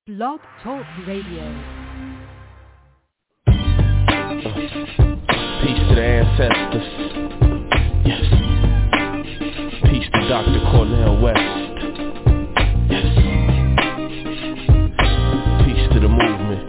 Blog Talk Radio. Peace to the ancestors. Yes. Peace to Dr. Cornel West. Yes. Peace to the movement.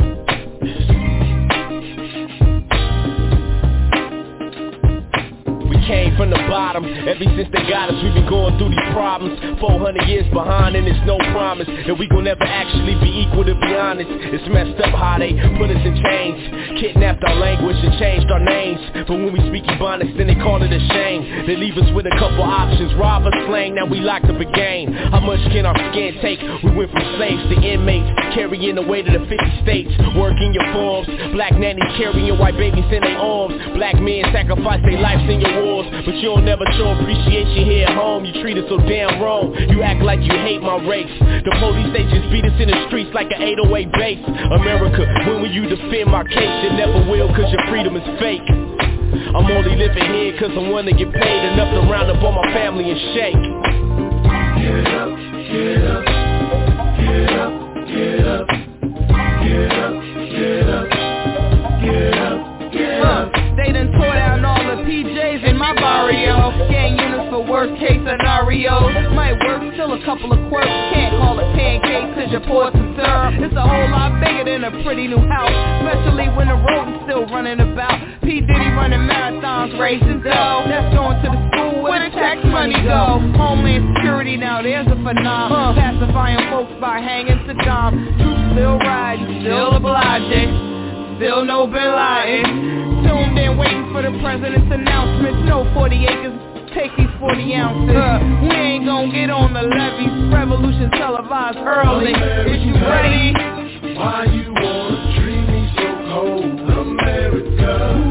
Came from the bottom. Ever since they got us, we've been going through these problems. 400 years behind and it's no promise that we gon' never actually be equal, to be honest. It's messed up how they put us in chains, kidnapped our language and changed our names. But when we speak Ebonics, then they call it a shame. They leave us with a couple options, rob or slang, now we locked up again. How much can our skin take? We went from slaves to inmates, carrying the weight of the 50 states. Working your farms, black nannies carrying white babies in their arms. Black men sacrifice their lives in your wars, but you don't never show appreciation here at home. You treat us so damn wrong. You act like you hate my race. The police, they just beat us in the streets like an 808 bass. America, when will you defend my case? You never will, cause your freedom is fake. I'm only living here cause I wanna get paid enough to round up all my family and shake. Get up, get up, get up, get up, get up, get up, get up, get up. They done tore down all the PJs in my barrio. Gang units for worst case scenarios. Might work, still a couple of quirks. Can't call it pancakes cause you pour some syrup. It's a whole lot bigger than a pretty new house, especially when the rodent's still running about. P. Diddy running marathons, raising dough. That's going to the school where the tax money go. Homeland Security, now there's a phenomenon. Pacifying folks by hanging Saddam. Troops still riding, still obliging. Still no Bin Laden. Tuned in waiting for the president's announcements. No 40 acres, take these 40 ounces. We ain't gon' get on the levees. Revolution televised early. Is you ready? Why you wanna treat me so cold, America?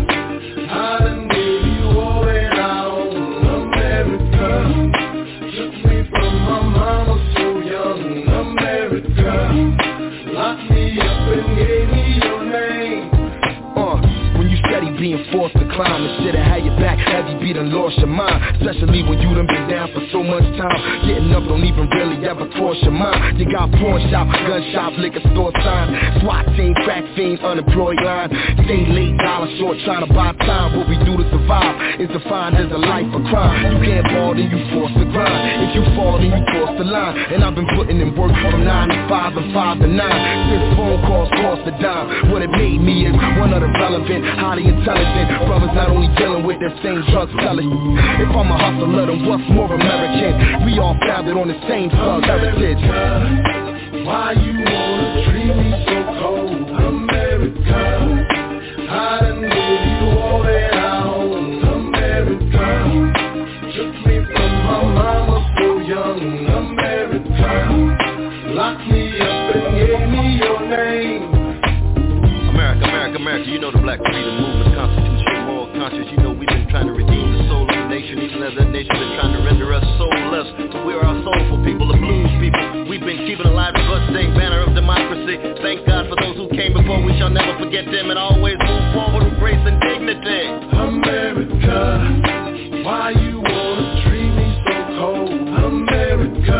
I done gave you all that I own, America. Took me from my mama so young, America. Locked me up and gave me your name. When you steady being forced to climb, and shit that had your back, have you be done lost your mind? Especially when you done been down for so much time. Getting up don't even really ever cross your mind. You got pawn shop, gun shop, liquor store sign, SWAT team, crack fiend, unemployed line. Stay late, dollar short, trying to buy time. What we do to survive is defined as a life of crime. You can't ball, then you force to grind. If you fall, then you cross the line. And I've been putting in work from 9 to 5 and 5 to 9. Since phone calls cost a dime. What it made me is one of the relevant, highly intelligent brothers, not only dealing with their same drug sellers. If I'm a hustler, then what's more American? We all founded on the same thug heritage. Why you wanna treat me so cold, America? I done gave you all that I own, America. Took me from my mama so young, America. Locked me up and gave me your name. America, America, America, you know the black freedom movement, constitution, moral conscience. You know we've been trying to redeem the soul of the nation, even as that nation been trying to render us soulless. But we're our soulful people, the blues people. We've been keeping alive the bloodstained banner of democracy. Thank God for those who came before. We shall never forget them and always move forward with grace and dignity. America, why you wanna treat me so cold, America?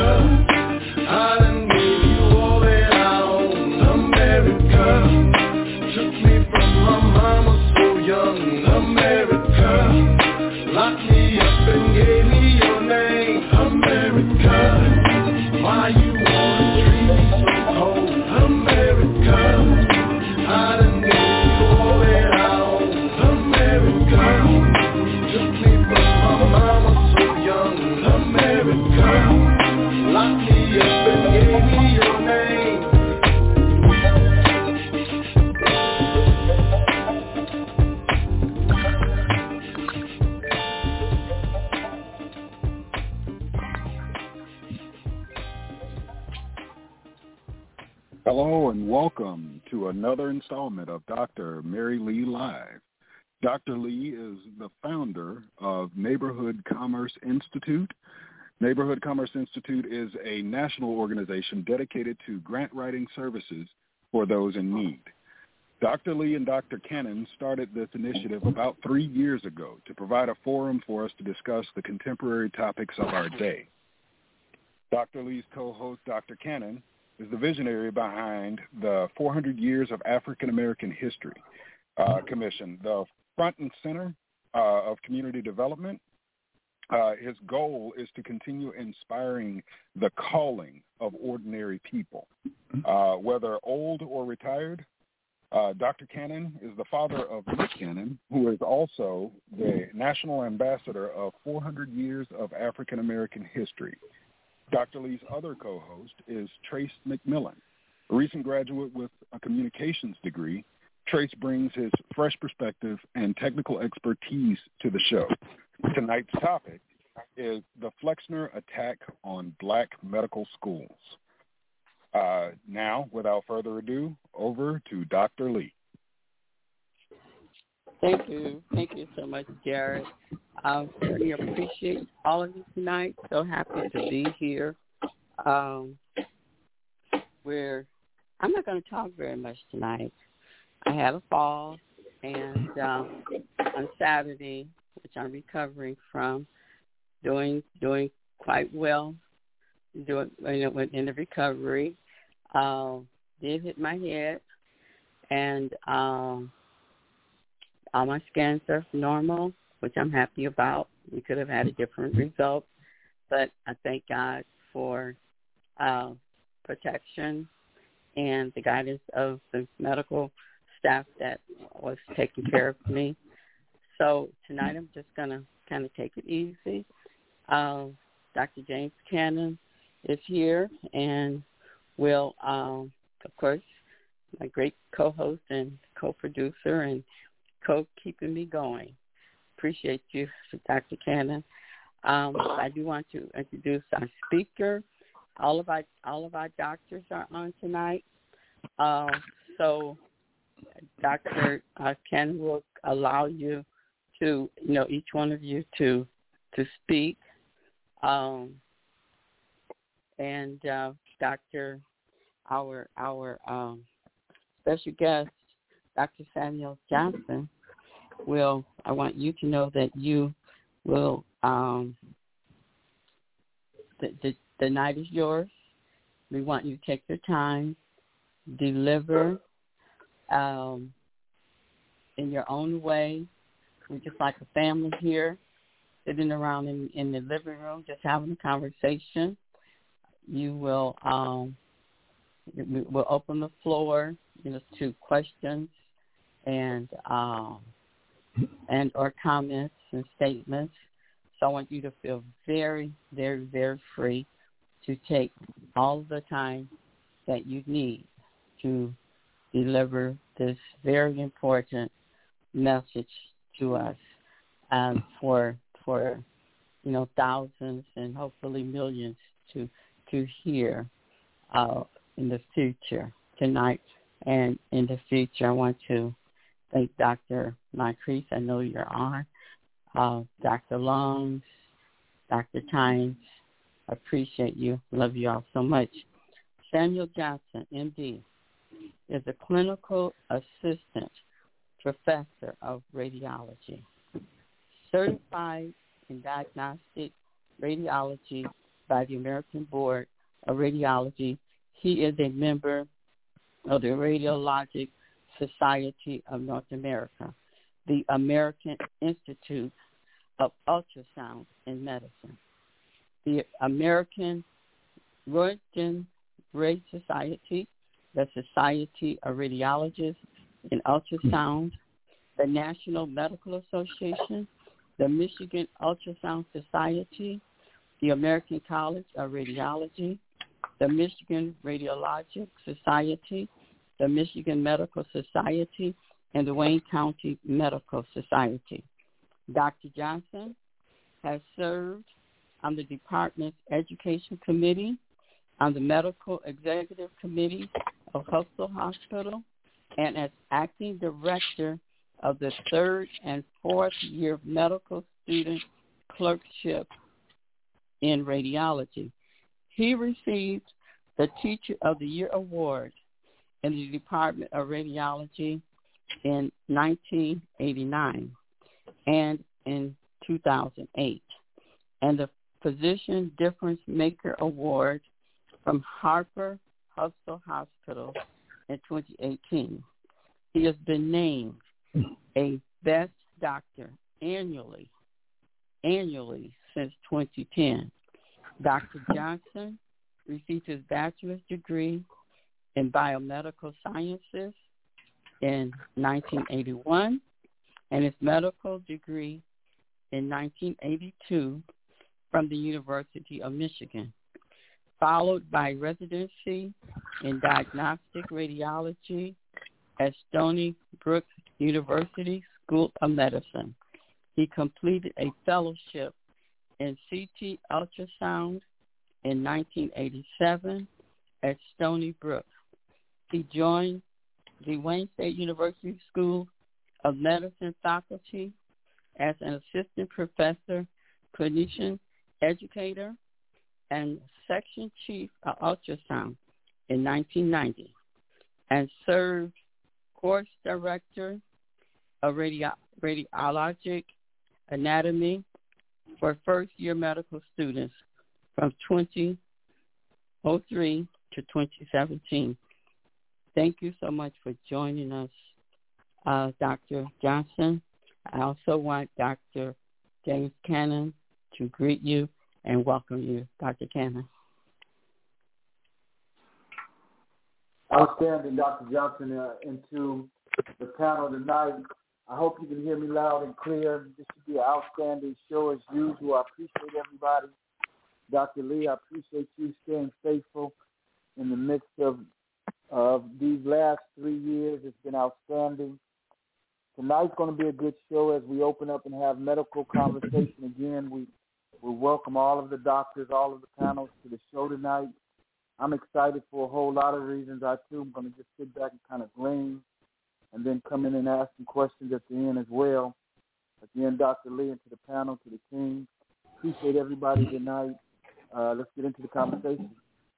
I done gave you all that I own, America. Took me from my mama so young, America. Locked me up and gave me your name, America. Why you wanna treat me so cold, America? I done gave you all that I own, America. Took me from my mama so young, America. Locked me up and gave me your name. Hello and welcome to another installment of Dr. Mary Lee Live. Dr. Lee is the founder of Neighborhood Commerce Institute. Neighborhood Commerce Institute is a national organization dedicated to grant writing services for those in need. Dr. Lee and Dr. Cannon started this initiative about 3 years ago to provide a forum for us to discuss the contemporary topics of our day. Dr. Lee's co-host, Dr. Cannon, is the visionary behind the 400 Years of African American History Commission, the front and center of community development. His goal is to continue inspiring the calling of ordinary people, whether old or retired. Dr. Cannon is the father of Nick Cannon, who is also the national ambassador of 400 Years of African American History. Dr. Lee's other co-host is Trace McMillan, a recent graduate with a communications degree. Trace brings his fresh perspective and technical expertise to the show. Tonight's topic is the Flexner attack on black medical schools. Now, without further ado, over to Dr. Lee. Thank you. Thank you so much, Jared. I certainly appreciate all of you tonight. So happy to be here. I'm not going to talk very much tonight. I had a fall, and on Saturday, which I'm recovering from, doing quite well, in the recovery. Did hit my head, and all my scans are normal, which I'm happy about. We could have had a different result, but I thank God for protection and the guidance of the medical staff that was taking care of me. So tonight I'm just going to kind of take it easy. Dr. James Cannon is here and will, of course, my great co-host and co-producer and keeping me going. Appreciate you, Dr. Cannon. I do want to introduce our speaker. All of our doctors are on tonight. So Dr. Cannon will allow you to, each one of you to speak. And Dr. Our special guest, Dr. Samuel Johnson, I want you to know that you will, the night is yours. We want you to take your time, deliver in your own way. We're just like a family here, sitting around in the living room, just having a conversation. You will we'll open the floor, to questions and or comments and statements. So I want you to feel very, very, very free to take all the time that you need to deliver this very important message to us, for thousands and hopefully millions to hear in the future tonight and in the future. I want to thank Dr. Moncrief. I know you're on. Dr. Longs, Dr. Tynes, I appreciate you. Love you all so much. Samuel Johnson, MD, is a clinical assistant professor of radiology, certified in diagnostic radiology by the American Board of Radiology. He is a member of the Radiologic Society of North America, the American Institute of Ultrasound in Medicine, the American Roentgen Ray Society, the Society of Radiologists in Ultrasound, the National Medical Association, the Michigan Ultrasound Society, the American College of Radiology, the Michigan Radiologic Society, the Michigan Medical Society, and the Wayne County Medical Society. Dr. Johnson has served on the Department's Education Committee, on the Medical Executive Committee of Hustle Hospital, and as acting director of the 3rd and 4th year medical student clerkship in radiology. He received the Teacher of the Year Award in the Department of Radiology in 1989 and in 2008, and the Physician Difference Maker Award from Harper Hustle Hospital in 2018. He has been named a Best Doctor annually since 2010. Dr. Johnson received his bachelor's degree in biomedical sciences in 1981 and his medical degree in 1982 from the University of Michigan, followed by residency in diagnostic radiology at Stony Brook University School of Medicine. He completed a fellowship in CT ultrasound in 1987 at Stony Brook. He joined the Wayne State University School of Medicine faculty as an assistant professor, clinician, educator, and section chief of ultrasound in 1990, and served course director of radiologic anatomy for first-year medical students from 2003 to 2017. Thank you so much for joining us, Dr. Johnson. I also want Dr. James Cannon to greet you and welcome you, Dr. Cannon. Outstanding, Dr. Johnson, into the panel tonight. I hope you can hear me loud and clear. This should be an outstanding show as usual. I appreciate everybody. Dr. Lee, I appreciate you staying faithful in the midst of these last 3 years. It's been outstanding. Tonight's going to be a good show as we open up and have medical conversation again. We welcome all of the doctors, all of the panels to the show tonight. I'm excited for a whole lot of reasons. I, too, am going to just sit back and kind of glean and then come in and ask some questions at the end as well. Again, Dr. Lee, and to the panel, to the team. Appreciate everybody tonight. Let's get into the conversation.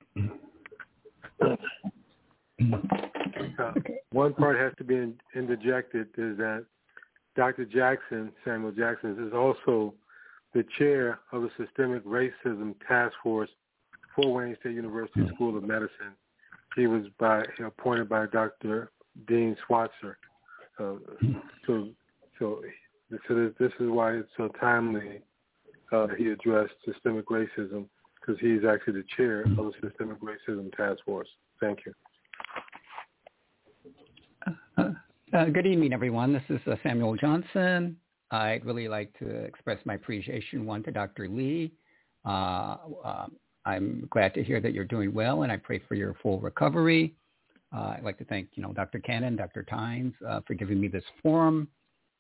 One part has to be interjected is that Dr. Jackson, Samuel Jackson, is also the chair of the Systemic Racism Task Force for Wayne State University School of Medicine. He was appointed by Dr. Dean Swatzer. So this is why it's so timely he addressed systemic racism, because he's actually the chair of the Systemic Racism Task Force. Thank you. Good evening, everyone. This is Samuel Johnson. I'd really like to express my appreciation, one, to Dr. Lee. I'm glad to hear that you're doing well, and I pray for your full recovery. I'd like to thank, Dr. Cannon, Dr. Tynes, for giving me this forum.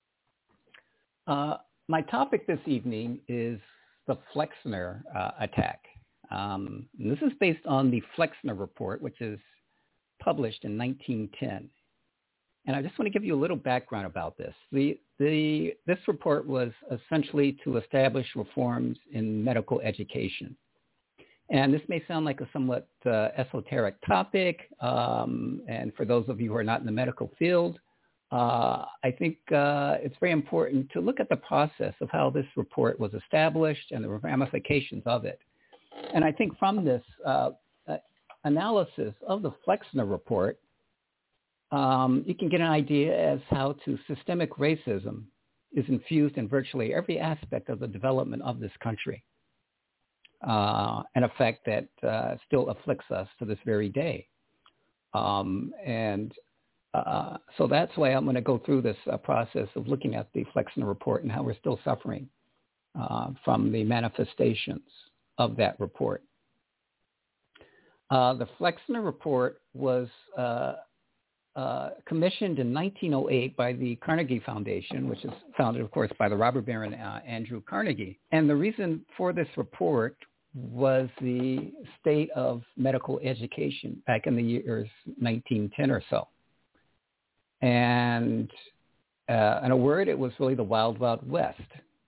My topic this evening is the Flexner attack. This is based on the Flexner report, which is published in 1910. And I just want to give you a little background about this. This report was essentially to establish reforms in medical education. And this may sound like a somewhat esoteric topic. And for those of you who are not in the medical field, I think it's very important to look at the process of how this report was established and the ramifications of it. And I think from this analysis of the Flexner report, you can get an idea as how to systemic racism is infused in virtually every aspect of the development of this country, an effect that still afflicts us to this very day. So that's why I'm going to go through this process of looking at the Flexner report and how we're still suffering from the manifestations of that report. The Flexner report was commissioned in 1908 by the Carnegie Foundation, which is founded, of course, by the robber baron Andrew Carnegie. And the reason for this report was the state of medical education back in the years 1910 or so. And in a word, it was really the Wild, Wild West.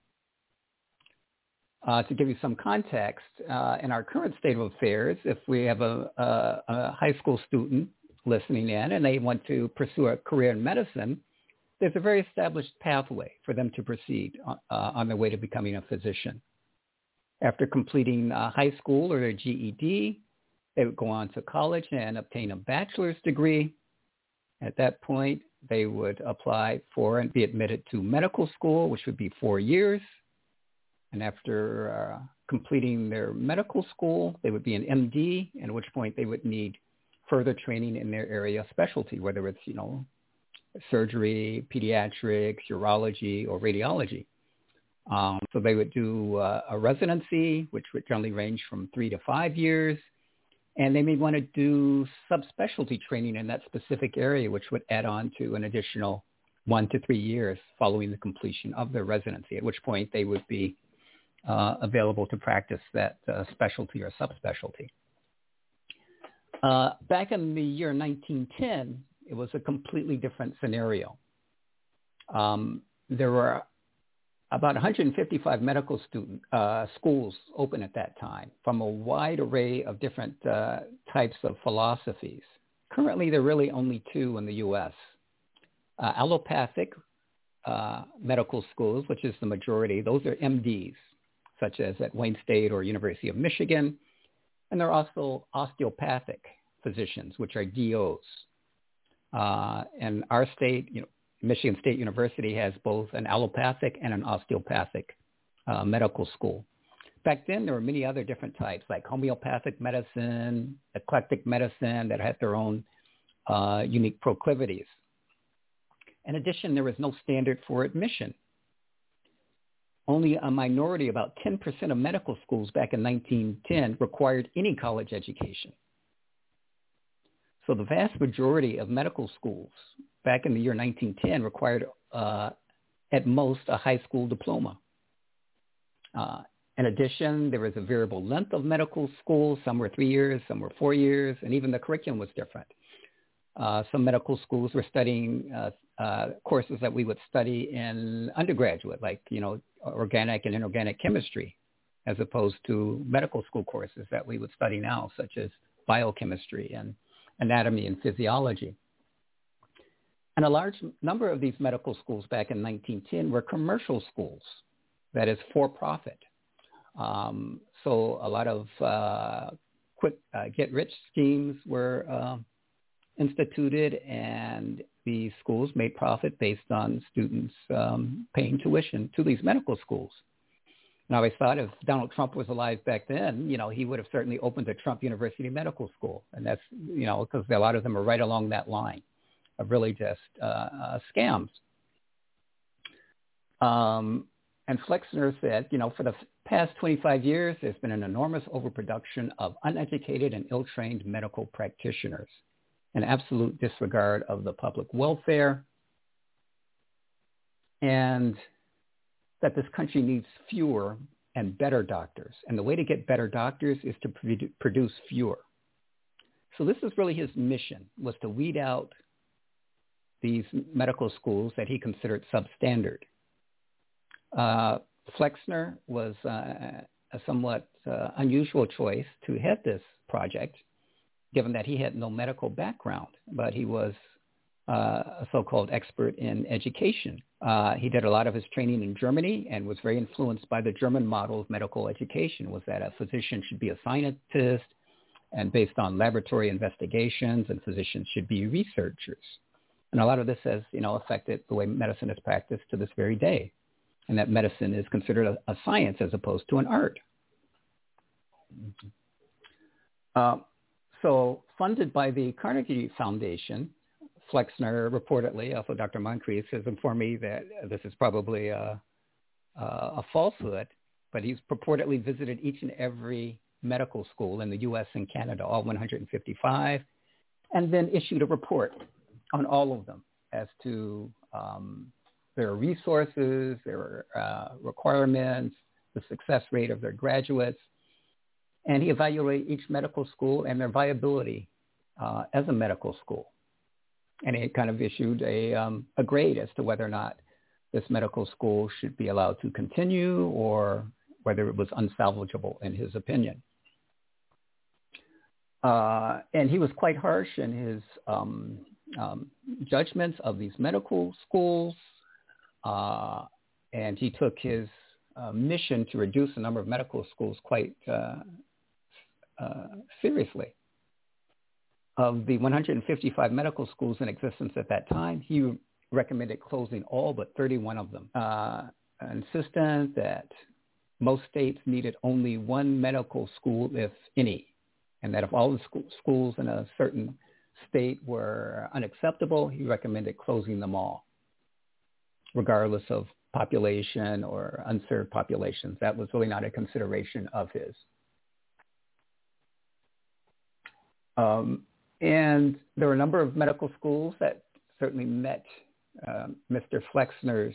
To give you some context, in our current state of affairs, if we have a high school student listening in and they want to pursue a career in medicine, there's a very established pathway for them to proceed on their way to becoming a physician. After completing high school or their GED, They would go on to college and obtain a bachelor's degree. At that point, they would apply for and be admitted to medical school, which would be 4 years. And after completing their medical school, they would be an MD, at which point they would need further training in their area of specialty, whether it's, surgery, pediatrics, urology, or radiology. So they would do a residency, which would generally range from 3 to 5 years. And they may want to do subspecialty training in that specific area, which would add on to an additional 1 to 3 years following the completion of their residency, at which point they would be available to practice that specialty or subspecialty. Back in the year 1910, it was a completely different scenario. There were about 155 medical schools open at that time from a wide array of different types of philosophies. Currently, there are really only 2 in the U.S. Allopathic medical schools, which is the majority. Those are MDs, such as at Wayne State or University of Michigan. And there are also osteopathic physicians, which are DOs. And our state, Michigan State University has both an allopathic and an osteopathic medical school. Back then, there were many other different types, like homeopathic medicine, eclectic medicine, that had their own unique proclivities. In addition, there was no standard for admission. Only a minority, about 10% of medical schools back in 1910, required any college education. So the vast majority of medical schools back in the year 1910 required at most a high school diploma. In addition, there was a variable length of medical schools. Some were 3 years, some were 4 years, and even the curriculum was different. Some medical schools were studying courses that we would study in undergraduate, like, organic and inorganic chemistry, as opposed to medical school courses that we would study now, such as biochemistry and anatomy and physiology. And a large number of these medical schools back in 1910 were commercial schools, that is, for-profit. So a lot of quick get-rich schemes were instituted, and these schools made profit based on students paying tuition to these medical schools. And I always thought if Donald Trump was alive back then, he would have certainly opened a Trump University Medical School. And that's, because a lot of them are right along that line of really just scams. And Flexner said, for the past 25 years, there's been an enormous overproduction of uneducated and ill-trained medical practitioners, an absolute disregard of the public welfare, and that this country needs fewer and better doctors. And the way to get better doctors is to produce fewer. So this is really his mission, was to weed out these medical schools that he considered substandard. Flexner was a somewhat unusual choice to head this project, given that he had no medical background, but he was a so-called expert in education. He did a lot of his training in Germany and was very influenced by the German model of medical education, was that a physician should be a scientist, and based on laboratory investigations, and physicians should be researchers. And a lot of this has, affected the way medicine is practiced to this very day, and that medicine is considered a science as opposed to an art. So funded by the Carnegie Foundation, Flexner reportedly, also Dr. Moncrief has informed me that this is probably a falsehood, but he's purportedly visited each and every medical school in the U.S. and Canada, all 155, and then issued a report on all of them as to their resources, their requirements, the success rate of their graduates. And he evaluated each medical school and their viability as a medical school. And he kind of issued a grade as to whether or not this medical school should be allowed to continue or whether it was unsalvageable in his opinion. And he was quite harsh in his judgments of these medical schools. And he took his mission to reduce the number of medical schools quite seriously. of the 155 medical schools in existence at that time, he recommended closing all but 31 of them, insistent that most states needed only one medical school, if any, and that if all the schools in a certain state were unacceptable, he recommended closing them all, regardless of population or unserved populations. That was really not a consideration of his. And there were a number of medical schools that certainly met Mr. Flexner's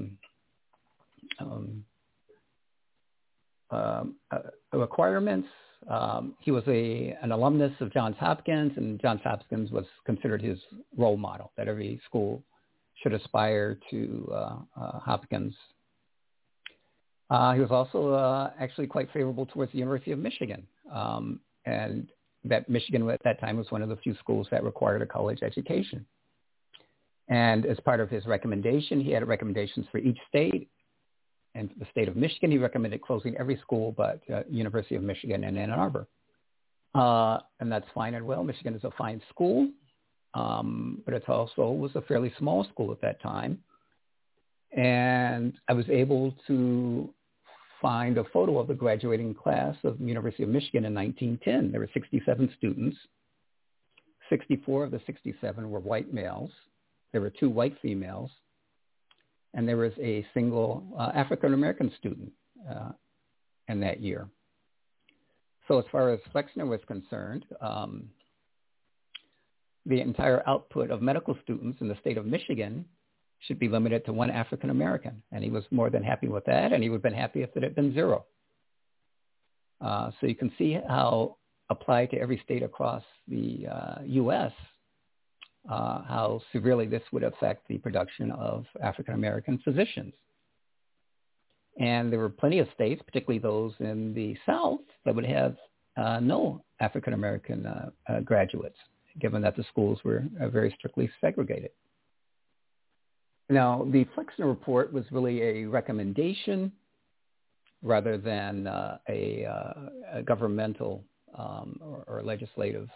requirements. He was an alumnus of Johns Hopkins, and Johns Hopkins was considered his role model, that every school should aspire to Hopkins. He was also actually quite favorable towards the University of Michigan, and that Michigan at that time was one of the few schools that required a college education. And as part of his recommendation, he had recommendations for each state. And for the state of Michigan, he recommended closing every school but University of Michigan in Ann Arbor. And that's fine and well. Michigan is a fine school, but it also was a fairly small school at that time. And I was able to find a photo of the graduating class of the University of Michigan in 1910. There were 67 students. 64 of the 67 were white males. There were 2 white females. And there was a single African-American student in that year. So as far as Flexner was concerned, the entire output of medical students in the state of Michigan should be limited to 1 African-American. And he was more than happy with that, and he would have been happy if it had been 0. So you can see how applied to every state across the U.S., how severely this would affect the production of African-American physicians. And there were plenty of states, particularly those in the South, that would have no African-American graduates, given that the schools were very strictly segregated. Now, the Flexner Report was really a recommendation rather than a governmental or legislative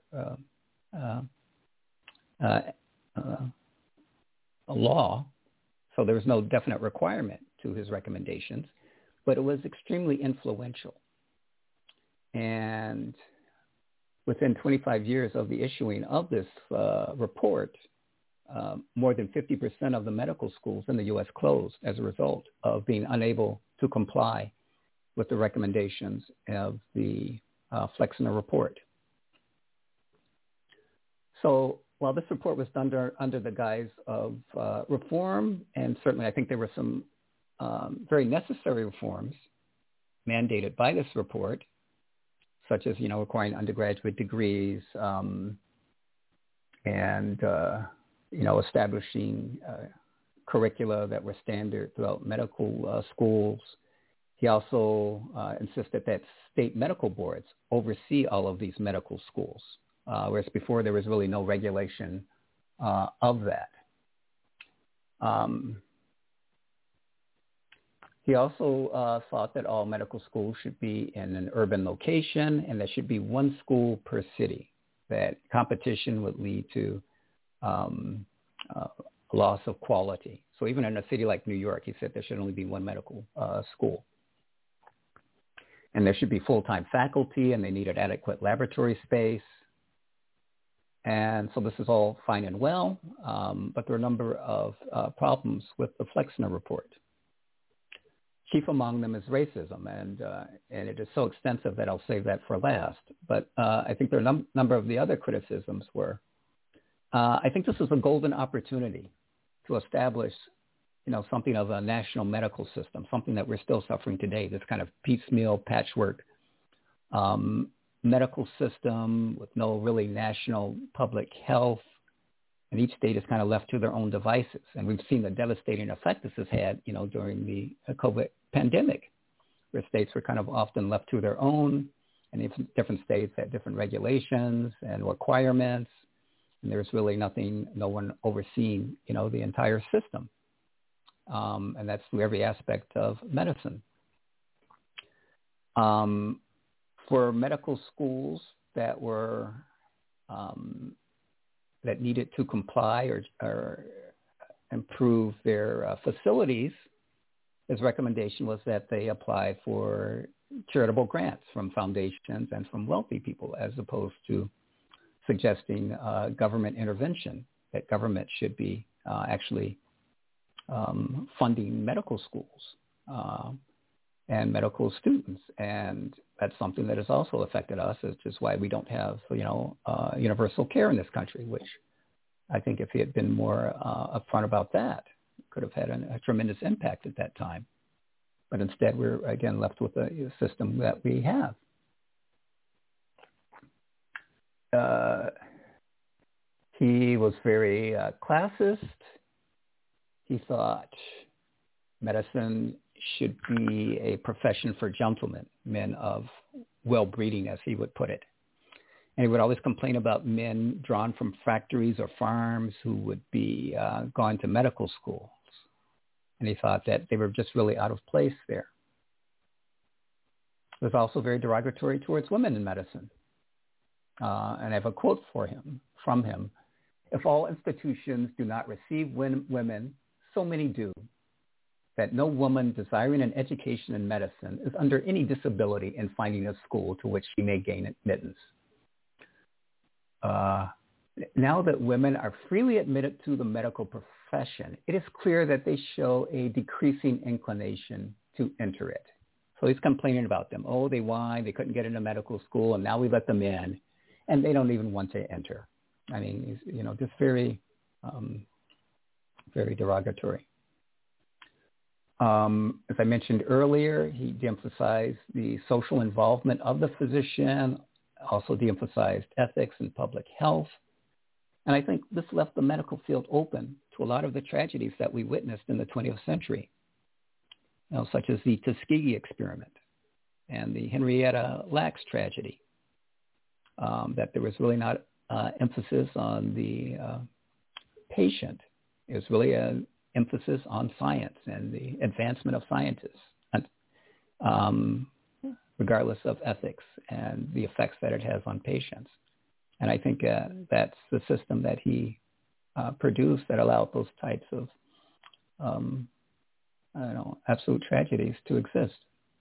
a law, so there was no definite requirement to his recommendations, but it was extremely influential. And within 25 years of the issuing of this report, more than 50% of the medical schools in the U.S. closed as a result of being unable to comply with the recommendations of the Flexner Report. So while this report was done under the guise of reform, and certainly I think there were some very necessary reforms mandated by this report, such as, requiring undergraduate degrees and, establishing curricula that were standard throughout medical schools. He also insisted that state medical boards oversee all of these medical schools. Whereas before there was really no regulation of that. He also thought that all medical schools should be in an urban location, and there should be 1 school per city, that competition would lead to loss of quality. So even in a city like New York, he said there should only be 1 medical school. And there should be full-time faculty, and they needed adequate laboratory space. And so this is all fine and well, but there are a number of problems with the Flexner Report. Chief among them is racism, and it is so extensive that I'll save that for last. But I think there are a number of the other criticisms were, I think this was a golden opportunity to establish, something of a national medical system, something that we're still suffering today, this kind of piecemeal patchwork medical system with no really national public health, and each state is kind of left to their own devices. And we've seen the devastating effect this has had, during the COVID pandemic, where states were kind of often left to their own, and different states had different regulations and requirements, and there's really no one overseeing, the entire system. And that's through every aspect of medicine. For medical schools that were that needed to comply or improve their facilities, his recommendation was that they apply for charitable grants from foundations and from wealthy people, as opposed to suggesting government intervention, that government should be actually funding medical schools and medical students. And that's something that has also affected us, which is why we don't have, universal care in this country, which I think if he had been more upfront about that, could have had a tremendous impact at that time. But instead, we're, again, left with a system that we have. He was very classist. He thought medicine should be a profession for gentlemen, men of well-breeding, as he would put it. And he would always complain about men drawn from factories or farms who would be going to medical schools. And he thought that they were just really out of place there. It was also very derogatory towards women in medicine. And I have a quote from him. If all institutions do not receive women, so many do, that no woman desiring an education in medicine is under any disability in finding a school to which she may gain admittance. Now that women are freely admitted to the medical profession, it is clear that they show a decreasing inclination to enter it. So he's complaining about them. Oh, they whined, they couldn't get into medical school, and now we let them in, and they don't even want to enter. I mean, just very, very derogatory. As I mentioned earlier, he de-emphasized the social involvement of the physician, also de-emphasized ethics and public health. And I think this left the medical field open to a lot of the tragedies that we witnessed in the 20th century, such as the Tuskegee experiment and the Henrietta Lacks tragedy, that there was really not emphasis on the patient. It was really an emphasis on science and the advancement of scientists, regardless of ethics and the effects that it has on patients. And I think that's the system that he produced that allowed those types of, absolute tragedies to exist.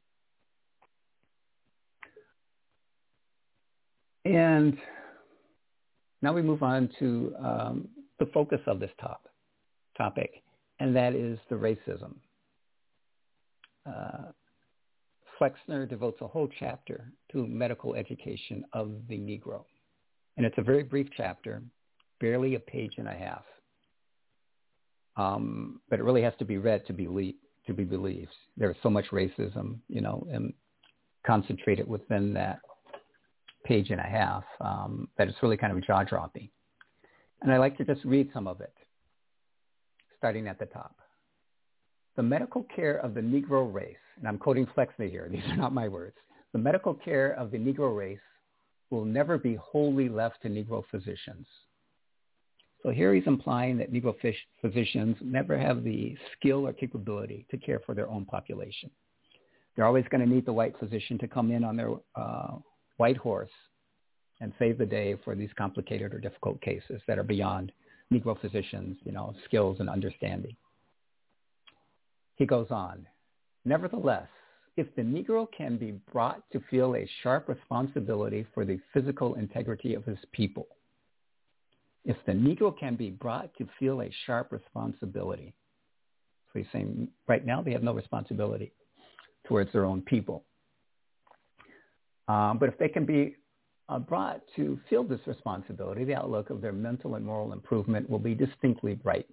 And now we move on to the focus of this topic, and that is the racism. Flexner devotes a whole chapter to medical education of the Negro. And it's a very brief chapter, barely a page and a half. But it really has to be read to be believed. There's so much racism, and concentrated within that page and a half, that it's really kind of jaw-dropping. And I like to just read some of it, starting at the top. The medical care of the Negro race, and I'm quoting Flexner here, these are not my words. The medical care of the Negro race will never be wholly left to Negro physicians. So here he's implying that Negro physicians never have the skill or capability to care for their own population. They're always going to need the white physician to come in on their white horse and save the day for these complicated or difficult cases that are beyond Negro physicians, skills and understanding. He goes on, nevertheless, if the Negro can be brought to feel a sharp responsibility for the physical integrity of his people, if the Negro can be brought to feel a sharp responsibility, so he's saying right now they have no responsibility towards their own people. But if they can be brought to feel this responsibility, the outlook of their mental and moral improvement will be distinctly brightened.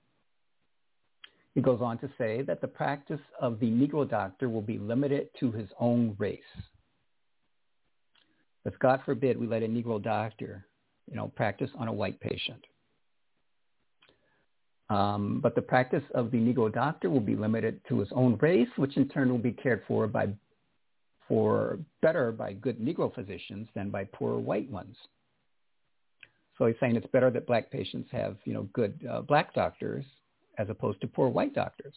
He goes on to say that the practice of the Negro doctor will be limited to his own race. But God forbid we let a Negro doctor, practice on a white patient. But the practice of the Negro doctor will be limited to his own race, which in turn will be cared for better by good Negro physicians than by poor white ones. So he's saying it's better that black patients have, good black doctors as opposed to poor white doctors.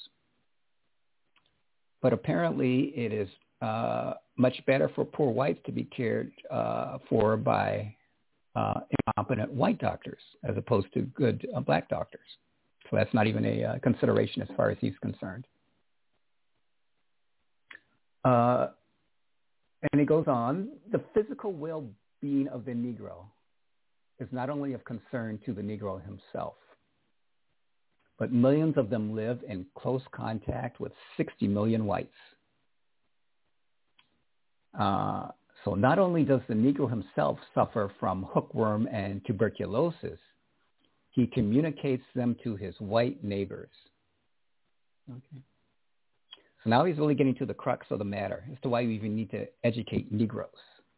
But apparently it is much better for poor whites to be cared for by incompetent white doctors as opposed to good black doctors. So that's not even a consideration as far as he's concerned. And he goes on, the physical well-being of the Negro is not only of concern to the Negro himself, but millions of them live in close contact with 60 million whites. So not only does the Negro himself suffer from hookworm and tuberculosis, he communicates them to his white neighbors. Okay. So now he's really getting to the crux of the matter as to why we even need to educate Negroes.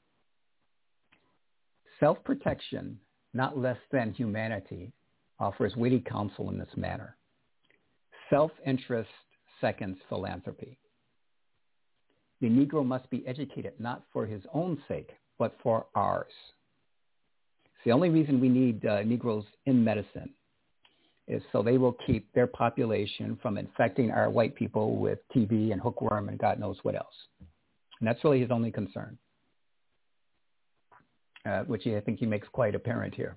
Self-protection, not less than humanity, offers weighty counsel in this manner. Self-interest seconds philanthropy. The Negro must be educated not for his own sake, but for ours. It's the only reason we need Negroes in medicine is so they will keep their population from infecting our white people with TB and hookworm and God knows what else. And that's really his only concern, which I think he makes quite apparent here.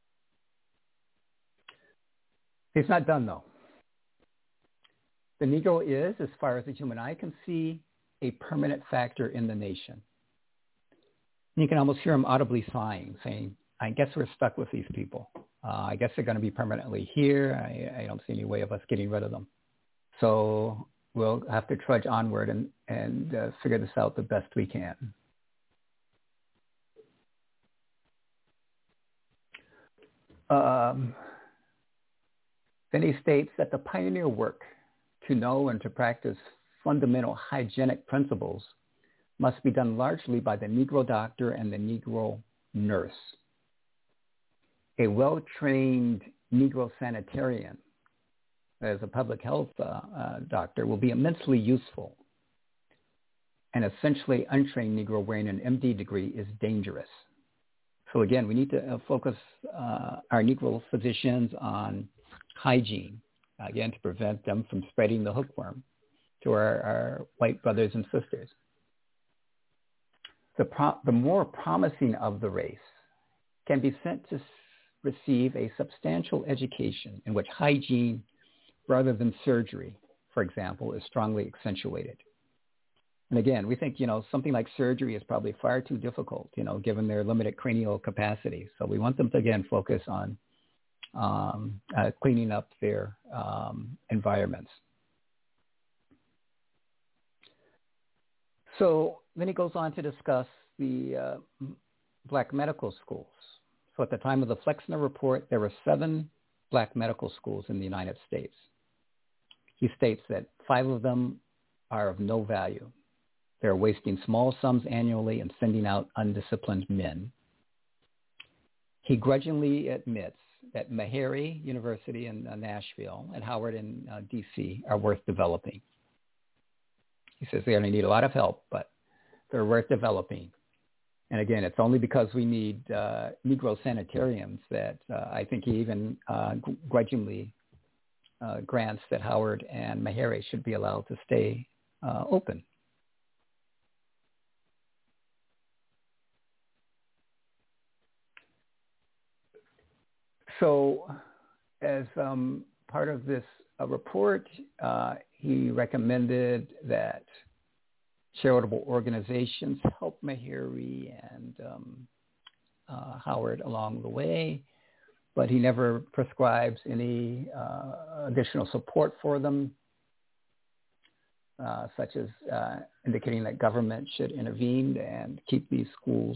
He's not done, though. The Negro is, as far as the human eye can see, a permanent factor in the nation. You can almost hear him audibly sighing, saying, I guess we're stuck with these people. I guess they're going to be permanently here. I don't see any way of us getting rid of them. So we'll have to trudge onward and figure this out the best we can. Then he states that the pioneer work to know and to practice fundamental hygienic principles must be done largely by the Negro doctor and the Negro nurse. A well-trained Negro sanitarian as a public health doctor will be immensely useful. An essentially untrained Negro wearing an MD degree is dangerous. So again, we need to focus our Negro physicians on hygiene, again, to prevent them from spreading the hookworm to our white brothers and sisters. The more promising of the race can be sent to receive a substantial education in which hygiene, rather than surgery, for example, is strongly accentuated. And again, we think, something like surgery is probably far too difficult, given their limited cranial capacity. So we want them to, again, focus on cleaning up their environments. So then he goes on to discuss the black medical schools. So at the time of the Flexner Report, there were 7 black medical schools in the United States. He states that 5 of them are of no value. They're wasting small sums annually and sending out undisciplined men. He grudgingly admits that Meharry University in Nashville and Howard in D.C. are worth developing. He says they only need a lot of help, but they're worth developing. And again, it's only because we need Negro sanitarians that I think he even grudgingly grants that Howard and Meharry should be allowed to stay open. So as part of this report, he recommended that charitable organizations help Meharry and Howard along the way, but he never prescribes any additional support for them, such as indicating that government should intervene and keep these schools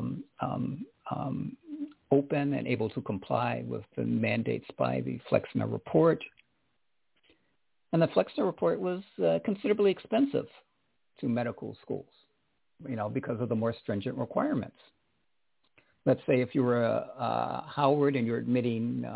open and able to comply with the mandates by the Flexner Report. And the Flexner Report was considerably expensive to medical schools, because of the more stringent requirements. Let's say if you were Howard and you're admitting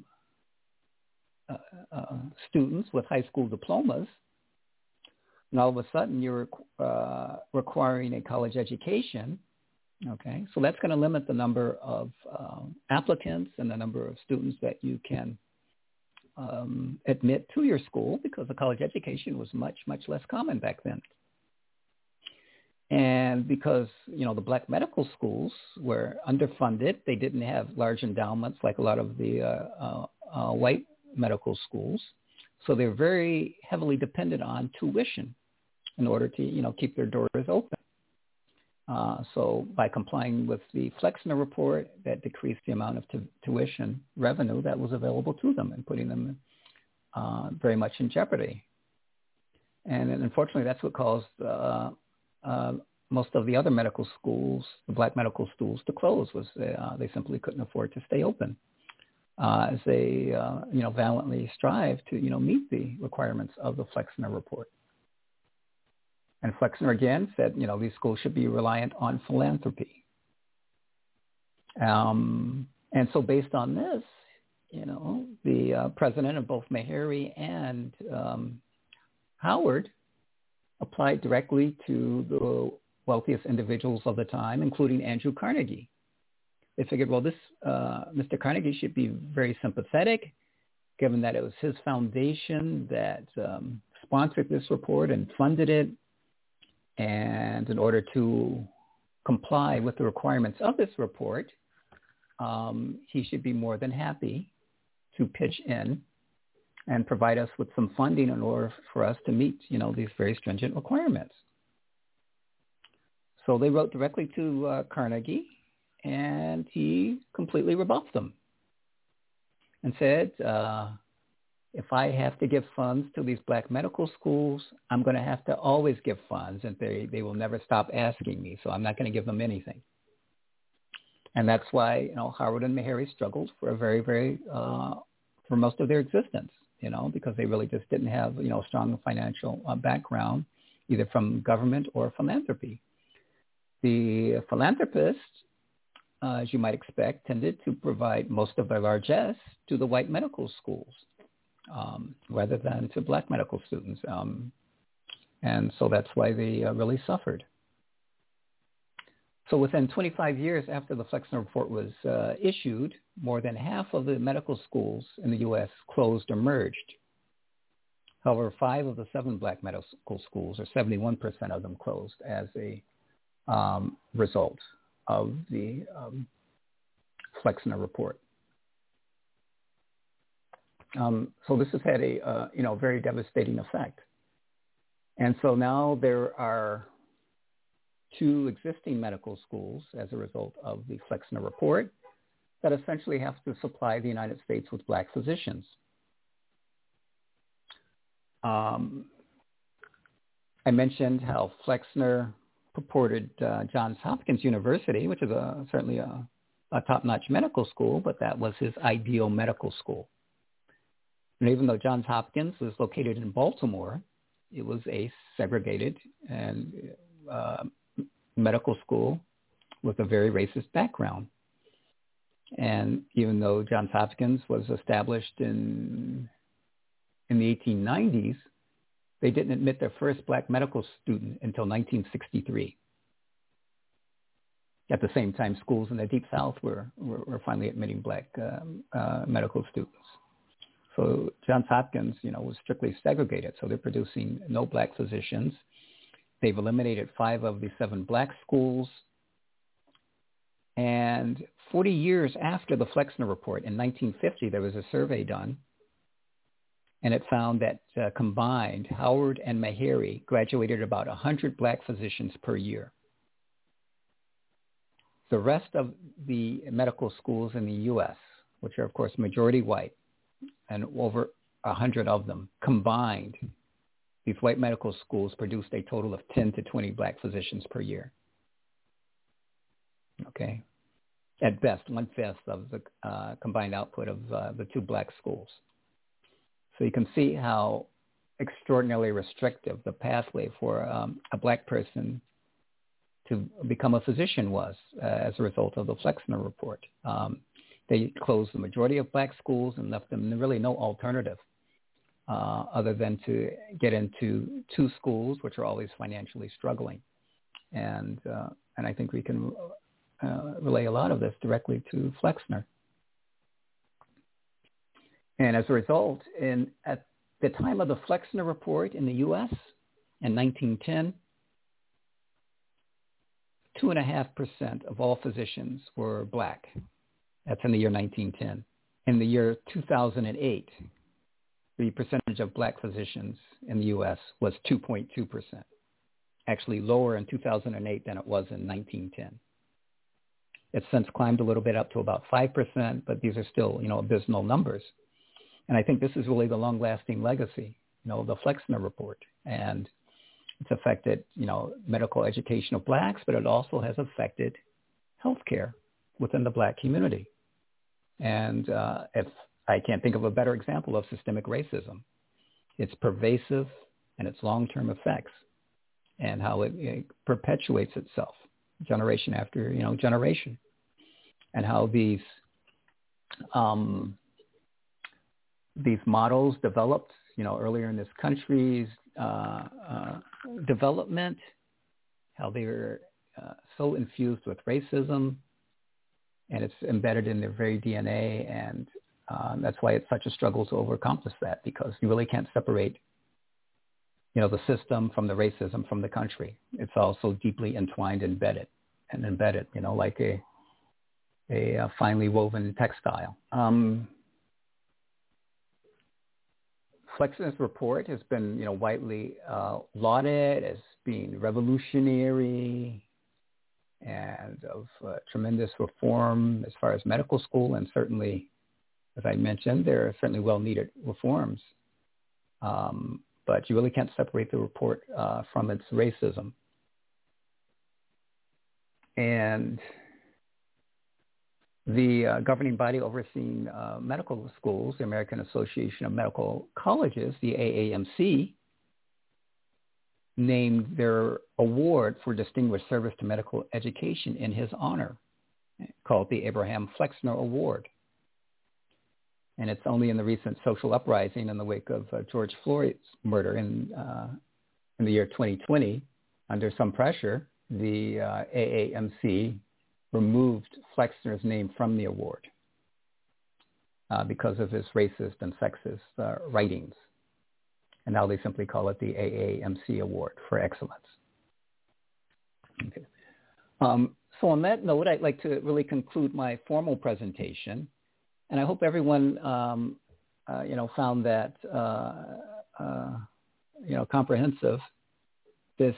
students with high school diplomas, and all of a sudden you're requiring a college education, okay, so that's going to limit the number of applicants and the number of students that you can admit to your school, because the college education was much, much less common back then. And because, the black medical schools were underfunded, they didn't have large endowments like a lot of the white medical schools. So they're very heavily dependent on tuition in order to, keep their doors open. So by complying with the Flexner report, that decreased the amount of tuition revenue that was available to them and putting them very much in jeopardy. And unfortunately, that's what caused most of the other medical schools, the black medical schools, to close. Was they simply couldn't afford to stay open as they valiantly strive to meet the requirements of the Flexner report. And Flexner again said, these schools should be reliant on philanthropy. And so based on this, the president of both Meharry and Howard applied directly to the wealthiest individuals of the time, including Andrew Carnegie. They figured, well, this Mr. Carnegie should be very sympathetic, given that it was his foundation that sponsored this report and funded it. And in order to comply with the requirements of this report, he should be more than happy to pitch in and provide us with some funding in order for us to meet, these very stringent requirements. So they wrote directly to Carnegie, and he completely rebuffed them and said, if I have to give funds to these black medical schools, I'm going to have to always give funds, and they will never stop asking me, so I'm not going to give them anything. And that's why, Howard and Meharry struggled for a very, very, for most of their existence, because they really just didn't have, a strong financial background, either from government or philanthropy. The philanthropists, as you might expect, tended to provide most of their largesse to the white medical schools, rather than to black medical students. And so that's why they really suffered. So within 25 years after the Flexner report was issued, more than half of the medical schools in the U.S. closed or merged. However, 5 of the 7 black medical schools, or 71% of them, closed as a result of the Flexner report. So this has had a very devastating effect. And so now there are 2 existing medical schools as a result of the Flexner report that essentially have to supply the United States with black physicians. I mentioned how Flexner purported Johns Hopkins University, which is certainly a top-notch medical school, but that was his ideal medical school. And even though Johns Hopkins was located in Baltimore, it was a segregated and medical school with a very racist background. And even though Johns Hopkins was established in the 1890s, they didn't admit their first black medical student until 1963. At the same time, schools in the Deep South were finally admitting black medical students. So Johns Hopkins, was strictly segregated. So they're producing no black physicians. They've eliminated 5 of the 7 black schools. And 40 years after the Flexner report, in 1950, there was a survey done, and it found that combined, Howard and Meharry graduated about 100 black physicians per year. The rest of the medical schools in the U.S., which are, of course, majority white, and over 100 of them combined, these white medical schools produced a total of 10 to 20 black physicians per year. Okay. At best, 1/5 of the combined output of the 2 black schools. So you can see how extraordinarily restrictive the pathway for a black person to become a physician was as a result of the Flexner report. They closed the majority of black schools and left them really no alternative other than to get into 2 schools, which are always financially struggling. And I think we can relay a lot of this directly to Flexner. And as a result, at the time of the Flexner report in the U.S. in 1910, 2.5% of all physicians were black. That's in the year 1910. In the year 2008, the percentage of black physicians in the U.S. was 2.2%, actually lower in 2008 than it was in 1910. It's since climbed a little bit up to about 5%, but these are still, abysmal numbers. And I think this is really the long-lasting legacy, the Flexner Report. And it's affected, medical education of blacks, but it also has affected healthcare within the black community. And if I can't think of a better example of systemic racism, it's pervasive and its long-term effects and how it perpetuates itself generation after, generation, and how these models developed, earlier in this country's development, how they were so infused with racism, and it's embedded in their very DNA, and that's why it's such a struggle to overcome that, because you really can't separate, the system from the racism from the country. It's all so deeply entwined, embedded, like a finely woven textile. Flexner's report has been, widely lauded as being revolutionary and of tremendous reform as far as medical school, and certainly, as I mentioned, there are certainly well-needed reforms. But you really can't separate the report from its racism. And the governing body overseeing medical schools, the American Association of Medical Colleges, the AAMC, named their award for distinguished service to medical education in his honor, called the Abraham Flexner Award. And it's only in the recent social uprising in the wake of George Floyd's murder in the year 2020, under some pressure, the AAMC removed Flexner's name from the award because of his racist and sexist writings. And now they simply call it the AAMC Award for Excellence. Okay. So on that note, I'd like to really conclude my formal presentation. And I hope everyone, found that, comprehensive. This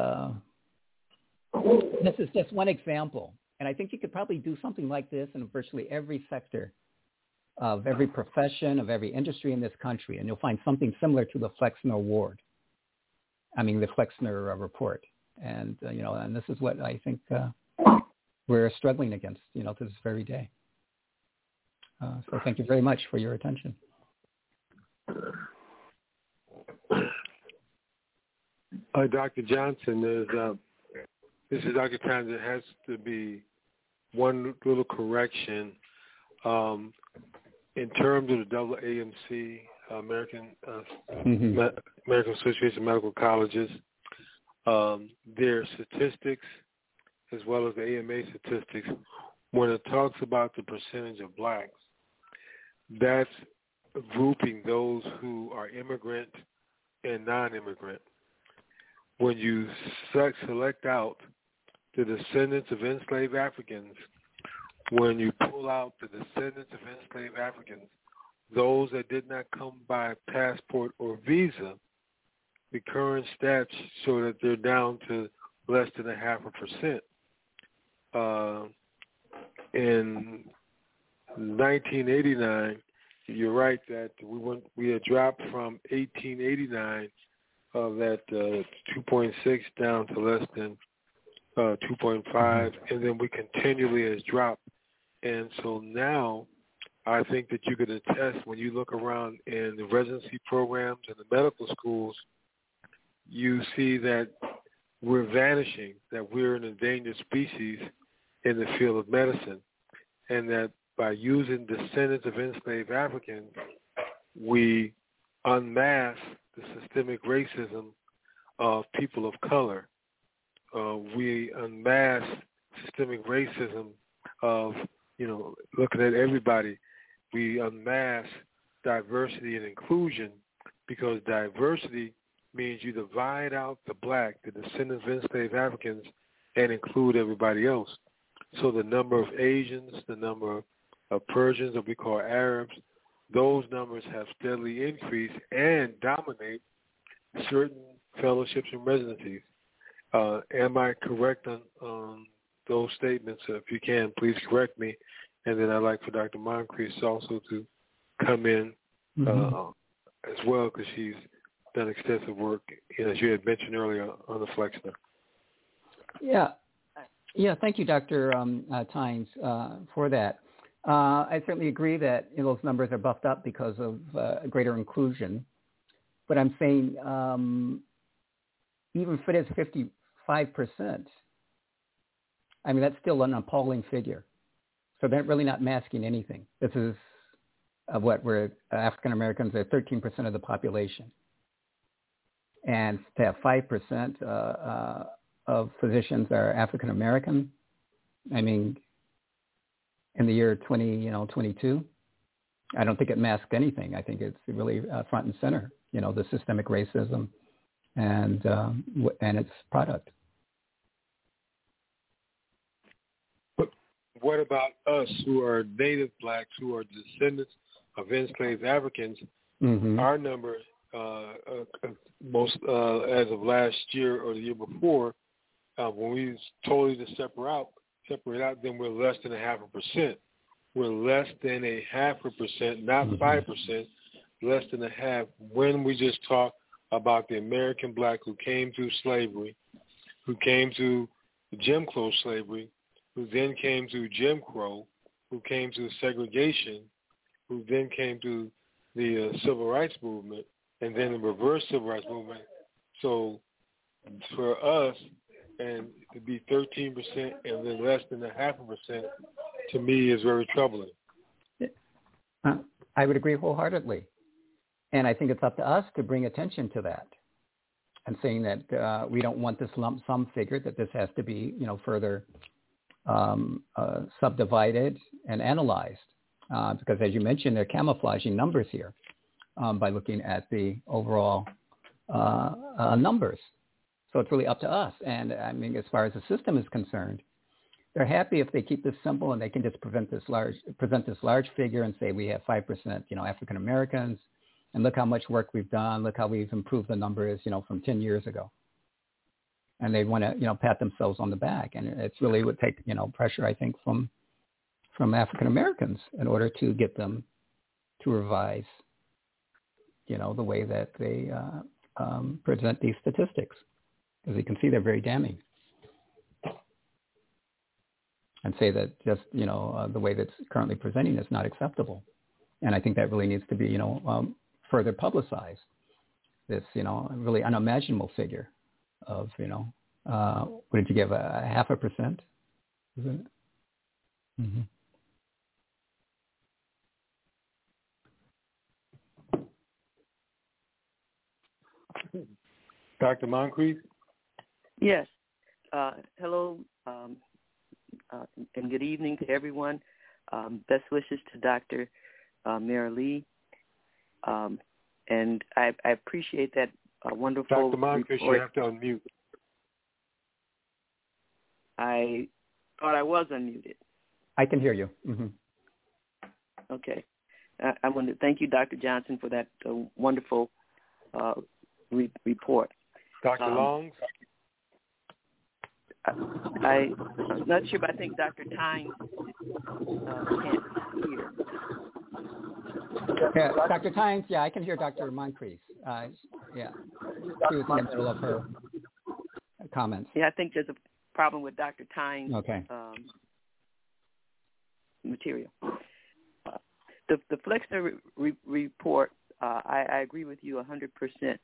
is just one example. And I think you could probably do something like this in virtually every sector of every profession, of every industry in this country. And you'll find something similar to the Flexner Award. The Flexner Report. And, and this is what I think we're struggling against, to this very day. So thank you very much for your attention. Dr. Johnson, this is Dr. Townsend. There has to be one little correction. In terms of the AAMC, American Association of Medical Colleges, their statistics, as well as the AMA statistics, when it talks about the percentage of blacks, that's grouping those who are immigrant and non-immigrant. When you select out the descendants of enslaved Africans, when you pull out the descendants of enslaved Africans, those that did not come by passport or visa, the current stats show that they're down to less than 0.5%. In 1989, you're right that we had dropped from 1889 of that 2.6 down to less than 2.5, and then we continually has dropped. And so now I think that you can attest when you look around in the residency programs and the medical schools, you see that we're vanishing, that we're an endangered species in the field of medicine, and that by using descendants of enslaved Africans, we unmask the systemic racism of people of color. We unmask systemic racism of, looking at everybody. We unmask diversity and inclusion, because diversity means you divide out the black, the descendants of enslaved Africans, and include everybody else. So the number of Asians, the number of Persians that we call Arabs, those numbers have steadily increased and dominate certain fellowships and residencies. Am I correct on those statements? If you can, please correct me. And then I'd like for Dr. Moncrief also to come in as well, because she's done extensive work, as you had mentioned earlier, on the Flexner. Yeah. Thank you, Dr. Tynes, for that. I certainly agree that those numbers are buffed up because of greater inclusion. But I'm saying even if it is 55%, I mean, that's still an appalling figure. So they're really not masking anything. This is what we're African Americans are 13% of the population. And to have 5% of physicians are African American, I mean, in the year 2022, I don't think it masks anything. I think it's really front and center, the systemic racism and its product. But what about us who are native blacks, who are descendants of enslaved Africans? Our numbers, most as of last year or the year before, when we totally just separate out, then we're less than 0.5%. We're less than 0.5%, not 5%, less than a half. When we just talk about the American black who came through slavery, who came to Jim Crow slavery, who then came to Jim Crow, who came to segregation, who then came to the civil rights movement, and then the reverse civil rights movement. So for us, and to be 13% and then less than 0.5%, to me is very troubling. I would agree wholeheartedly. And I think it's up to us to bring attention to that and saying that we don't want this lump sum figure, that this has to be, further subdivided and analyzed. Because as you mentioned, they're camouflaging numbers here by looking at the overall numbers. So it's really up to us. And I mean, as far as the system is concerned, they're happy if they keep this simple and they can just present this large figure and say we have 5%, African Americans, and look how much work we've done. Look how we've improved the numbers, from 10 years ago. And they want to, pat themselves on the back. And it's really would take, pressure, I think, from African Americans in order to get them to revise, the way that they present these statistics. As you can see, they're very damning. And say that just, the way that's currently presenting is not acceptable. And I think that really needs to be, further publicized. This, really unimaginable figure of, what did you give, 0.5%? Isn't it? Dr. Moncrief? Yes. Hello, and good evening to everyone. Best wishes to Dr. Mary Lee. And I appreciate that wonderful Dr. Moncrief, you have to unmute. I thought I was unmuted. I can hear you. Okay. I want to thank you, Dr. Johnson, for that wonderful report. Dr. Longs? I'm not sure, but I think Dr. Tynes can't hear. Yeah, Dr. Tynes, I can hear Dr. Moncrief. She was in the middle of her comments. Yeah, I think there's a problem with Dr. Tynes' material. The Flexner report, I agree with you 100%.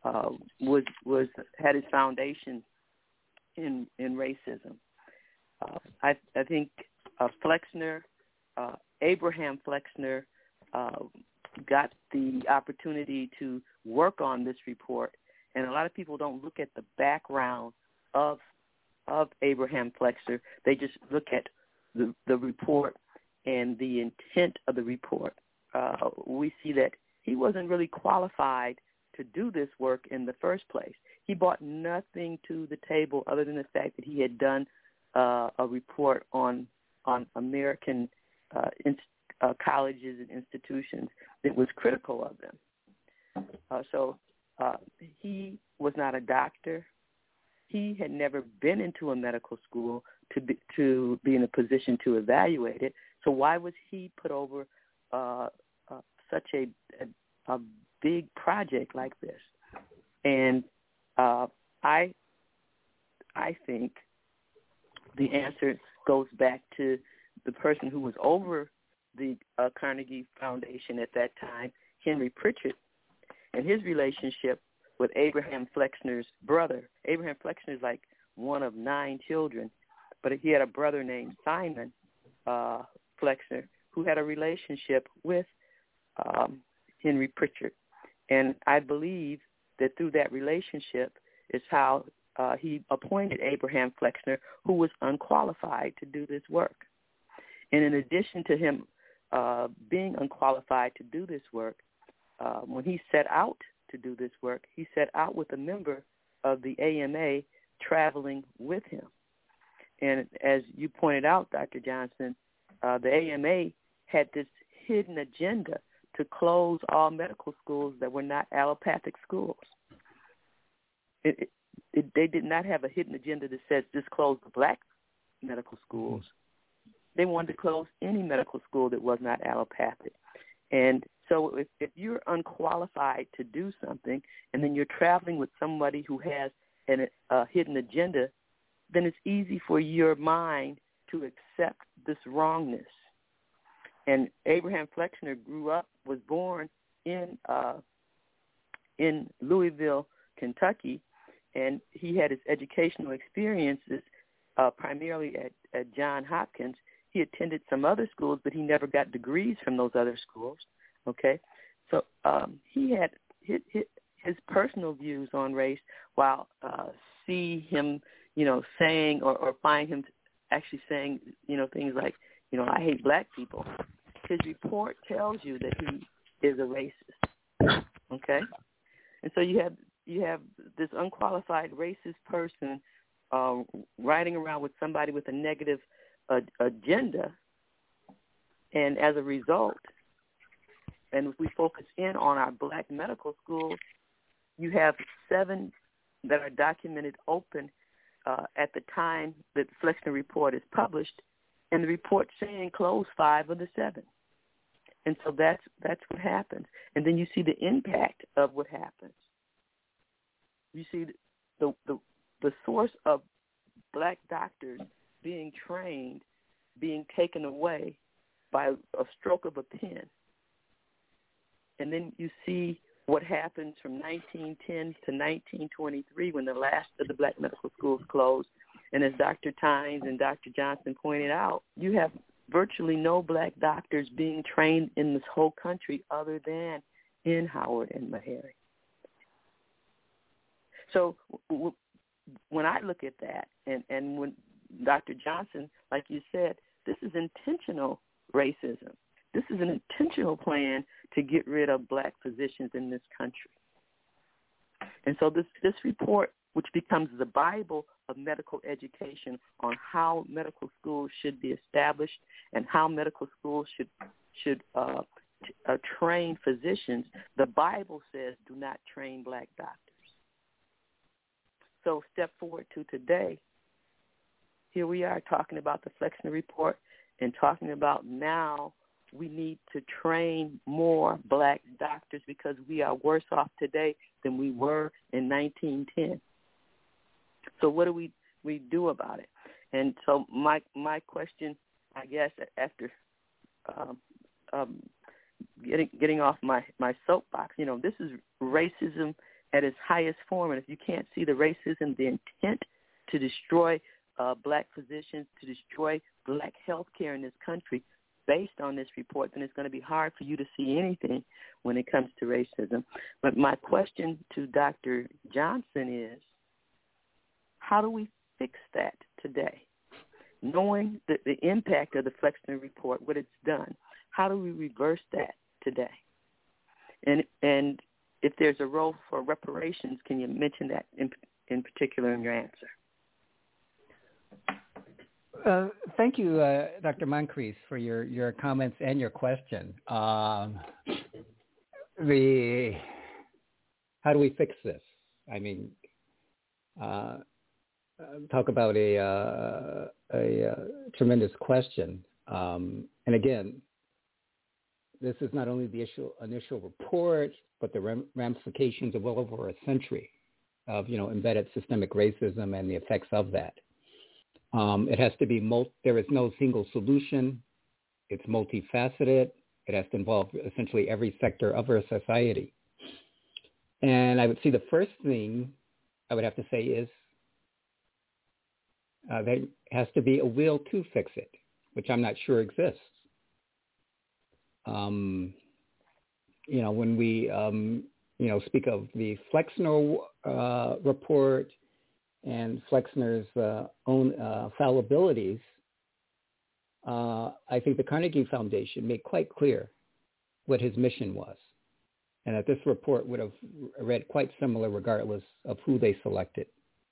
Had its foundation in racism. I think Flexner, Abraham Flexner, got the opportunity to work on this report, and a lot of people don't look at the background of Abraham Flexner. They just look at the report and the intent of the report. We see that he wasn't really qualified to do this work in the first place. He brought nothing to the table other than the fact that he had done a report on American colleges and institutions that was critical of them. So he was not a doctor. He had never been into a medical school to be in a position to evaluate it. So why was he put over such a big project like this? And I think the answer goes back to the person who was over the Carnegie Foundation at that time, Henry Pritchett, and his relationship with Abraham Flexner's brother. Abraham Flexner is like one of 9 children, but he had a brother named Simon Flexner who had a relationship with Henry Pritchett. And I believe that through that relationship is how he appointed Abraham Flexner, who was unqualified to do this work. And in addition to him being unqualified to do this work, when he set out to do this work, he set out with a member of the AMA traveling with him. And as you pointed out, Dr. Johnson, the AMA had this hidden agenda to close all medical schools that were not allopathic schools. They did not have a hidden agenda that says just close the black medical schools. They wanted to close any medical school that was not allopathic. And so if you're unqualified to do something and then you're traveling with somebody who has a hidden agenda, then it's easy for your mind to accept this wrongness. And Abraham Flexner was born in Louisville, Kentucky, and he had his educational experiences primarily at Johns Hopkins. He attended some other schools, but he never got degrees from those other schools. Okay, so he had his personal views on race, while see him, saying or find him actually saying, things like, I hate black people. His report tells you that he is a racist. Okay, and so you have this unqualified racist person riding around with somebody with a negative agenda, and as a result, and if we focus in on our black medical schools, you have 7 that are documented open at the time that the Flexner report is published, and the report saying close 5 of the 7. And so that's what happens. And then you see the impact of what happens. You see the source of black doctors being trained, being taken away by a stroke of a pen. And then you see what happens from 1910 to 1923 when the last of the black medical schools closed. And as Dr. Tynes and Dr. Johnson pointed out, you have virtually no black doctors being trained in this whole country other than in Howard and Meharry. So when I look at that, and when Dr. Johnson, like you said, this is intentional racism. This is an intentional plan to get rid of black physicians in this country. And so this report, which becomes the Bible of medical education on how medical schools should be established and how medical schools should train physicians, the Bible says do not train black doctors. So step forward to today. Here we are talking about the Flexner report and talking about now we need to train more black doctors because we are worse off today than we were in 1910. So what do we do about it? And so my question, I guess, after getting off my soapbox, this is racism at its highest form. And if you can't see the racism, the intent to destroy black physicians, to destroy black health care in this country based on this report, then it's going to be hard for you to see anything when it comes to racism. But my question to Dr. Johnson is, how do we fix that today? Knowing the impact of the Flexner report, what it's done, how do we reverse that today? And if there's a role for reparations, can you mention that in particular in your answer? Thank you, Dr. Moncrief, for your comments and your question. How do we fix this? I mean, talk about a tremendous question. And again, this is not only the initial report, but the ramifications of well over a century of, embedded systemic racism and the effects of that. It has to be, there is no single solution. It's multifaceted. It has to involve essentially every sector of our society. And I would say the first thing I would have to say is there has to be a will to fix it, which I'm not sure exists. When we, speak of the Flexner report and Flexner's own fallibilities, I think the Carnegie Foundation made quite clear what his mission was, and that this report would have read quite similar regardless of who they selected,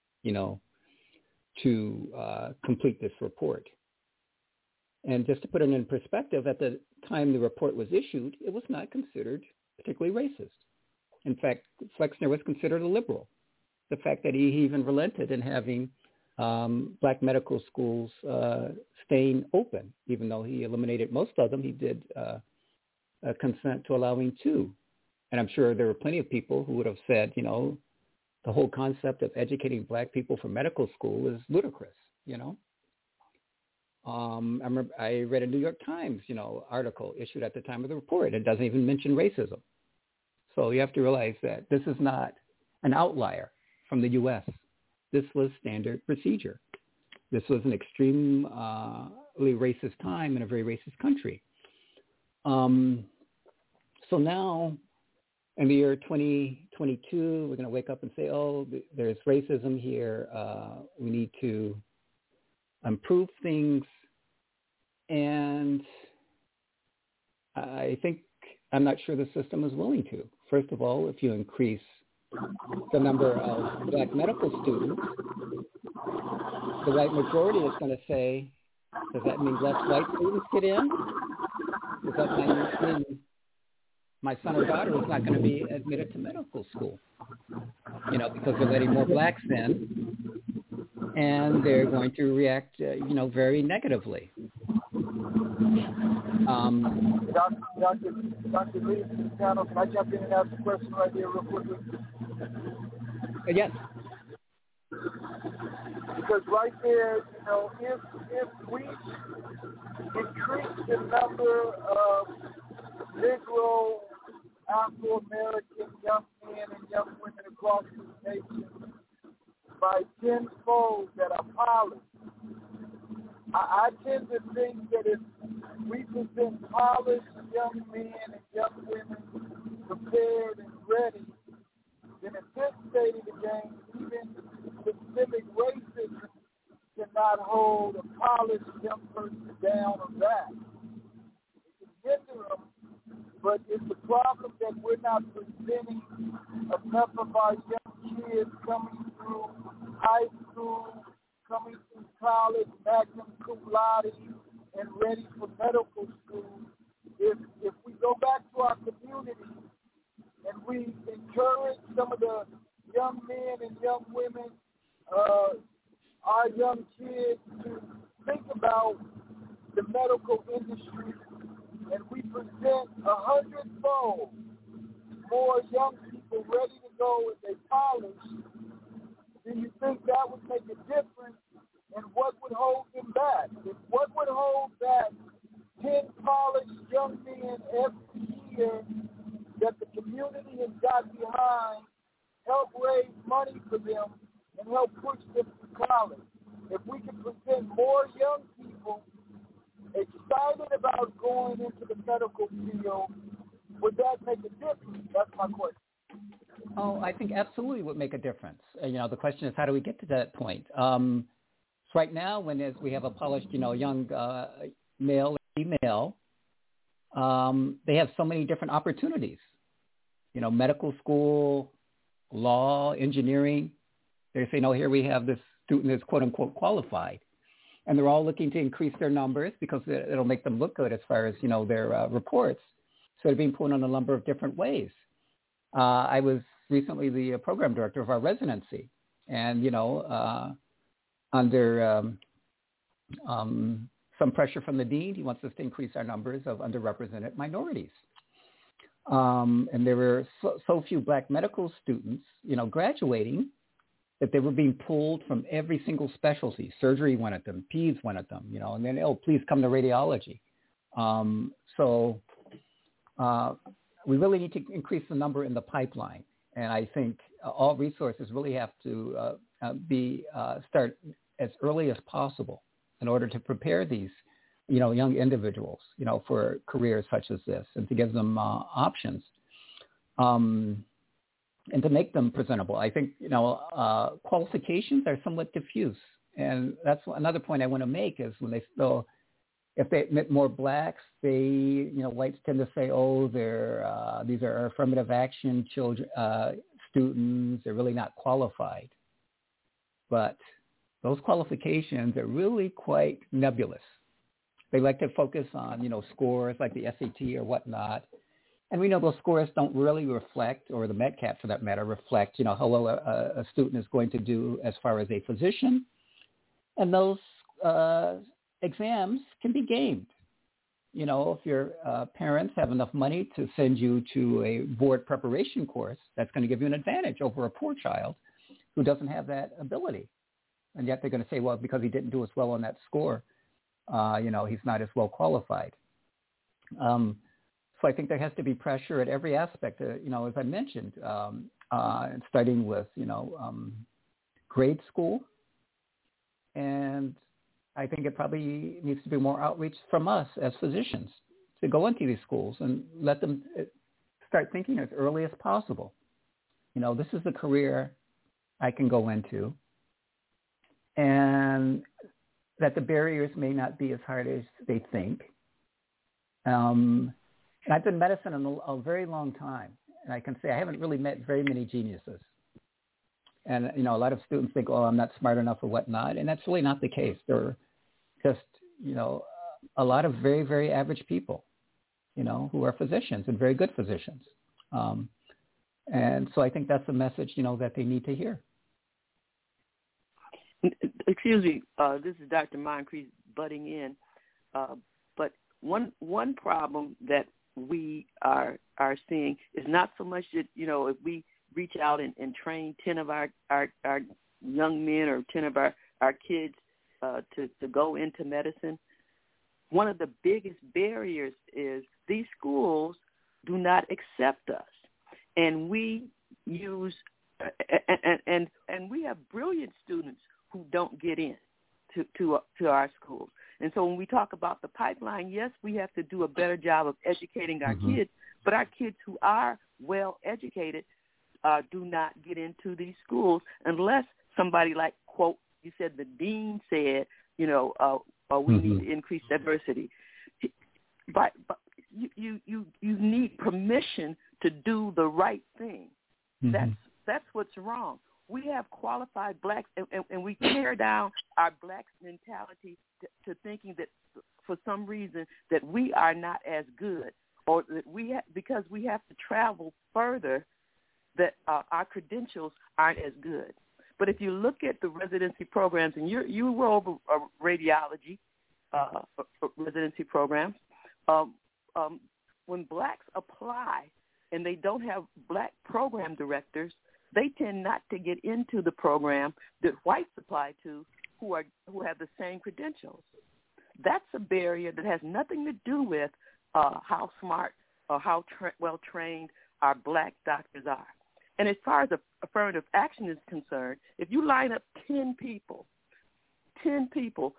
to complete this report. And just to put it in perspective, at the time the report was issued, it was not considered particularly racist. In fact, Flexner was considered a liberal. The fact that he even relented in having black medical schools staying open, even though he eliminated most of them, he did consent to allowing 2. And I'm sure there were plenty of people who would have said, the whole concept of educating black people for medical school is ludicrous, I read a New York Times, article issued at the time of the report. It doesn't even mention racism. So you have to realize that this is not an outlier from the U.S. This was standard procedure. This was an extremely racist time in a very racist country. So now, in the year 2022, we're going to wake up and say, there's racism here. We need to improve things. And I'm not sure the system is willing to. First of all, if you increase the number of black medical students, the white majority is going to say, does that mean less white students get in? Does that mean my son or daughter is not going to be admitted to medical school? Because they're letting more blacks in, and they're going to react, very negatively. Dr. Lee, can I jump in and ask a question right here real quickly? Yes. Because right there, if we increase the number of Negro, Afro-American young men and young women across the nation by tenfold that are polished, I tend to think that if we present polished young men and young women prepared and ready, then at this state of the game, even systemic racism cannot hold a polished young person down or back. It can hinder them, but it's the problem that we're not presenting enough of our young kids coming through high school, coming through college, magna cum laude, and ready for medical school. If we go back to our community and we encourage some of the young men and young women, our young kids, to think about the medical industry, and we present 100-fold more young people ready to go if they polish, do you think that would make a difference? And what would hold them back? What would hold back 10 polished young men every year that the community has got behind, help raise money for them, and help push them to college? If we can present more young people excited about going into the medical field, would that make a difference? That's my question. Oh, I think absolutely would make a difference. The question is, how do we get to that point? So right now, as we have a polished, young male and female, they have so many different opportunities. medical school, law, engineering. They say, no, here we have this student that's quote unquote qualified. And they're all looking to increase their numbers because it'll make them look good as far as, their reports. So they're being put on a number of different ways. I was recently the program director of our residency. And, under some pressure from the dean, he wants us to increase our numbers of underrepresented minorities. And there were so few black medical students, graduating, that they were being pulled from every single specialty. Surgery went at them, peds went at them, and then, please come to radiology. So we really need to increase the number in the pipeline. And I think all resources really have to start as early as possible in order to prepare these, young individuals, for careers such as this, and to give them options, and to make them presentable. I think, qualifications are somewhat diffuse, and that's another point I want to make is when if they admit more blacks, whites tend to say, these are affirmative action children, students, they're really not qualified. But those qualifications are really quite nebulous. They like to focus on, scores like the SAT or whatnot. And we know those scores don't really reflect, or the MedCat for that matter, reflect, how well a student is going to do as far as a physician. And those exams can be gamed. If your parents have enough money to send you to a board preparation course, that's going to give you an advantage over a poor child who doesn't have that ability. And yet they're going to say, well, because he didn't do as well on that score, he's not as well qualified. So I think there has to be pressure at every aspect, as I mentioned, starting with, grade school. And I think it probably needs to be more outreach from us as physicians to go into these schools and let them start thinking as early as possible. This is the career I can go into, and that the barriers may not be as hard as they think. And I've been in medicine a very long time, and I can say I haven't really met very many geniuses. And, a lot of students think, I'm not smart enough or whatnot, and that's really not the case. There are just, a lot of very, very average people, who are physicians and very good physicians. And so I think that's a message, that they need to hear. Excuse me, this is Dr. Moncrief butting in, but one problem that we are seeing is not so much that, if we reach out and train 10 of our young men or 10 of our kids to go into medicine, one of the biggest barriers is these schools do not accept us. And we use and we have brilliant students who don't get in to our schools. And so when we talk about the pipeline, yes, we have to do a better job of educating our kids, but our kids who are well educated do not get into these schools unless somebody like, quote, you said the dean said, we need to increase diversity. But you need permission to do the right thing. That's what's wrong. We have qualified blacks, and we tear down our black mentality to thinking that for some reason that we are not as good, or that because we have to travel further, that our credentials aren't as good. But if you look at the residency programs, and you were over radiology residency programs, when blacks apply and they don't have black program directors, they tend not to get into the program that whites apply to who have the same credentials. That's a barrier that has nothing to do with how smart or how well trained our black doctors are. And as far as affirmative action is concerned, if you line up 10 people, and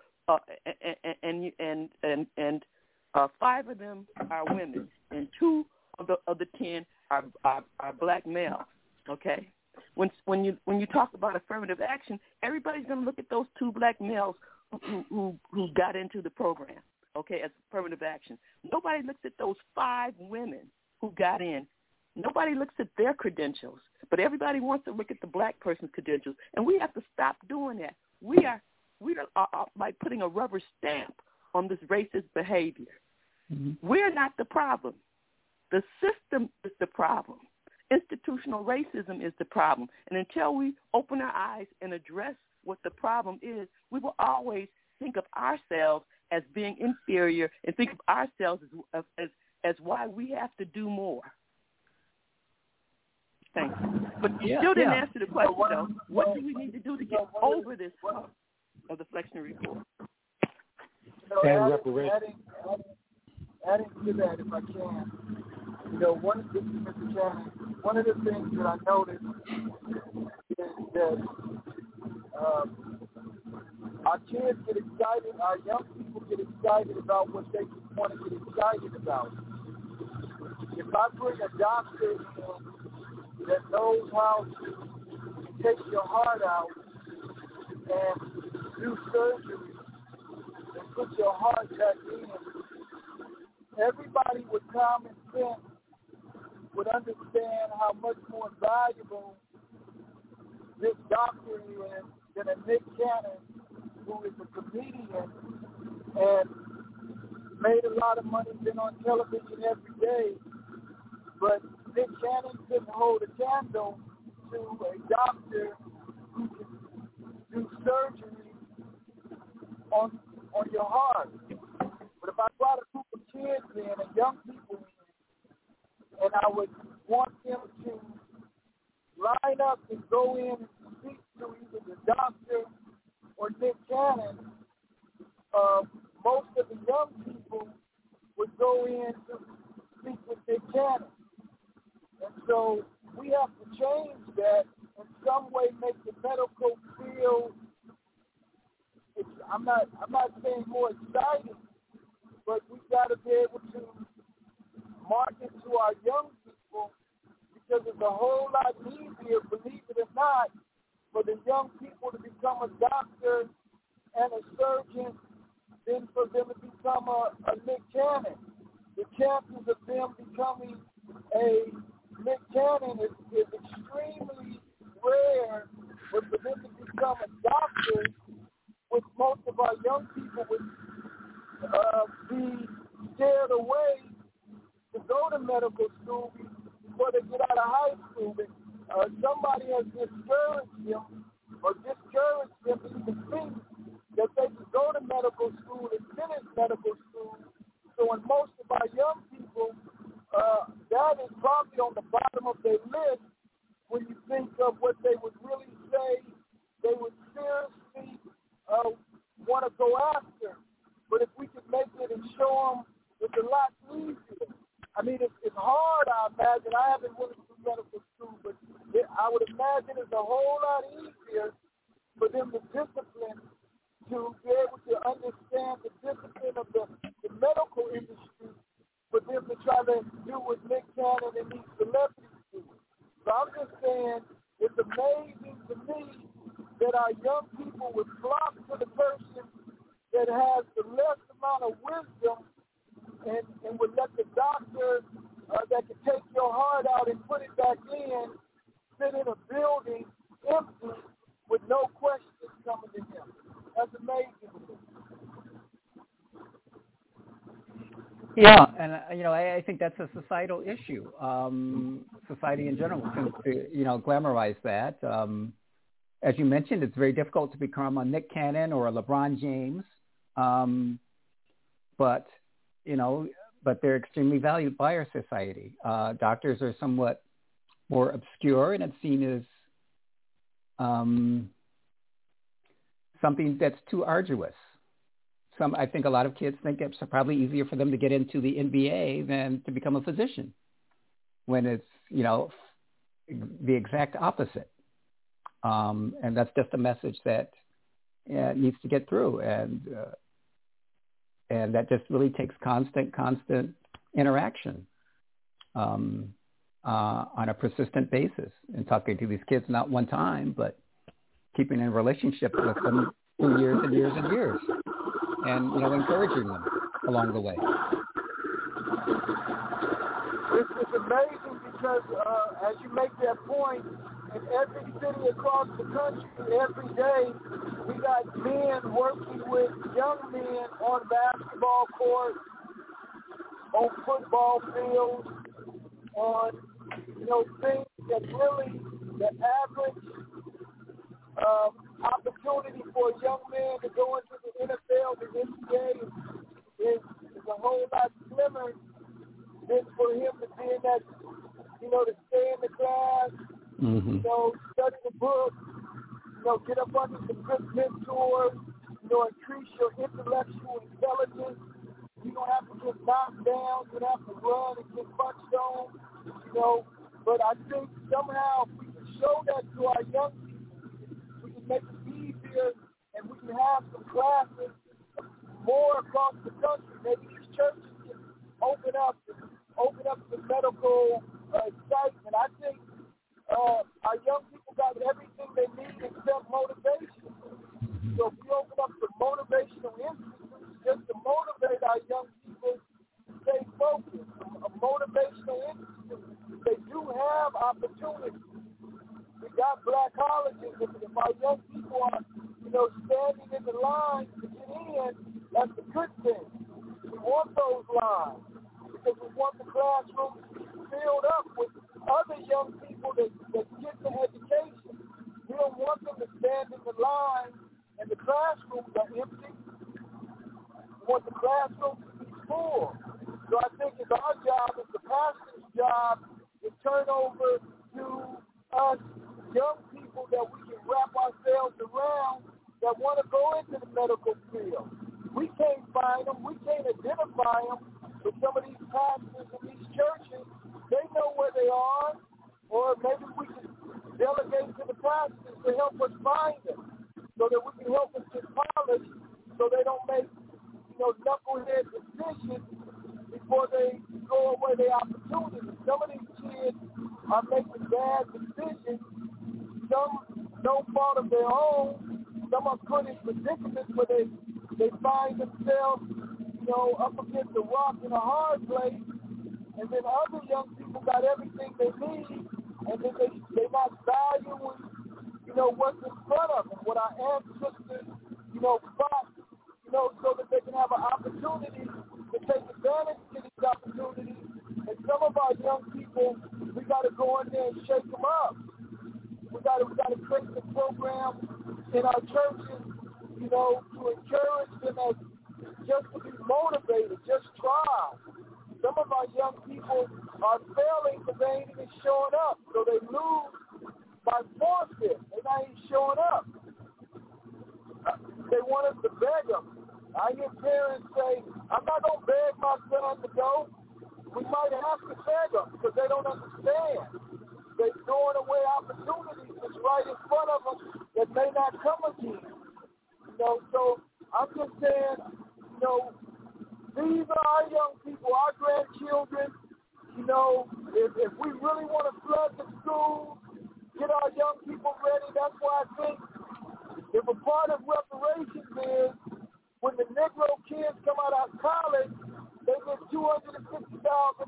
5 of them are women, and 2 of the 10 are black males. Okay, when you talk about affirmative action, everybody's going to look at those 2 black males who got into the program. Okay, as affirmative action. Nobody looks at those 5 women who got in. Nobody looks at their credentials, but everybody wants to look at the black person's credentials, and we have to stop doing that. We are like putting a rubber stamp on this racist behavior. Mm-hmm. We're not the problem. The system is the problem. Institutional racism is the problem. And until we open our eyes and address what the problem is, we will always think of ourselves as being inferior and think of ourselves as why we have to do more. Thank you. But you still didn't answer the question, though. What do we need to do to get over this part of the Flexner report? Adding to that, if I can, one of the things that I noticed is that our kids get excited, our young people get excited about what they want to get excited about. If I bring a doctor in that knows how to take your heart out and do surgery and put your heart back in, everybody with common sense would understand how much more valuable this doctor is than a Nick Cannon, who is a comedian and made a lot of money, been on television every day. But Nick Cannon couldn't hold a candle to a doctor who can do surgery on your heart. But if I brought a group of kids in and young people in, and I would want them to line up and go in and speak to either the doctor or Nick Cannon, most of the young people would go in to speak with Nick Cannon. And so we have to change that in some way, make the medical field, I'm not saying more exciting, but we've got to be able to market to our young people, because it's a whole lot easier, believe it or not, for the young people to become a doctor and a surgeon than for them to become a Nick Cannon. The chances of them becoming a Nick Cannon is extremely rare, but for them to become a doctor, which most of our young people would be scared away to go to medical school before they get out of high school. Somebody has discouraged them to even think that they could go to medical school and finish medical school. So in most of our young people, that is probably on the bottom of their list when you think of what they would really say they would seriously want to go after. But if we could make it and show them it's a lot easier. I mean, it's hard, I imagine. I haven't went through medical school, but I would imagine it's a whole lot easier for them to discipline, to be able to understand the discipline of the medical industry, for them to try to do what Nick Cannon and these celebrities do. So I'm just saying, it's amazing to me that our young people would flock to the person that has the less amount of wisdom and would let the doctor that can take your heart out and put it back in sit in a building empty with no questions coming to him. That's amazing. Yeah, and I think that's a societal issue. Society in general tends to glamorize that. As you mentioned, it's very difficult to become a Nick Cannon or a LeBron James, but they're extremely valued by our society. Doctors are somewhat more obscure, and it's seen as something that's too arduous. I think a lot of kids think it's probably easier for them to get into the NBA than to become a physician, when it's, the exact opposite. And that's just a message that needs to get through. And that just really takes constant interaction on a persistent basis, and talking to these kids not one time, but keeping in relationship with them for years and years and years, and encouraging them along the way. It's amazing because as you make that point, in every city across the country, every day, we got men working with young men on basketball courts, on football fields, on, things that really, the average opportunity for a young man to go into the NFL, the NBA, is a whole lot slimmer than for him to be in that, to stay in the class, study the book, get up under some good mentors, increase your intellectual intelligence. You don't have to get knocked down. You don't have to run and get punched on, But I think somehow if we can show that to our young people, we can make it easier and we can have some classes more across the country. Maybe these churches can open up the medical excitement. I think our young people got everything they need except motivation. So if we open up the motivational institutes just to motivate our young people to stay focused, a motivational institute, they do have opportunities. We got black colleges. If our young people are, standing in the line to get in, that's a good thing. We want those lines because we want the classrooms filled up with other young people that get the education. We don't want them to stand in the line and the classrooms are empty. We want the classrooms to be full. So I think it's our job, it's the pastor's job, to turn over to us young people that we can wrap ourselves around that want to go into the medical field. We can't find them. We can't identify them. But some of these pastors in these churches, they know where they are. Or maybe we can delegate to the pastors to help us find them so that we can help them get polished so they don't make, knucklehead decisions before they throw away their opportunities. Some of these kids are making bad decisions, some no fault of their own. Some are put in predicaments where they find themselves, up against a rock in a hard place, and then other young people got everything they need, and then they're not valuing, what's in front of them, what our ancestors, fought, so that they can have an opportunity to take advantage of these opportunities. And some of our young people, we got to go in there and shake them up. We got to create the program in our churches, to encourage them as just to be motivated, just try. Some of our young people are failing because they ain't even showing up, so they lose by forfeit. They're not even showing up. They want us to beg them. I hear parents say, I'm not going to beg my son to go. We might have to beg them because they don't understand. They're throwing away opportunities that's right in front of them that may not come again. So I'm just saying, these are our young people, our grandchildren. If we really want to flood the schools, get our young people ready, that's why I think if a part of reparations is when the Negro kids come out of college, they get $250,000.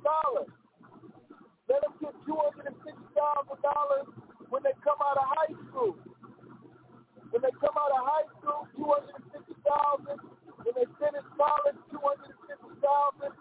Let them get $250,000 when they come out of high school. When they come out of high school, $250,000. When they finish college, $250,000.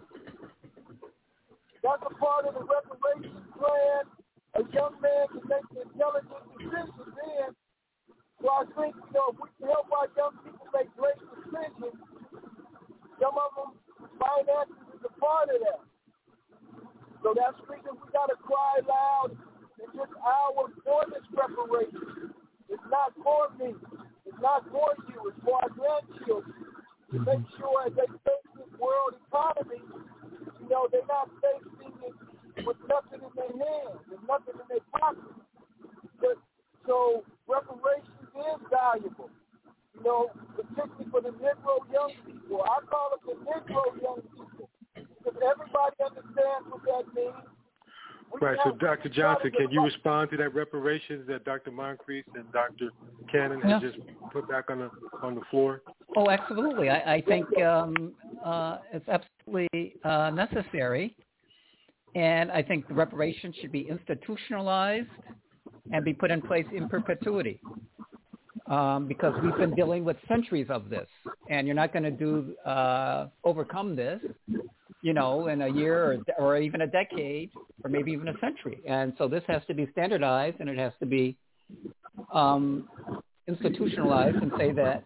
That's a part of the reparations plan. A young man can make the intelligent decisions then. So I think, if we can help our young people make great decisions, some of them, finances is a part of that. So that's the reason we got to cry loud and just hour for this reparation. It's not for me. It's not for you. It's for our grandchildren. To make sure as they face this world economy, they're not facing it with nothing in their hands and nothing in their pockets. So reparations is valuable, particularly for the Negro young people. I call it the Negro young people because everybody understands what that means. Right. So, Dr. Johnson, can you respond to that reparations that Dr. Moncrief and Dr. Cannon have just put back on the floor? Oh, absolutely. I think it's absolutely necessary And I think the reparations should be institutionalized and be put in place in perpetuity. Because we've been dealing with centuries of this, and you're not going to overcome this, in a year or even a decade or maybe even a century. And so this has to be standardized, and it has to be institutionalized, and say that,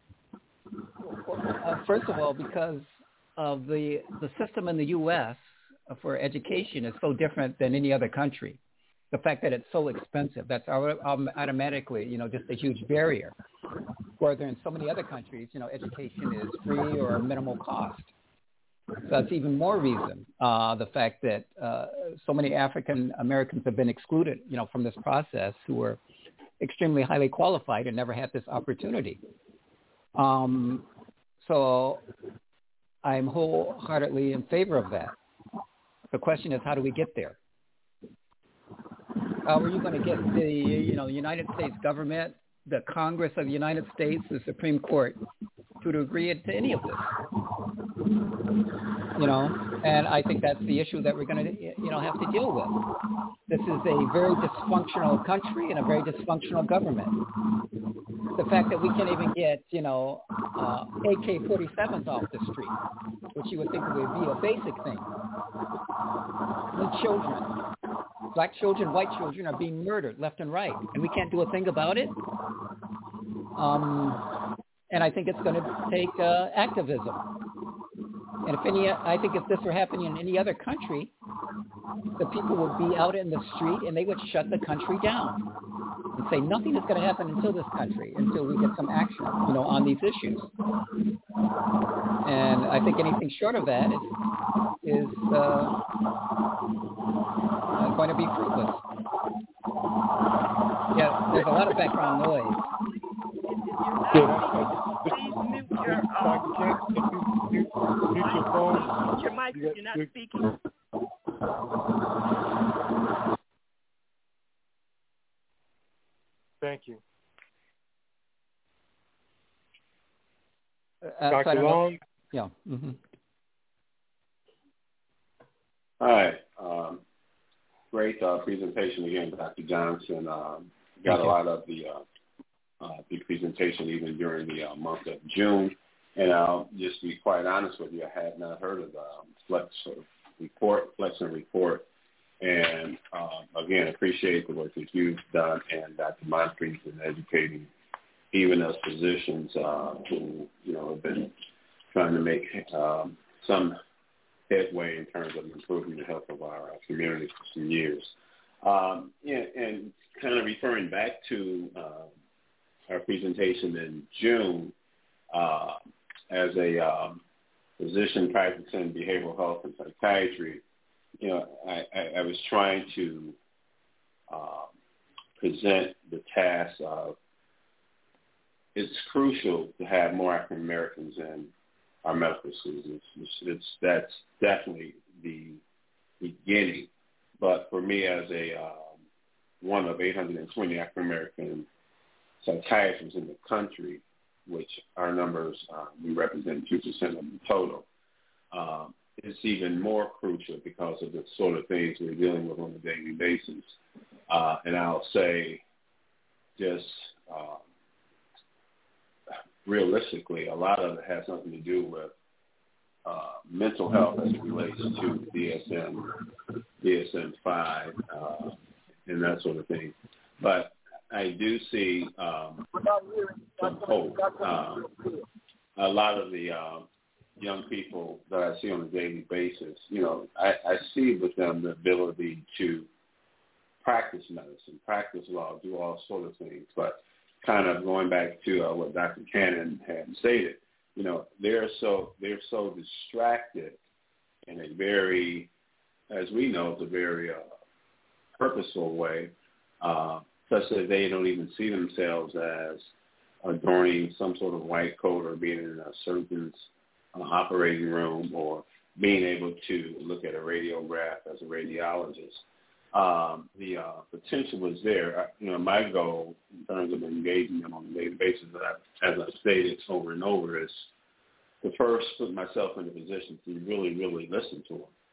first of all, because of the system in the U.S. for education is so different than any other country. The fact that it's so expensive, that's automatically, just a huge barrier. Whether in so many other countries, education is free or minimal cost. So that's even more reason, the fact that so many African Americans have been excluded, from this process, who are extremely highly qualified and never had this opportunity. So I'm wholeheartedly in favor of that. The question is, how do we get there? How are you going to get the, United States government, the Congress of the United States, the Supreme Court, to agree to any of this? And I think that's the issue that we're going to, have to deal with. This is a very dysfunctional country and a very dysfunctional government. The fact that we can't even get, AK-47s off the street, which you would think would be a basic thing. The children, black children, white children are being murdered left and right, and we can't do a thing about it. And I think it's going to take activism. And I think if this were happening in any other country, the people would be out in the street and they would shut the country down and say nothing is going to happen until we get some action, on these issues. And I think anything short of that is going to be fruitless. Yeah, there's a lot of background noise. Please mute your phone. Your mic if you're not speaking. Thank you. Dr. Long? Yeah. Mm-hmm. Hi. Great presentation again, Dr. Johnson. Got a lot of the presentation even during the month of June. And I'll just be quite honest with you, I had not heard of the Flexner report. And again, appreciate the work that you've done and Dr. Moncrief in educating even us physicians who, have been trying to make some headway in terms of improving the health of our community for some years. And kind of referring back to our presentation in June, as a physician practicing behavioral health and psychiatry, I was trying to present the task of it's crucial to have more African Americans in our medical schools. That's definitely the beginning. But for me, as one of 820 African American psychiatrists in the country, which our numbers, we represent 2% of the total, it's even more crucial because of the sort of things we're dealing with on a daily basis. And I'll say just realistically, a lot of it has something to do with mental health as it relates to DSM-5, and that sort of thing. But I do see some hope. A lot of the young people that I see on a daily basis, I see with them the ability to practice medicine, practice law, do all sorts of things. But kind of going back to what Dr. Cannon had stated, they're so distracted in a very, as we know, it's a very purposeful way, such that they don't even see themselves as adorning some sort of white coat or being in a surgeon's operating room or being able to look at a radiograph as a radiologist. The potential was there. My goal in terms of engaging them on a daily basis, as I've stated over and over, is to first put myself in a position to really, really listen to them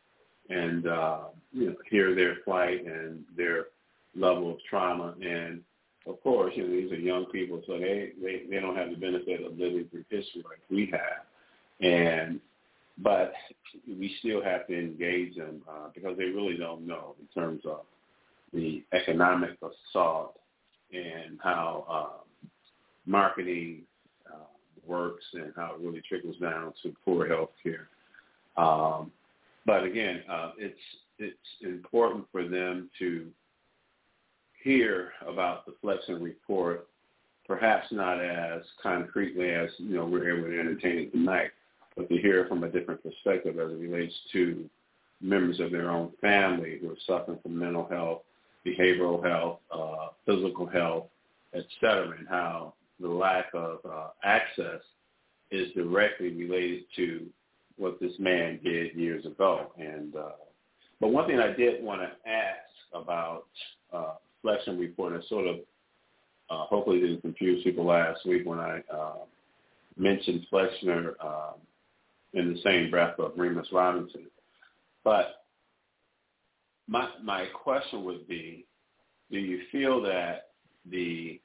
and hear their plight and their level of trauma. And of course, these are young people, so they don't have the benefit of living through history like we have. But we still have to engage them because they really don't know in terms of the economic assault and how marketing works and how it really trickles down to poor health care. But again, it's important for them to hear about the Flexner report, perhaps not as concretely as we're able to entertain it tonight, but to hear from a different perspective as it relates to members of their own family who are suffering from mental health, behavioral health, physical health, et cetera, and how the lack of access is directly related to what this man did years ago. But one thing I did want to ask about Flexner report, and sort of hopefully didn't confuse people last week when I mentioned Flexner in the same breath of Remus Robinson. But my question would be, do you feel that the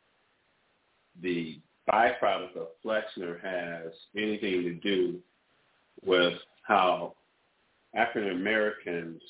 byproduct of Flexner has anything to do with how African Americans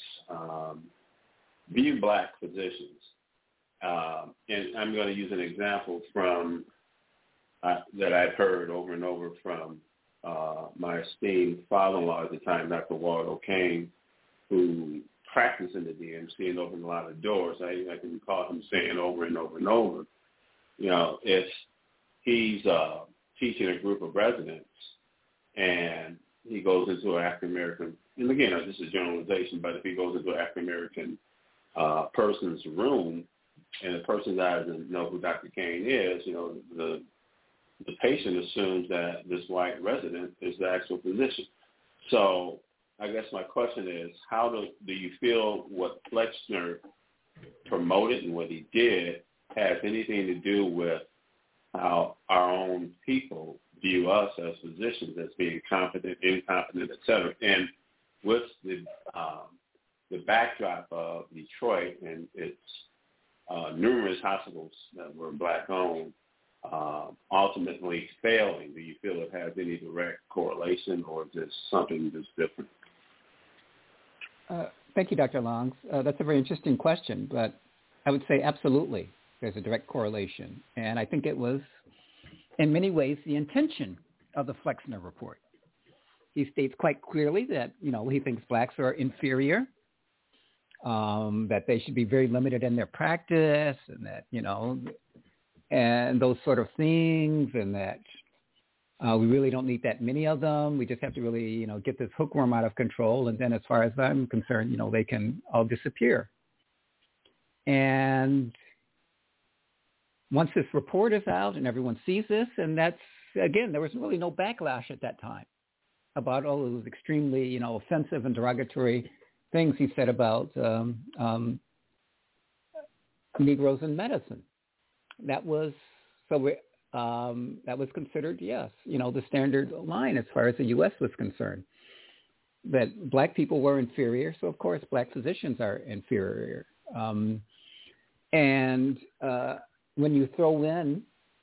view black physicians? And I'm going to use an example from that I've heard over and over from my esteemed father-in-law at the time, Dr. Waldo Kane, who practiced in the DMC and opened a lot of doors. I can recall him saying over and over and over, if he's teaching a group of residents and he goes into an African-American, and again, this is a generalization, but if he goes into an African-American person's room and the person doesn't know who Dr. Kane is, the patient assumes that this white resident is the actual physician. So I guess my question is, how do you feel what Flexner promoted and what he did has anything to do with how our own people view us as physicians as being competent, incompetent, et cetera? And with the backdrop of Detroit and its numerous hospitals that were black-owned ultimately failing, do you feel it has any direct correlation, or is this something that's different? Thank you, Dr. Longs. That's a very interesting question, but I would say absolutely there's a direct correlation. And I think it was, in many ways, the intention of the Flexner report. He states quite clearly that, he thinks blacks are inferior, that they should be very limited in their practice, and that, and those sort of things, and that we really don't need that many of them. We just have to really, get this hookworm out of control. And then as far as I'm concerned, they can all disappear. And once this report is out and everyone sees this, and that's, again, there was really no backlash at that time about all those extremely, offensive and derogatory things he said about Negroes in medicine. That was that was considered, yes, the standard line as far as the U.S. was concerned, that black people were inferior. So, of course, black physicians are inferior. And when you throw in,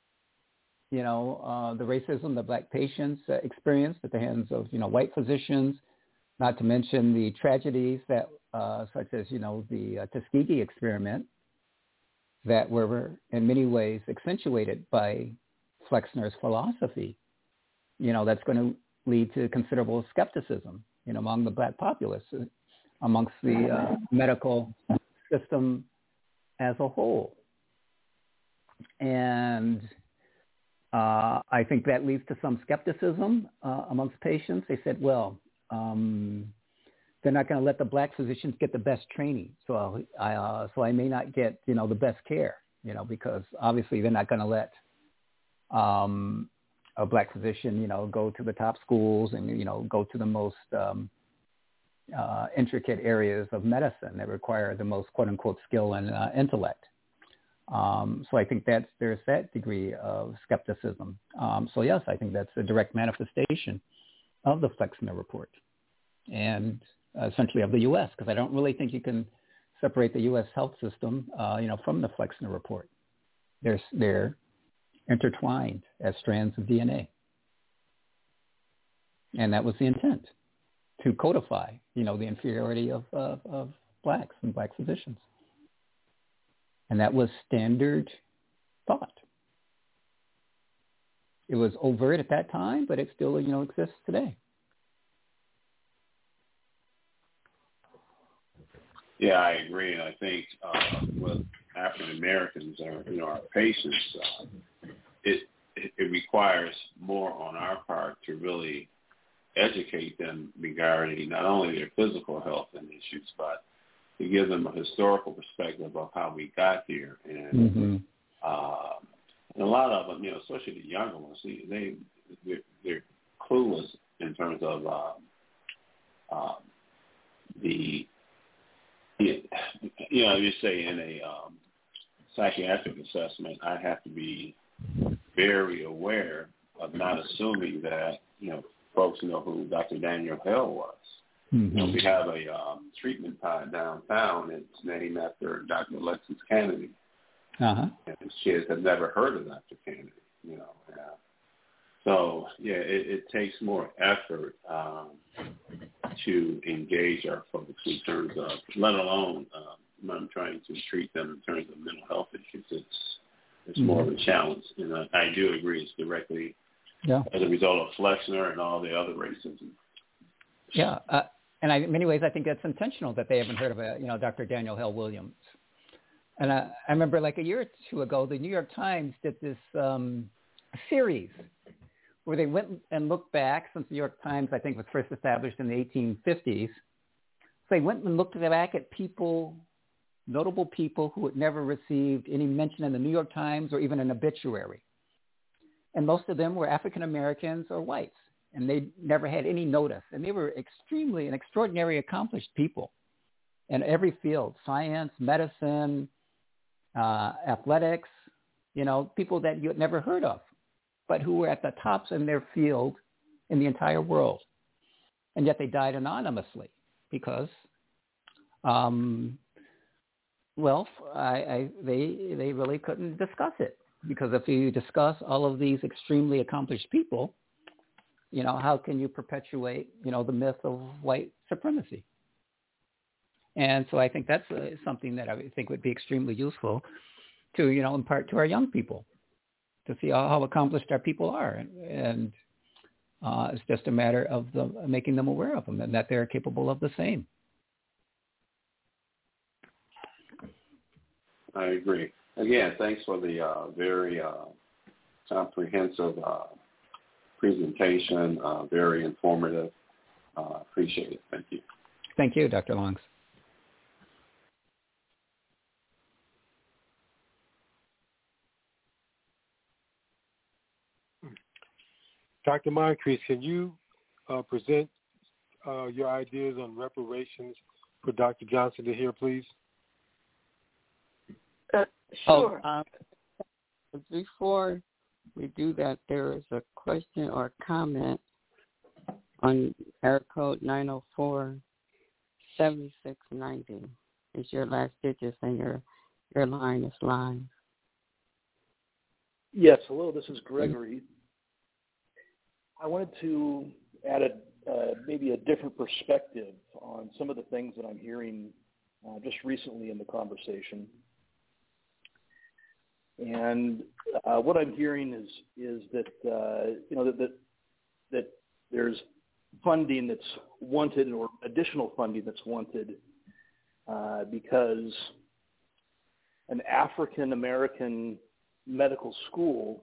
the racism that black patients experienced at the hands of, white physicians, not to mention the tragedies that, such as, the Tuskegee experiment, that were in many ways accentuated by Flexner's philosophy, that's going to lead to considerable skepticism, among the black populace, amongst the medical system as a whole. And I think that leads to some skepticism amongst patients. They said, well, they're not going to let the black physicians get the best training. So I may not get, the best care, because obviously they're not going to let a black physician, go to the top schools and, go to the most intricate areas of medicine that require the most, quote unquote, skill and intellect. So I think there's that degree of skepticism. So yes, I think that's a direct manifestation of the Flexner report. And essentially of the U.S., because I don't really think you can separate the U.S. health system, from the Flexner Report. They're intertwined as strands of DNA. And that was the intent, to codify, the inferiority of blacks and black physicians. And that was standard thought. It was overt at that time, but it still, exists today. Yeah, I agree. And I think with African Americans, our patients, it requires more on our part to really educate them regarding not only their physical health and issues, but to give them a historical perspective of how we got here. And, and a lot of them, especially the younger ones, they're clueless in terms of you say in a psychiatric assessment, I have to be very aware of not assuming that, folks know who Dr. Daniel Hell was. We have a treatment pod downtown. It's named after Dr. Alexis Kennedy. And kids have never heard of Dr. Kennedy, So, it takes more effort to engage our folks in terms of, let alone when I'm trying to treat them in terms of mental health issues. It's more of a challenge. And I do agree it's directly as a result of Flexner and all the other racism. Yeah. And in many ways, I think that's intentional that they haven't heard of, Dr. Daniel Hell Williams. And I remember like a year or two ago, the New York Times did this series where they went and looked back, since the New York Times, I think, was first established in the 1850s. So they went and looked back at notable people who had never received any mention in the New York Times or even an obituary. And most of them were African Americans or whites, and they never had any notice. And they were extremely and extraordinarily accomplished people in every field: science, medicine, athletics, people that you had never heard of, but who were at the tops in their field in the entire world. And yet they died anonymously because, they really couldn't discuss it. Because if you discuss all of these extremely accomplished people, how can you perpetuate, the myth of white supremacy? And so I think that's something that I think would be extremely useful to, impart to our young people, to see how accomplished our people are. And it's just a matter of making them aware of them and that they're capable of the same. I agree. Again, thanks for the very comprehensive presentation, very informative. Appreciate it. Thank you. Thank you, Dr. Longs. Dr. Moncrief, can you present your ideas on reparations for Dr. Johnson to hear, please? Sure. Before we do that, there is a question or comment on area code 904-7690. It's your last digits and your line is live. Yes, hello, this is Gregory. I wanted to add maybe a different perspective on some of the things that I'm hearing just recently in the conversation. And what I'm hearing is that that there's funding that's wanted, or additional funding that's wanted, because an African American medical school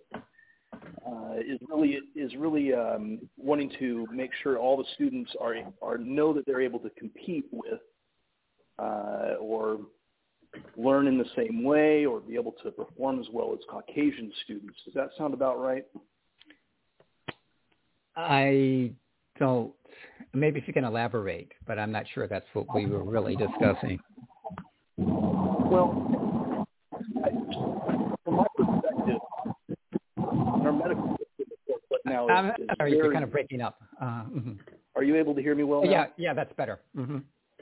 is really wanting to make sure all the students are know that they're able to compete with or learn in the same way or be able to perform as well as Caucasian students. Does that sound about right? I don't. Maybe if you can elaborate, but I'm not sure that's what we were really discussing. Well, from my perspective, our medical system now is sorry, you're kind of breaking up. Pardon Are you able to hear me well now? Yeah, that's better. Mm-hmm.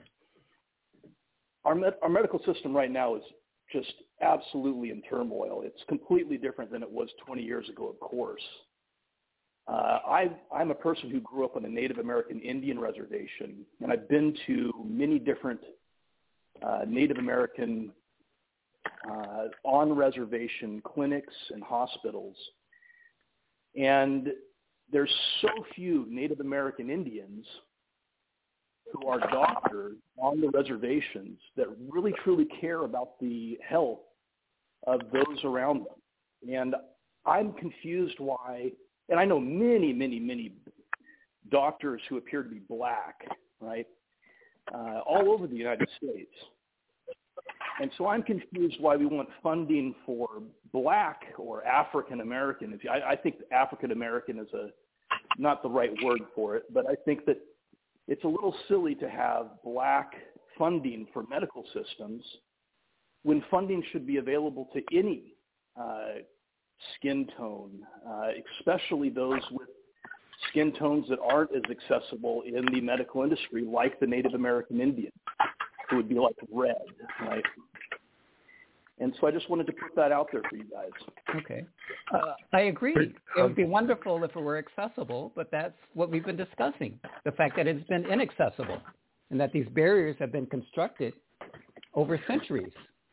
Our medical system right now is just absolutely in turmoil. It's completely different than it was 20 years ago, of course. I'm a person who grew up on a Native American Indian reservation, and I've been to many different Native American on-reservation clinics and hospitals. And there's so few Native American Indians who are doctors on the reservations that really truly care about the health of those around them. And I'm confused why, and I know many, many, many doctors who appear to be black, right, all over the United States. And so I'm confused why we want funding for black or African American. I think African American is not the right word for it, but I think that it's a little silly to have black funding for medical systems when funding should be available to any skin tone, especially those with skin tones that aren't as accessible in the medical industry, like the Native American Indian, who would be like red, right? And so I just wanted to put that out there for you guys. Okay. I agree. It would be wonderful if it were accessible, but that's what we've been discussing, the fact that it's been inaccessible and that these barriers have been constructed over centuries.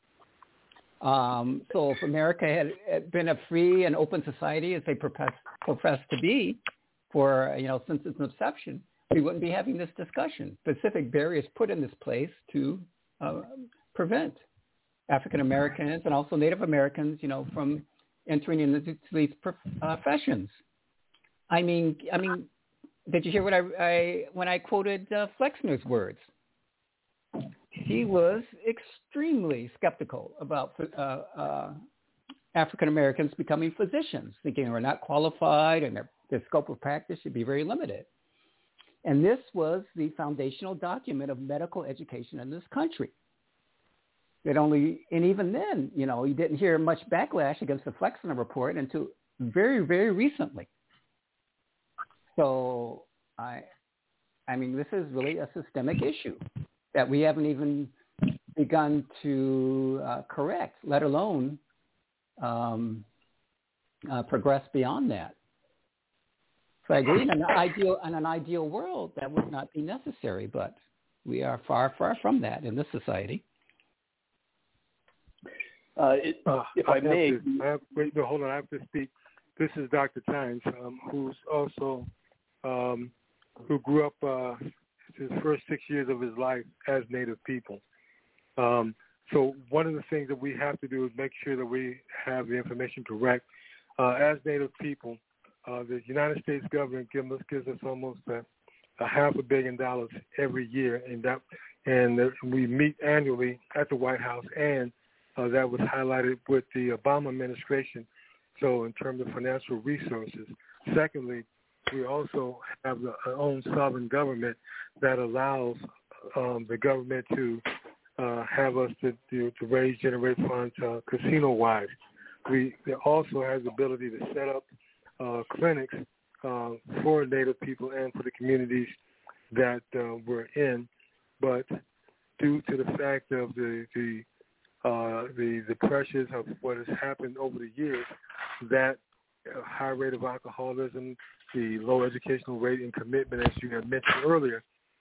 So if America had been a free and open society, as they profess to be for, since its inception, we wouldn't be having this discussion. Specific barriers put in this place to prevent African Americans and also Native Americans, from entering into these professions. I mean, did you hear when I quoted Flexner's words? He was extremely skeptical about African Americans becoming physicians, thinking they're not qualified and their scope of practice should be very limited. And this was the foundational document of medical education in this country. And even then, you didn't hear much backlash against the Flexner report until very, very recently. So, this is really a systemic issue that we haven't even begun to correct, let alone progress beyond that. So I agree, in an ideal world, that would not be necessary, but we are far, far from that in this society. If I may. Hold on, I have to speak. This is Dr. Tynes, who's also, who grew up his first 6 years of his life as Native people. So one of the things that we have to do is make sure that we have the information correct. As Native people, the United States government gives us almost $500 million every year, and we meet annually at the White House, and that was highlighted with the Obama administration. So in terms of financial resources. Secondly, we also have our own sovereign government that allows the government to have us to generate funds casino-wide. We also has the ability to set up clinics for Native people and for the communities that we're in, but due to the fact of the pressures of what has happened over the years, that high rate of alcoholism, the low educational rate and commitment, as you had mentioned earlier,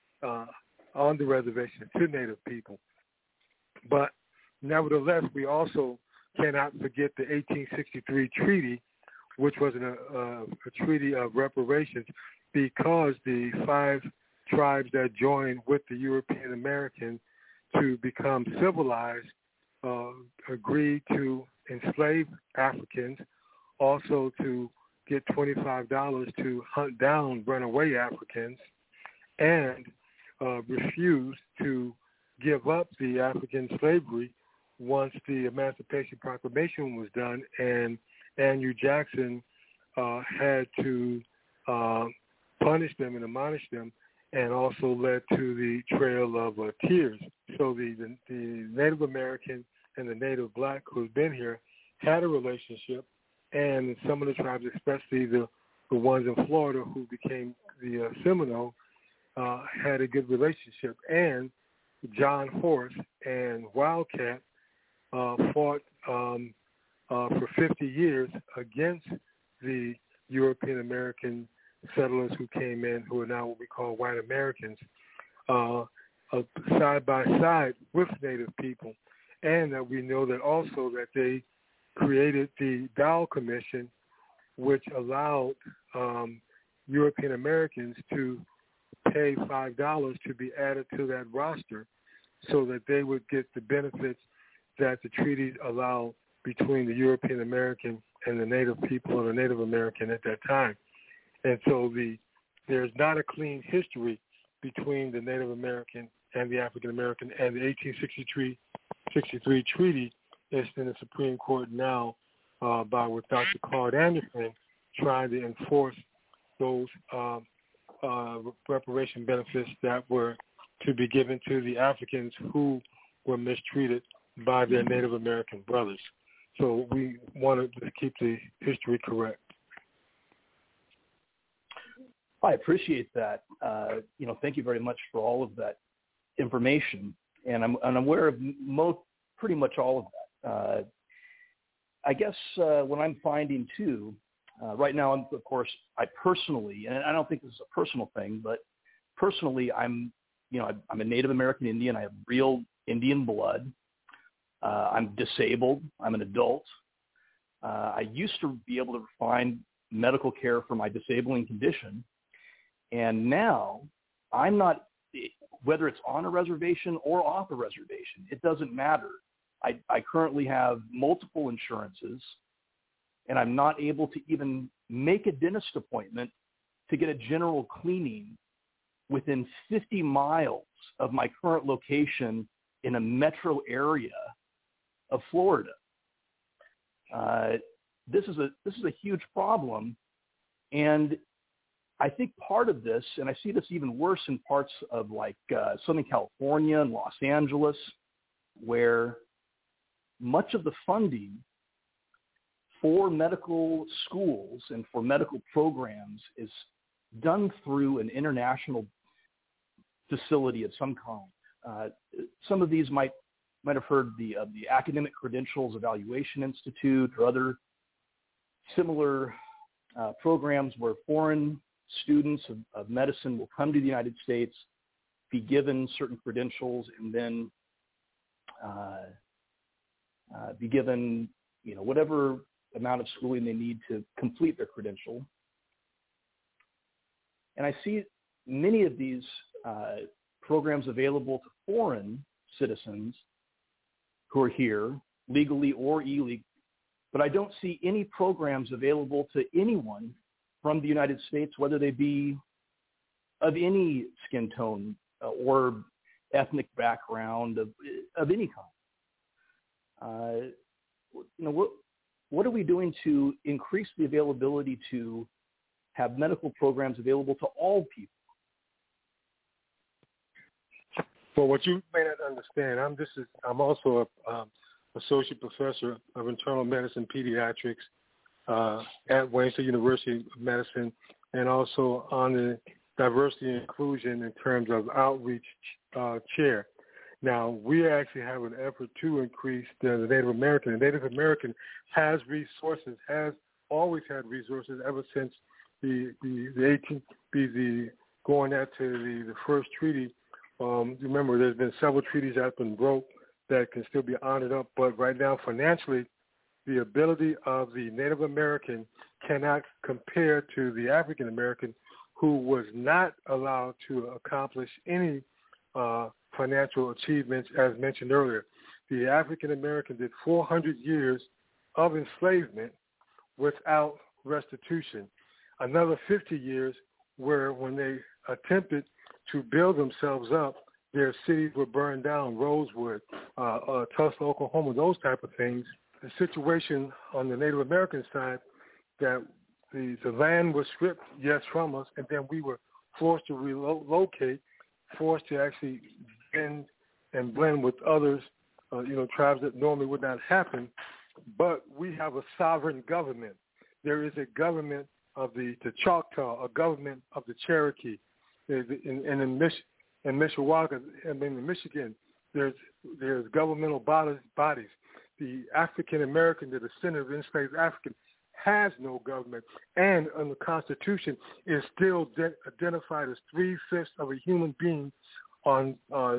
on the reservation to Native people. But nevertheless, we also cannot forget the 1863 treaty, which was a treaty of reparations, because the 5 tribes that joined with the European Americans to become civilized agreed to enslave Africans, also to get $25 to hunt down runaway Africans, and refused to give up the African slavery once the Emancipation Proclamation was done, and Andrew Jackson had to punish them and admonish them, and also led to the Trail of Tears. So the Native American and the Native Black who's been here had a relationship, and some of the tribes, especially the ones in Florida who became the Seminole, had a good relationship. And John Horse and Wildcat fought for 50 years against the European American settlers who came in, who are now what we call white Americans, side by side with Native people. And that we know that also that they created the Dowell Commission, which allowed European Americans to pay $5 to be added to that roster so that they would get the benefits that the treaties allow between the European American and the Native people or the Native American at that time. And so there's not a clean history between the Native American and the African American, and the 1863 treaty is in the Supreme Court now with Dr. Claude Anderson trying to enforce those reparation benefits that were to be given to the Africans who were mistreated by their Native American brothers. So we wanted to keep the history correct. I appreciate that. Thank you very much for all of that information, and I'm aware of pretty much all of that. I guess what I'm finding too, right now, I personally, and I don't think this is a personal thing, but personally, I'm a Native American Indian. I have real Indian blood. I'm disabled. I'm an adult. I used to be able to find medical care for my disabling condition, and now I'm not, whether it's on a reservation or off a reservation, it doesn't matter. I currently have multiple insurances, and I'm not able to even make a dentist appointment to get a general cleaning within 50 miles of my current location in a metro area of Florida. This is a huge problem, and I think part of this, and I see this even worse in parts of like Southern California and Los Angeles, where much of the funding for medical schools and for medical programs is done through an international facility of some kind. Some of these might have heard the Academic Credentials Evaluation Institute or other similar programs where foreign students of medicine will come to the United States, be given certain credentials, and then be given, whatever amount of schooling they need to complete their credential. And I see many of these programs available to foreign citizens who are here, legally or illegally, but I don't see any programs available to anyone from the United States, whether they be of any skin tone or ethnic background of any kind. What are we doing to increase the availability to have medical programs available to all people? Well, what you may not understand, I'm also a associate professor of internal medicine pediatrics at Wayne State University of Medicine, and also on the diversity and inclusion in terms of outreach chair. Now, we actually have an effort to increase the Native American. The Native American has resources, has always had resources ever since the going after the first treaty. Remember, there's been several treaties that have been broke that can still be honored up, but right now, financially, the ability of the Native American cannot compare to the African American, who was not allowed to accomplish any financial achievements, as mentioned earlier. The African American did 400 years of enslavement without restitution. Another 50 years where when they attempted to build themselves up, their cities were burned down, Rosewood, Tulsa, Oklahoma, those type of things. The situation on the Native American side, that the land was stripped, yes, from us, and then we were forced to relocate, forced to actually bend and blend with others, tribes that normally would not happen. But we have a sovereign government. There is a government of the Choctaw, a government of the Cherokee, in Mishawaka, in Michigan, there's governmental bodies. The African American, the descendant of enslaved African, has no government, and in the Constitution is still identified as 3/5 of a human being on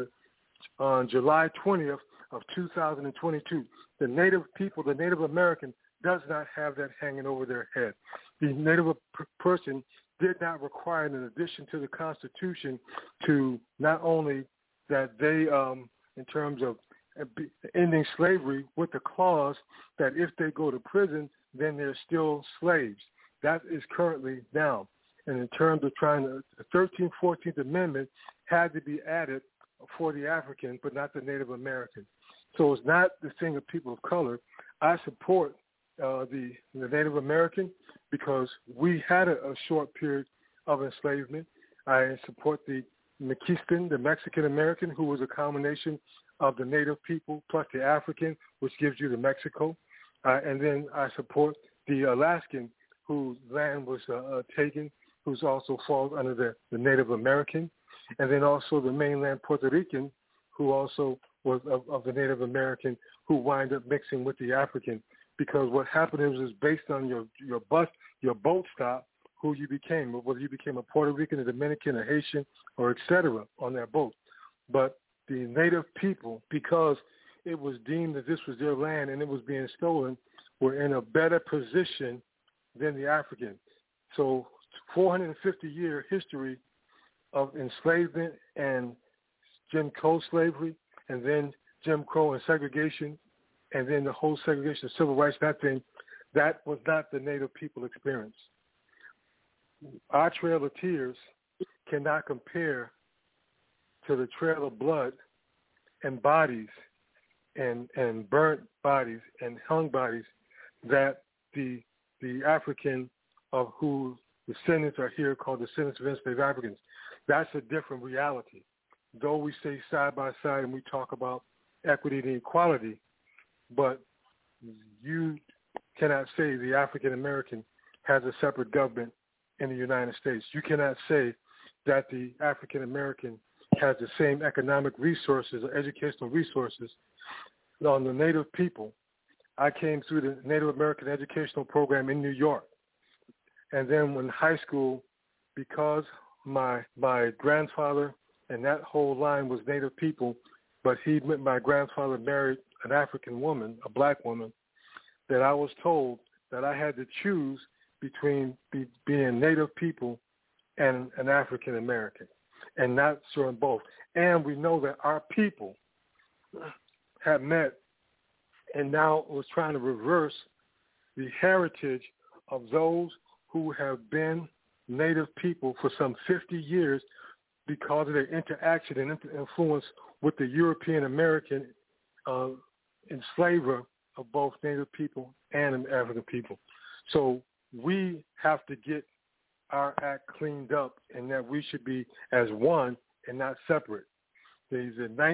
July 20th of 2022. The Native people, the Native American, does not have that hanging over their head. The Native person did not require, in addition to the Constitution, to not only that they, in terms of ending slavery, with the clause that if they go to prison, then they're still slaves. That is currently down. And in terms of the 13th, 14th Amendment had to be added for the African, but not the Native American. So it's not the thing of people of color. I support the Native American because we had a short period of enslavement. I support the Mexican, the Mexican American, who was a combination of the Native people plus the African, which gives you the Mexico. And then I support the Alaskan, whose land was taken, who's also falls under the Native American. And then also the mainland Puerto Rican, who also was of the Native American, who wind up mixing with the African. Because what happened is based on your boat stop, who you became, whether you became a Puerto Rican, a Dominican, a Haitian, or et cetera on that boat. But the Native people, because it was deemed that this was their land and it was being stolen, were in a better position than the African. So 450-year history of enslavement and Jim Crow slavery, and then Jim Crow and segregation, and then the whole segregation of civil rights, that was not the Native people experience. Our Trail of Tears cannot compare to the trail of blood and bodies and burnt bodies and hung bodies that the African of whose descendants are here called descendants of enslaved Africans. That's a different reality. Though we say side by side and we talk about equity and equality, but you cannot say the African American has a separate government in the United States. You cannot say that the African American has the same economic resources or educational resources on the Native people. I came through the Native American educational program in New York. And then when high school, because my grandfather and that whole line was Native people, but my grandfather married an African woman, a black woman, that I was told that I had to choose between being Native people and an African American, and not showing both. And we know that our people have met and now was trying to reverse the heritage of those who have been Native people for some 50 years because of their interaction and influence with the European American enslaver of both Native people and African people. So we have to get our act cleaned up, and that we should be as one and not separate. The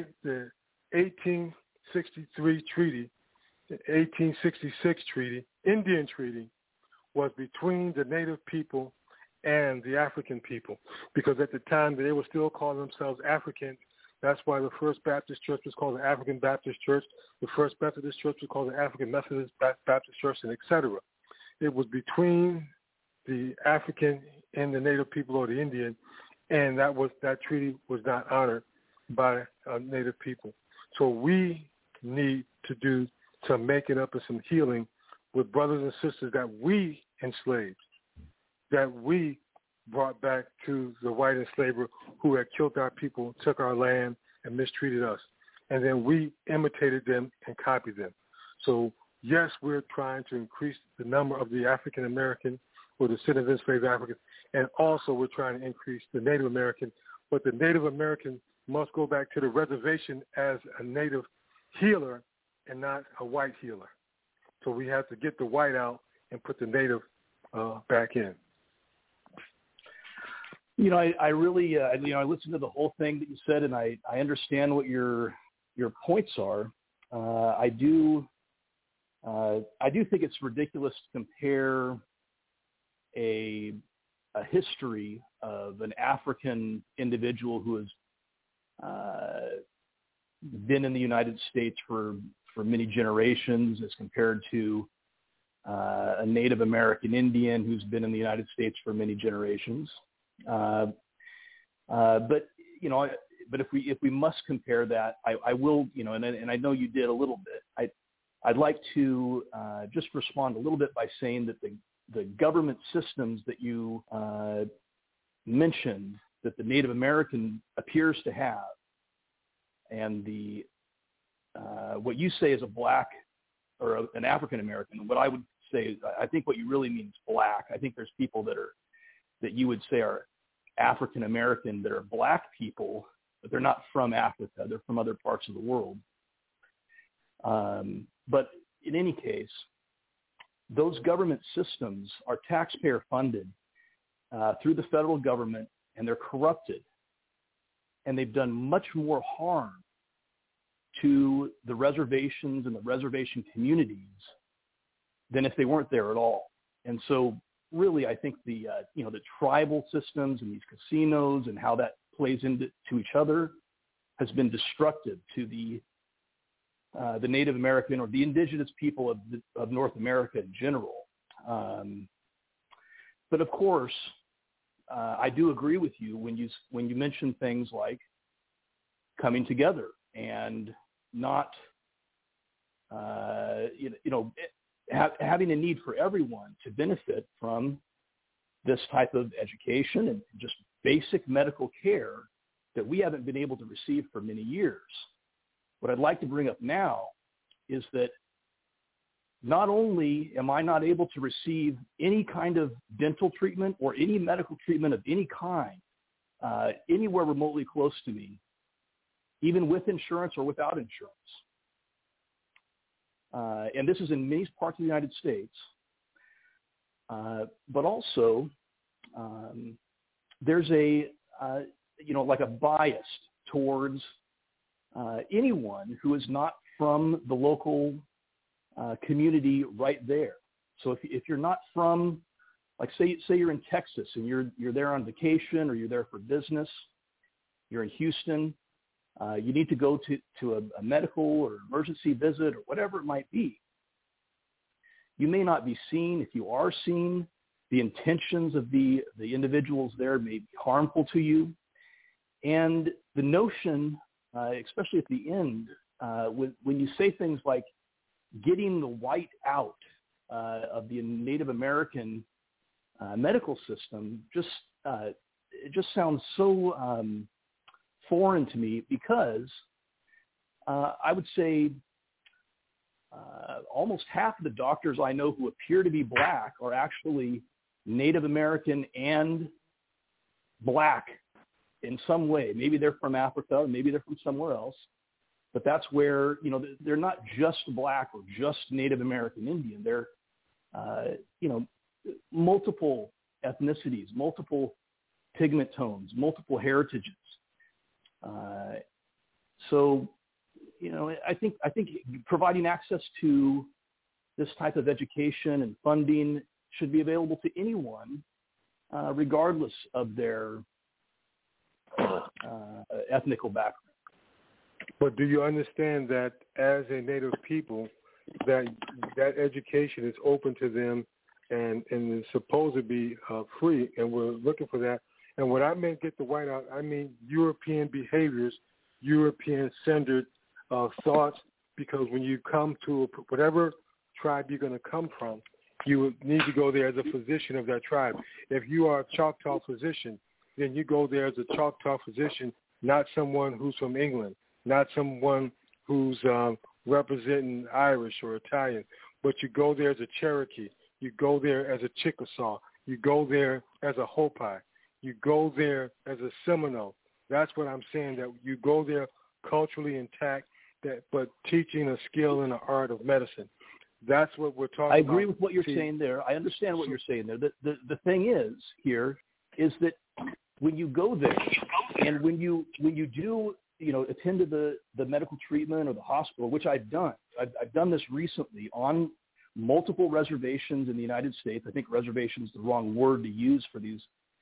1863 treaty, the 1866 treaty, Indian treaty, was between the Native people and the African people, because at the time they were still calling themselves Africans. That's why the First Baptist Church was called the African Baptist Church. The First Methodist Church was called the African Methodist Baptist Church, and et cetera. It was between the African and the Native people or the Indian, and that treaty was not honored by Native people. So we need to do some making up and some healing with brothers and sisters that we enslaved, that we brought back to the white enslaver who had killed our people, took our land, and mistreated us. And then we imitated them and copied them. So, yes, we're trying to increase the number of the African American or the descendants of enslaved Africans, and also we're trying to increase the Native American. But the Native American must go back to the reservation as a Native healer and not a white healer. So we have to get the white out and put the Native back in. You know, I really, I listened to the whole thing that you said, and I understand what your points are. I do think it's ridiculous to compare a history an African individual who has been in the United States for many generations as compared to a Native American Indian who's been in the United States for many generations. But if we must compare that, I will, and I know you did a little bit. I'd like to just respond a little bit by saying that the government systems that you mentioned that the Native American appears to have, and the what you say is a black or an African American, what I would say is I think what you really mean is black. I think there's people that you would say are African American that are black people, but they're not from Africa. They're from other parts of the world. But in any case, those government systems are taxpayer funded through the federal government, and they're corrupted. And they've done much more harm to the reservations and the reservation communities than if they weren't there at all. And so really, I think the tribal systems and these casinos and how that plays into each other has been destructive to the Native American or the indigenous people of North America in general. But of course, I do agree with you when you mention things like coming together and not, having a need for everyone to benefit from this type of education and just basic medical care that we haven't been able to receive for many years. What I'd like to bring up now is that not only am I not able to receive any kind of dental treatment or any medical treatment of any kind anywhere remotely close to me, even with insurance or without insurance. And this is in many parts of the United States. But also, there's like a bias towards anyone who is not from the local community right there. So if you're not from, like say you're in Texas and you're there on vacation or you're there for business, you're in Houston, you need to go to a medical or emergency visit or whatever it might be. You may not be seen. If you are seen, the intentions of the individuals there may be harmful to you. And the notion, especially at the end, when you say things like getting the white out of the Native American medical system, it just sounds so foreign to me, because I would say almost half of the doctors I know who appear to be black are actually Native American and black in some way. Maybe they're from Africa, or maybe they're from somewhere else, but that's where, they're not just black or just Native American Indian. They're, multiple ethnicities, multiple pigment tones, multiple heritages. So, I think providing access to this type of education and funding should be available to anyone, regardless of their ethnical background. But do you understand that as a Native people, that education is open to them and is supposed to be free, and we're looking for that? And when I mean get the white out, I mean European behaviors, European-centered thoughts, because when you come to whatever tribe you're going to come from, you need to go there as a physician of that tribe. If you are a Choctaw physician, then you go there as a Choctaw physician, not someone who's from England, not someone who's representing Irish or Italian, but you go there as a Cherokee, you go there as a Chickasaw, you go there as a Hopi, you go there as a Seminole. That's what I'm saying, that you go there culturally intact, but teaching a skill and an art of medicine. That's what we're talking about. I agree with what you're saying there. I understand what you're saying there. The thing is that when you go there and when you do, attend to the medical treatment or the hospital, which I've done. I've done this recently on multiple reservations in the United States. I think reservation is the wrong word to use for these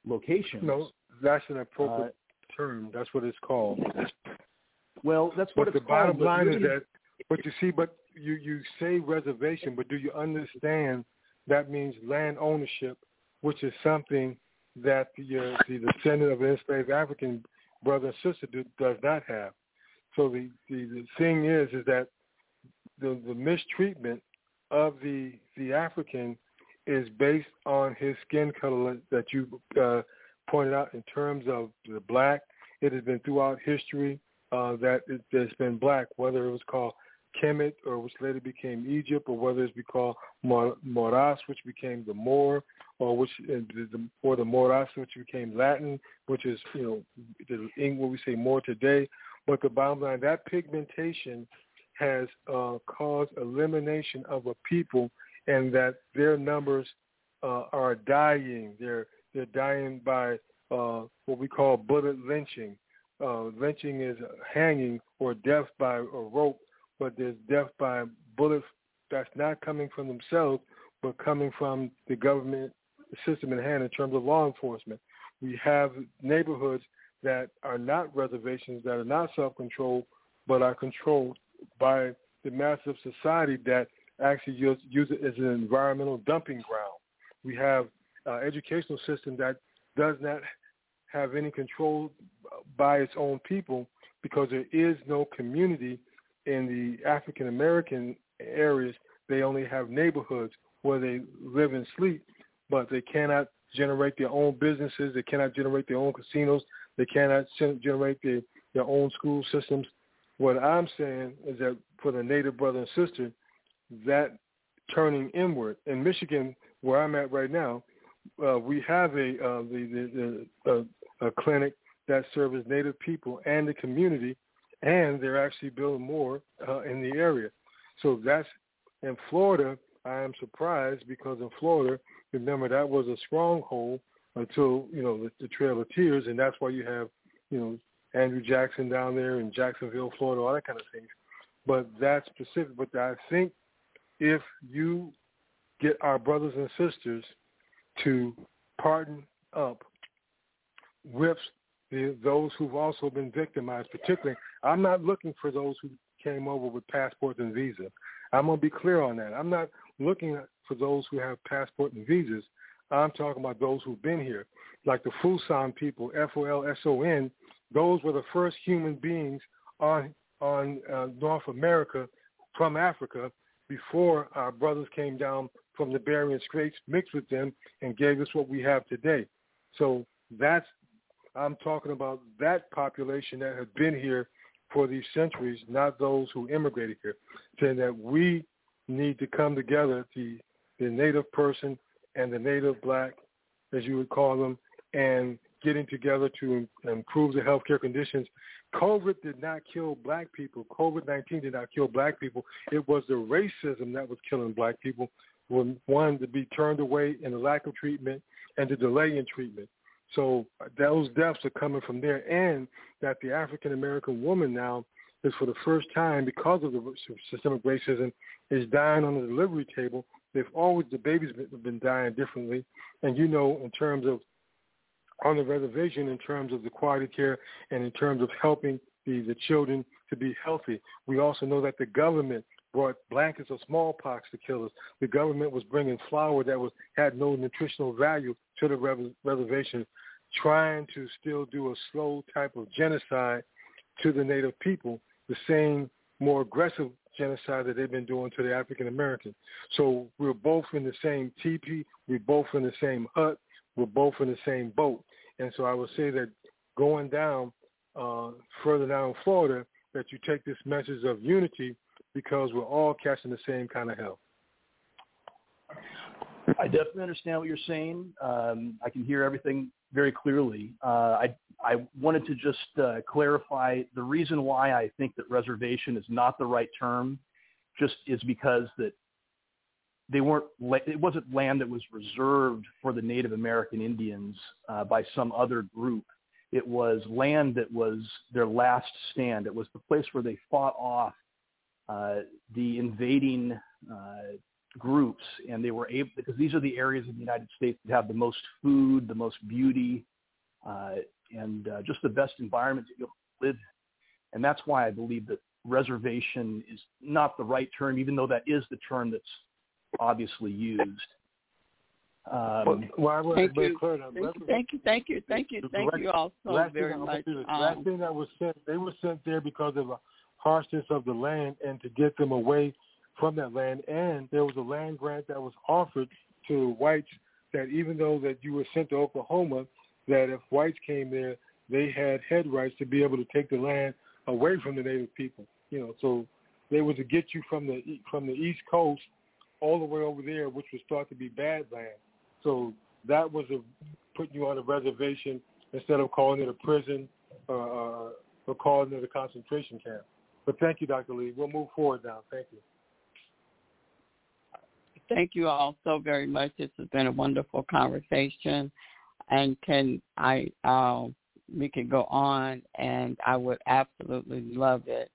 locations. No, that's an appropriate term. That's what it's called. Well, that's what but it's the bottom called. line really, is that, but you see, but you say reservation, but do you understand that means land ownership, which is something that the descendant of an enslaved African brother and sister does not have. So the thing is that the mistreatment of the African is based on his skin color that you pointed out in terms of the black. It has been throughout history that there's been black, whether it was called Kemet or which later became Egypt, or whether it's called Moras, which became the Moor, or the Moras, which became Latin, which is what we say Moor today. But the bottom line, that pigmentation has caused elimination of a people, and that their numbers are dying. They're dying by what we call bullet lynching. Lynching is hanging or death by a rope, but there's death by bullets that's not coming from themselves, but coming from the government system in hand in terms of law enforcement. We have neighborhoods that are not reservations, that are not self-controlled, but are controlled by the massive society that actually use it as an environmental dumping ground. We have an educational system that does not have any control by its own people, because there is no community in the African American areas. They only have neighborhoods where they live and sleep, but they cannot generate their own businesses. They cannot generate their own casinos. They cannot generate their own school systems. What I'm saying is that for the Native brother and sister, that turning inward. In Michigan, where I'm at right now, we have a clinic that serves Native people and the community, and they're actually building more in the area. So that's in Florida. I am surprised because in Florida, remember, that was a stronghold until the Trail of Tears, and that's why you have Andrew Jackson down there in Jacksonville, Florida, all that kind of things. But that's specific. But I think if you get our brothers and sisters to partner up with those who've also been victimized, particularly, I'm not looking for those who came over with passports and visas. I'm going to be clear on that. I'm not looking for those who have passport and visas. I'm talking about those who've been here, like the Fulson people, Folson. Those were the first human beings on North America from Africa before our brothers came down from the Bering Straits, mixed with them, and gave us what we have today. So I'm talking about that population that had been here for these centuries, not those who immigrated here, saying that we need to come together, the Native person and the Native black, as you would call them, and getting together to improve the healthcare conditions. COVID did not kill black people. COVID-19 did not kill black people. It was the racism that was killing black people, one, to be turned away in the lack of treatment and the delay in treatment. So those deaths are coming from there, and that the African-American woman now is for the first time, because of the systemic racism, is dying on the delivery table. The babies have been dying differently. And in terms of on the reservation, in terms of the quality care and in terms of helping the children to be healthy, we also know that the government brought blankets of smallpox to kill us. The government was bringing flour that had no nutritional value to the reservation, trying to still do a slow type of genocide to the Native people, the same more aggressive genocide that they've been doing to the African Americans. So we're both in the same teepee, we're both in the same hut, we're both in the same boat. And so I would say that going down, further down in Florida, that you take this message of unity, because we're all catching the same kind of hell. I definitely understand what you're saying. I can hear everything very clearly. I wanted to just clarify the reason why I think that reservation is not the right term, just is because that it wasn't land that was reserved for the Native American Indians by some other group. It was land that was their last stand. It was the place where they fought off the invading groups, and they were able, because these are the areas of the United States that have the most food, the most beauty, and just the best environment to be able to live in. And that's why I believe that reservation is not the right term, even though that is the term that's obviously used. Thank you all so very much. Last thing that was sent, they were sent there because of the harshness of the land and to get them away from that land. And there was a land grant that was offered to whites that even though that you were sent to Oklahoma, that if whites came there, they had head rights to be able to take the land away from the Native people. You know, so they were to get you from the East Coast all the way over there, which was thought to be bad land. So that was putting you on a reservation instead of calling it a prison or calling it a concentration camp. But thank you, Dr. Lee. We'll move forward now. Thank you. Thank you all so very much. This has been a wonderful conversation, and we can go on, and I would absolutely love it.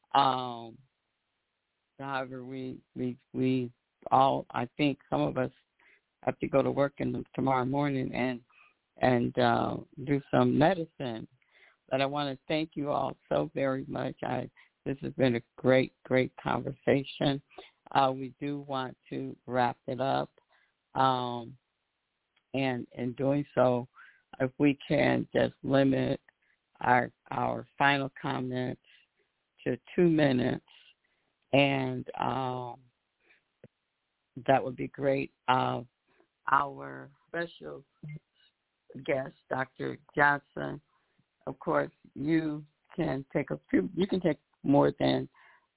However, we all, I think some of us have to go to work tomorrow morning and do some medicine. But I want to thank you all so very much. This has been a great, great conversation. We do want to wrap it up, and in doing so, if we can just limit our final comments to 2 minutes, and that would be great. Our special guest, Dr. Johnson, of course, you can take more than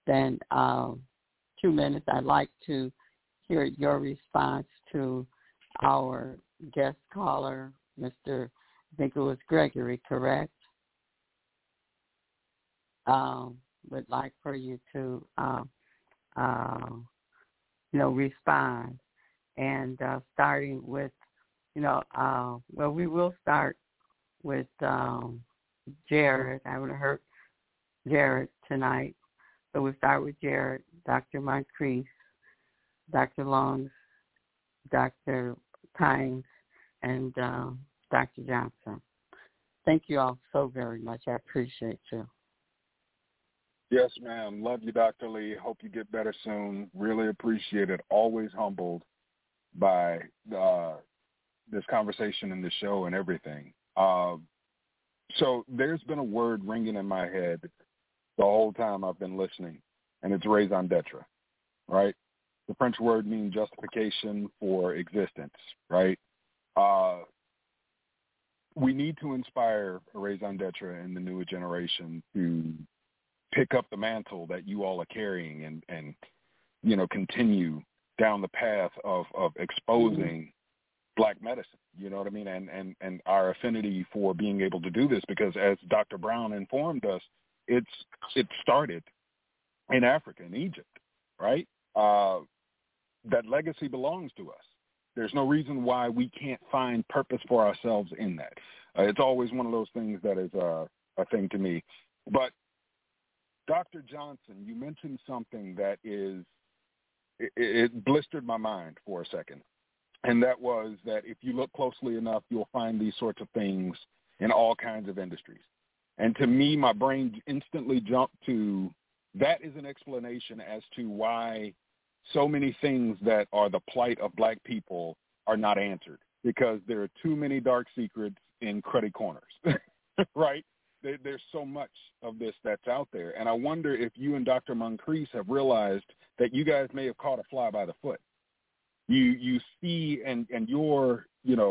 2 minutes. I'd like to hear your response to our guest caller, Mr. I think it was Gregory, correct? Would like for you to, respond. And starting with, we will start with Jared. I would have heard Jared tonight. So we'll start with Jared, Dr. Moncrief, Dr. Longs, Dr. Tynes, and Dr. Johnson. Thank you all so very much. I appreciate you. Yes, ma'am. Love you, Dr. Lee. Hope you get better soon. Really appreciate it. Always humbled by this conversation and the show and everything. So there's been a word ringing in my head the whole time I've been listening, and it's raison d'etre, right? The French word means justification for existence, right? We need to inspire a raison d'etre in the newer generation to pick up the mantle that you all are carrying and continue down the path of exposing Black medicine, you know what I mean, and our affinity for being able to do this, because as Dr. Brown informed us, it started in Africa, in Egypt, right? That legacy belongs to us. There's no reason why we can't find purpose for ourselves in that. It's always one of those things that is a thing to me. But Dr. Johnson, you mentioned something that it blistered my mind for a second. And that was that if you look closely enough, you'll find these sorts of things in all kinds of industries. And to me, my brain instantly jumped to that is an explanation as to why so many things that are the plight of Black people are not answered, because there are too many dark secrets in cruddy corners, right? There's so much of this that's out there. And I wonder if you and Dr. Moncrief have realized that you guys may have caught a fly by the foot. You see, and your,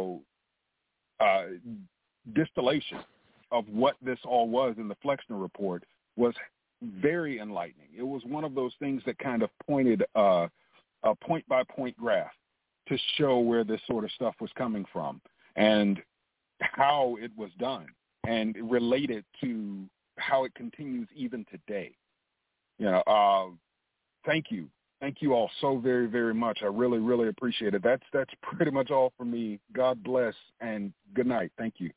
distillation of what this all was in the Flexner report was very enlightening. It was one of those things that kind of pointed a point-by-point graph to show where this sort of stuff was coming from and how it was done, and related to how it continues even today. Thank you. Thank you all so very, very much. I really, really appreciate it. That's pretty much all from me. God bless and good night. Thank you.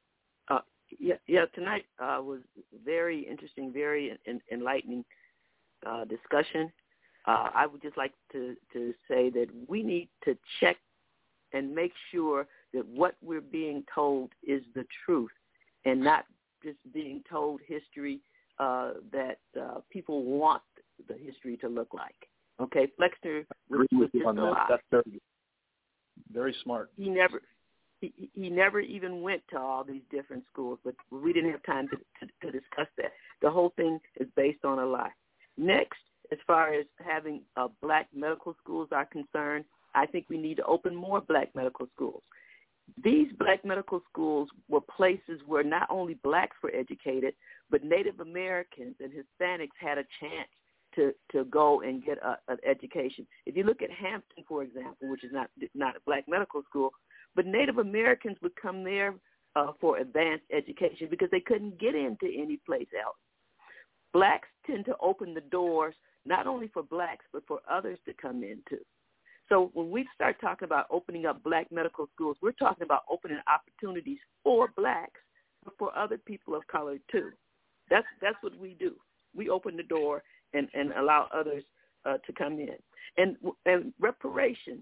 Yeah. Tonight was very interesting, very enlightening. discussion. I would just like to say that we need to check and make sure that what we're being told is the truth and not just being told history that people want the history to look like. Okay, Flexner was just a lie. That's very smart. He never even went to all these different schools, but we didn't have time to discuss that. The whole thing is based on a lie. Next, as far as having black medical schools are concerned, I think we need to open more black medical schools. These black medical schools were places where not only blacks were educated, but Native Americans and Hispanics had a chance to go and get an education. If you look at Hampton, for example, which is not a black medical school, but Native Americans would come there for advanced education because they couldn't get into any place else. Blacks tend to open the doors not only for blacks but for others to come into. So when we start talking about opening up black medical schools, we're talking about opening opportunities for blacks but for other people of color too. That's what we do. We open the door and allow others to come in. And reparations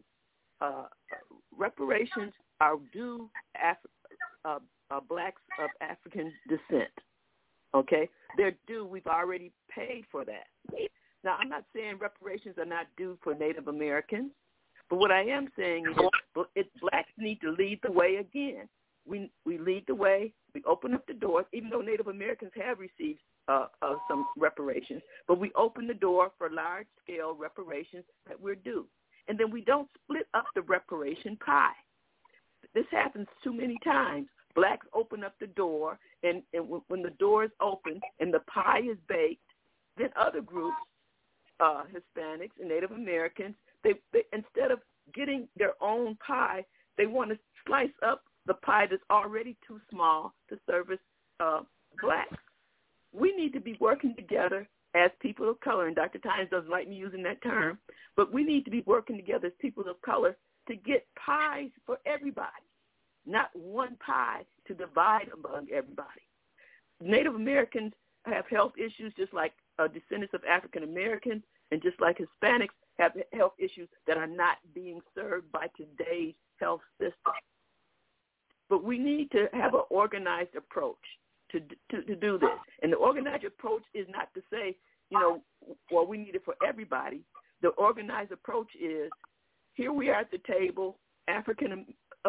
are due blacks of African descent. Okay? They're due. We've already paid for that. Now, I'm not saying reparations are not due for Native Americans, but what I am saying is blacks need to lead the way again. We lead the way. We open up the doors, even though Native Americans have received some reparations, but we open the door for large-scale reparations that we're due. And then we don't split up the reparation pie. This happens too many times. Blacks open up the door, and when the door is open and the pie is baked, then other groups, Hispanics and Native Americans, they instead of getting their own pie, they want to slice up the pie that's already too small to service blacks. We need to be working together as people of color, and Dr. Tynes doesn't like me using that term, but we need to be working together as people of color to get pies for everybody, not one pie to divide among everybody. Native Americans have health issues just like descendants of African Americans, and just like Hispanics have health issues that are not being served by today's health system. But we need to have an organized approach to do this. And the organized approach is not to say, well, we need it for everybody. The organized approach is, here we are at the table, Africans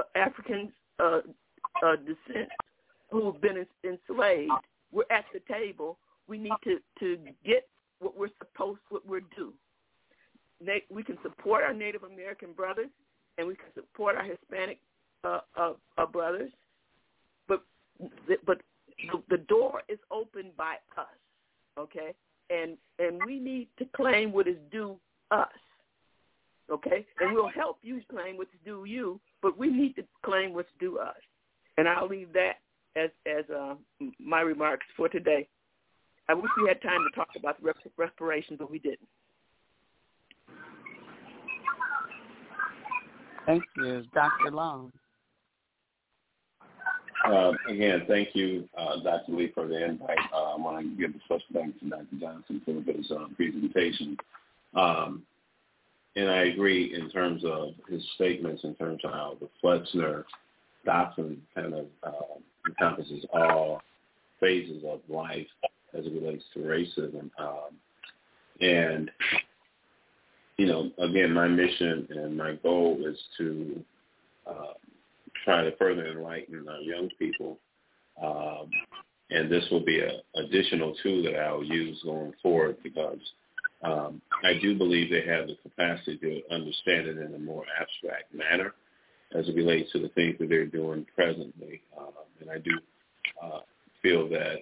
descent who have been enslaved. We're at the table. We need to get what we're due. We can support our Native American brothers, and we can support our Hispanic brothers, but the door is opened by us, okay? And we need to claim what is due us, okay? And we'll help you claim what's due you, but we need to claim what's due us. And I'll leave that as my remarks for today. I wish we had time to talk about reparations, but we didn't. Thank you. Dr. Long. Again, thank you, Dr. Lee, for the invite. I want to give a special thanks to Dr. Johnson for his presentation. And I agree in terms of his statements, in terms of how the Flexner doctrine kind of encompasses all phases of life as it relates to racism. And, again, my mission and my goal is to try to further enlighten our young people. And this will be an additional tool that I'll use going forward because I do believe they have the capacity to understand it in a more abstract manner as it relates to the things that they're doing presently. And I do feel that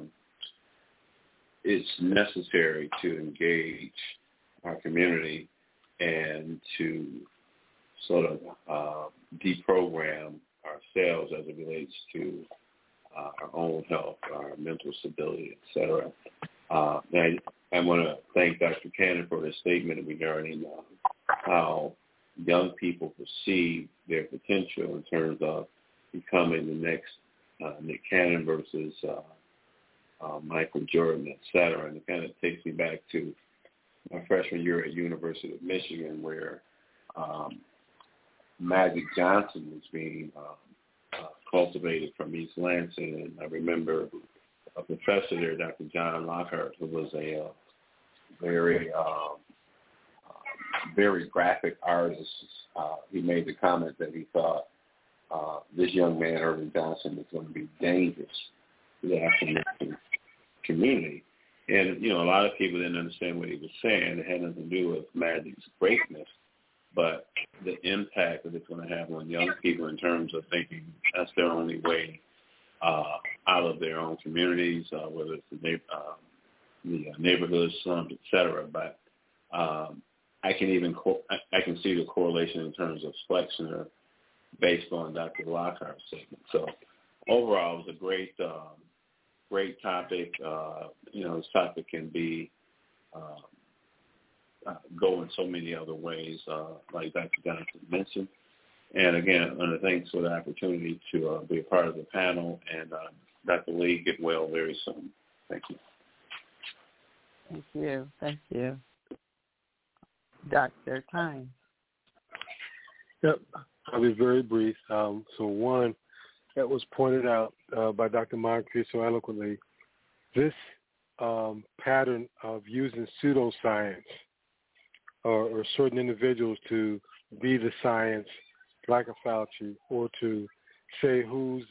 it's necessary to engage our community and to sort of deprogram ourselves as it relates to our own health, our mental stability, et cetera. And I want to thank Dr. Cannon for his statement regarding how young people perceive their potential in terms of becoming the next Nick Cannon versus Michael Jordan, et cetera. And it kind of takes me back to my freshman year at University of Michigan, where Magic Johnson was being cultivated from East Lansing. And I remember a professor there, Dr. John Lockhart, who was a very graphic artist. He made the comment that he thought this young man, Irvin Johnson, was going to be dangerous to the African American community. And, you know, a lot of people didn't understand what he was saying. It had nothing to do with Magic's greatness, but the impact that it's going to have on young people in terms of thinking that's their only way out of their own communities, whether it's the neighborhoods, slums, et cetera. But I can see the correlation in terms of Flexner based on Dr. Lockhart's statement. So overall, it was a great topic. This topic can be go in so many other ways, like Dr. Johnson mentioned. And again, thanks for the opportunity to be a part of the panel. And Dr. Lee, get well very soon. Thank you. Thank you. Thank you. Dr. Tynes. Yep, I'll be very brief. So one, that was pointed out by Dr. Moncrief so eloquently, this pattern of using pseudoscience or certain individuals to be the science, like a Fauci, or to say who's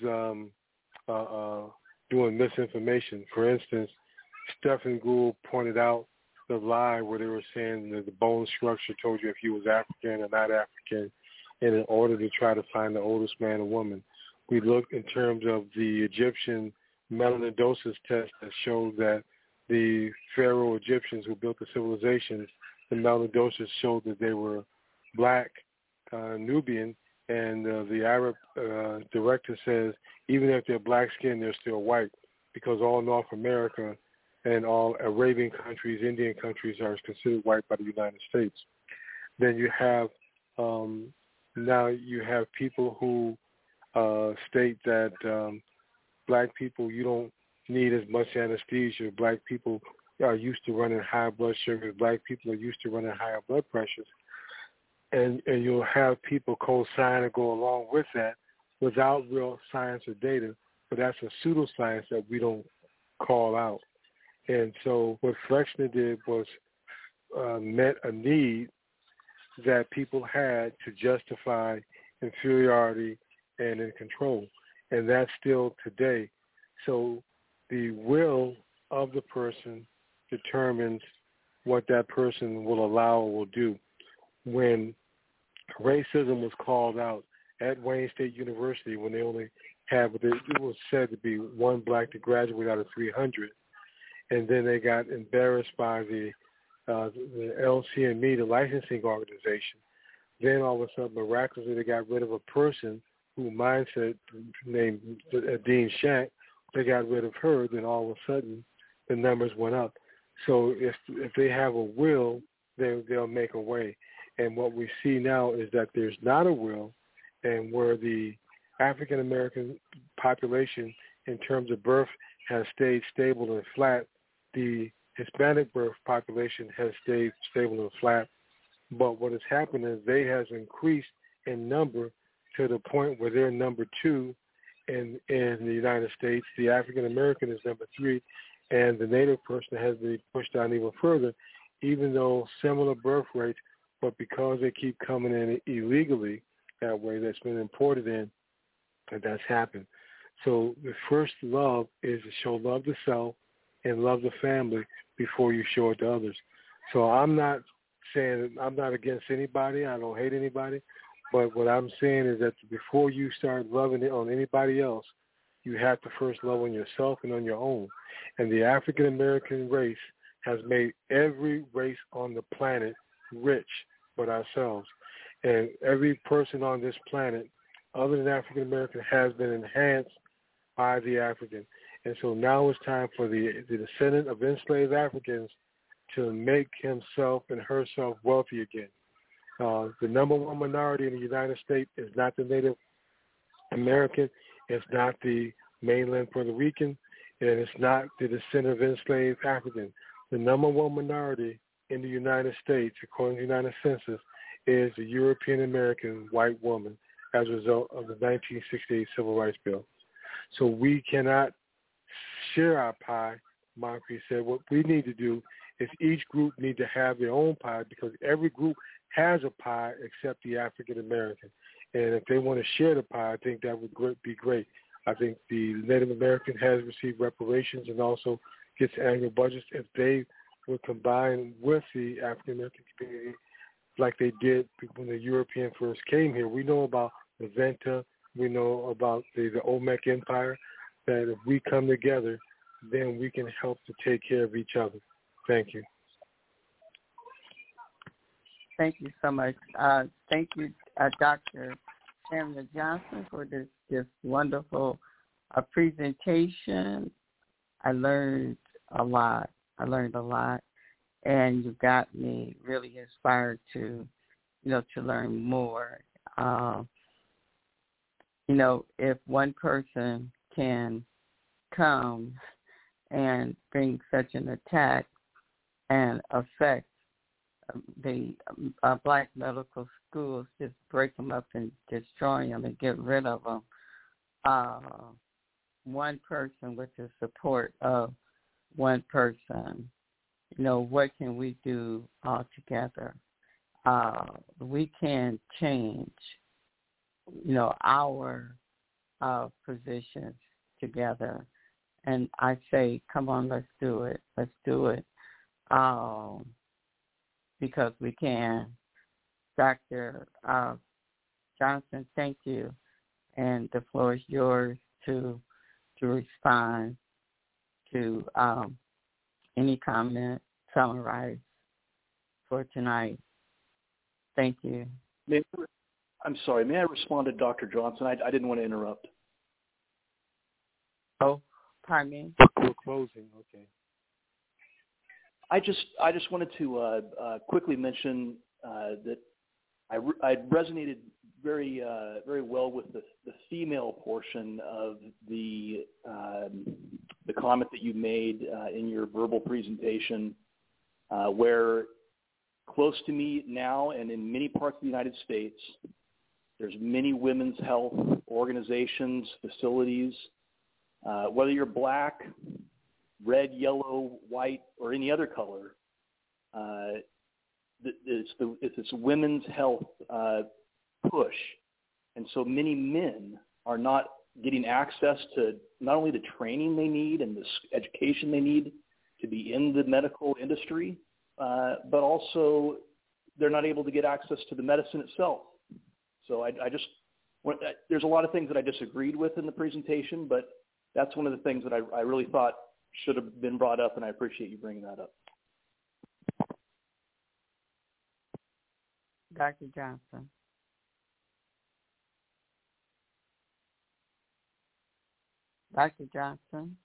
doing misinformation. For instance, Stephen Gould pointed out the lie where they were saying that the bone structure told you if you was African or not African, and in order to try to find the oldest man or woman. We looked in terms of the Egyptian melanodosis test that showed that the Pharaoh Egyptians who built the civilizations, the melanodosis showed that they were black, Nubian, and the Arab director says even if they're black skinned, they're still white, because all North America and all Arabian countries, Indian countries are considered white by the United States. Then you have now you have people who state that black people, you don't need as much anesthesia. Black people are used to running high blood sugars. Black people are used to running higher blood pressures. And you'll have people co-sign and go along with that without real science or data, but that's a pseudoscience that we don't call out. And so what Flexner did was met a need that people had to justify inferiority and in control, and that's still today. So the will of the person determines what that person will allow or will do. When racism was called out at Wayne State University, when they only had, it was said to be one black to graduate out of 300, and then they got embarrassed by the LCME, the licensing organization. Then all of a sudden, miraculously, they got rid of a person who mindset named Dean Shank. They got rid of her. Then all of a sudden, the numbers went up. So if they have a will, they'll make a way. And what we see now is that there's not a will, and where the African American population in terms of birth has stayed stable and flat, the Hispanic birth population has stayed stable and flat. But what has happened is they has increased in number to the point where they're number 2 in the United States. The African American is number 3, and the Native person has been pushed down even further, even though similar birth rates, but because they keep coming in illegally that way, that's been imported in, and that's happened. So the first love is to show love to self and love the family before you show it to others. So I'm not saying I'm not against anybody. I don't hate anybody. But what I'm saying is that before you start loving it on anybody else, you have to first love on yourself and on your own. And the African American race has made every race on the planet rich but ourselves. And every person on this planet, other than African American, has been enhanced by the African. And so now it's time for the descendant of enslaved Africans to make himself and herself wealthy again. The number one minority in the United States is not the Native American, it's not the mainland Puerto Rican, and it's not the descendant of enslaved African. The number one minority in the United States, according to the United Census, is a European American white woman as a result of the 1968 Civil Rights Bill. So we cannot share our pie. Moncrief said what we need to do is each group need to have their own pie, because every group has a pie except the African American. And if they want to share the pie, I think that would be great. I think the Native American has received reparations and also gets annual budgets. If they would combine with the African American community like they did when the European first came here. We know about the Venta, we know about the Olmec Empire, that if we come together, then we can help to take care of each other. Thank you. Thank you so much. Thank you, Dr. Samuel Johnson, for this wonderful presentation. I learned a lot. And you got me really inspired to learn more. If one person can come and bring such an attack and affect the black medical schools, just break them up and destroy them and get rid of them, one person with the support of one person, what can we do all together? We can change, our positions together. And I say, come on, let's do it. Let's do it. Because we can. Dr. Johnson, thank you. And the floor is yours to respond to any comment, summarize for tonight. Thank you. I'm sorry. May I respond to Dr. Johnson? I didn't want to interrupt. Oh, pardon me. We're closing. Okay. I just wanted to quickly mention that I resonated very well with the female portion of the comment that you made in your verbal presentation, where close to me now and in many parts of the United States, there's many women's health organizations, facilities, whether you're black, red, yellow, white, or any other color. It's women's health push. And so many men are not getting access to not only the training they need and the education they need to be in the medical industry, but also they're not able to get access to the medicine itself. So there's a lot of things that I disagreed with in the presentation, but that's one of the things that I really thought should have been brought up, and I appreciate you bringing that up. Dr. Johnson. Dr. Johnson.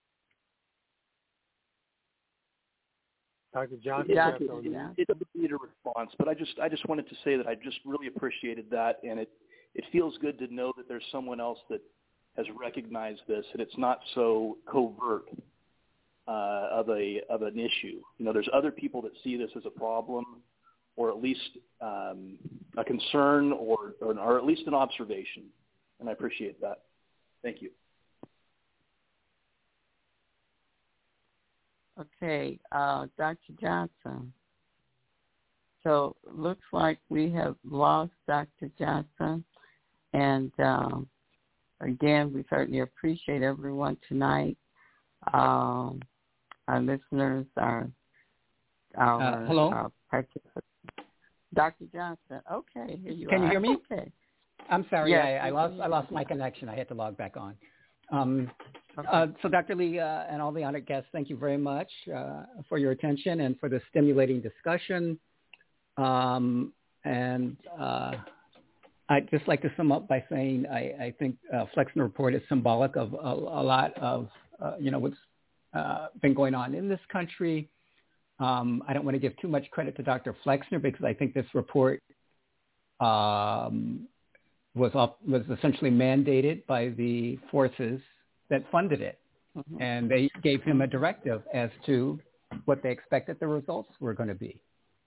Dr. Johnson. It doesn't need a response, but I just wanted to say that I just really appreciated that, and it feels good to know that there's someone else that has recognized this, and it's not so covert of an issue. There's other people that see this as a problem, or at least a concern, or at least an observation, and I appreciate that. Thank you. Okay, Dr. Johnson. So looks like we have lost Dr. Johnson, and again, we certainly appreciate everyone tonight. Our listeners, our hello, participants. Dr. Johnson. Okay, here you are. Can you hear me? Okay. I'm sorry, yes, I lost my connection. I had to log back on. So Dr. Lee and all the honored guests, thank you very much for your attention and for the stimulating discussion. And I'd just like to sum up by saying I think Flexner Report is symbolic of a lot of what's been going on in this country. I don't want to give too much credit to Dr. Flexner because I think this report was essentially mandated by the forces that funded it. Mm-hmm. And they gave him a directive as to what they expected the results were going to be.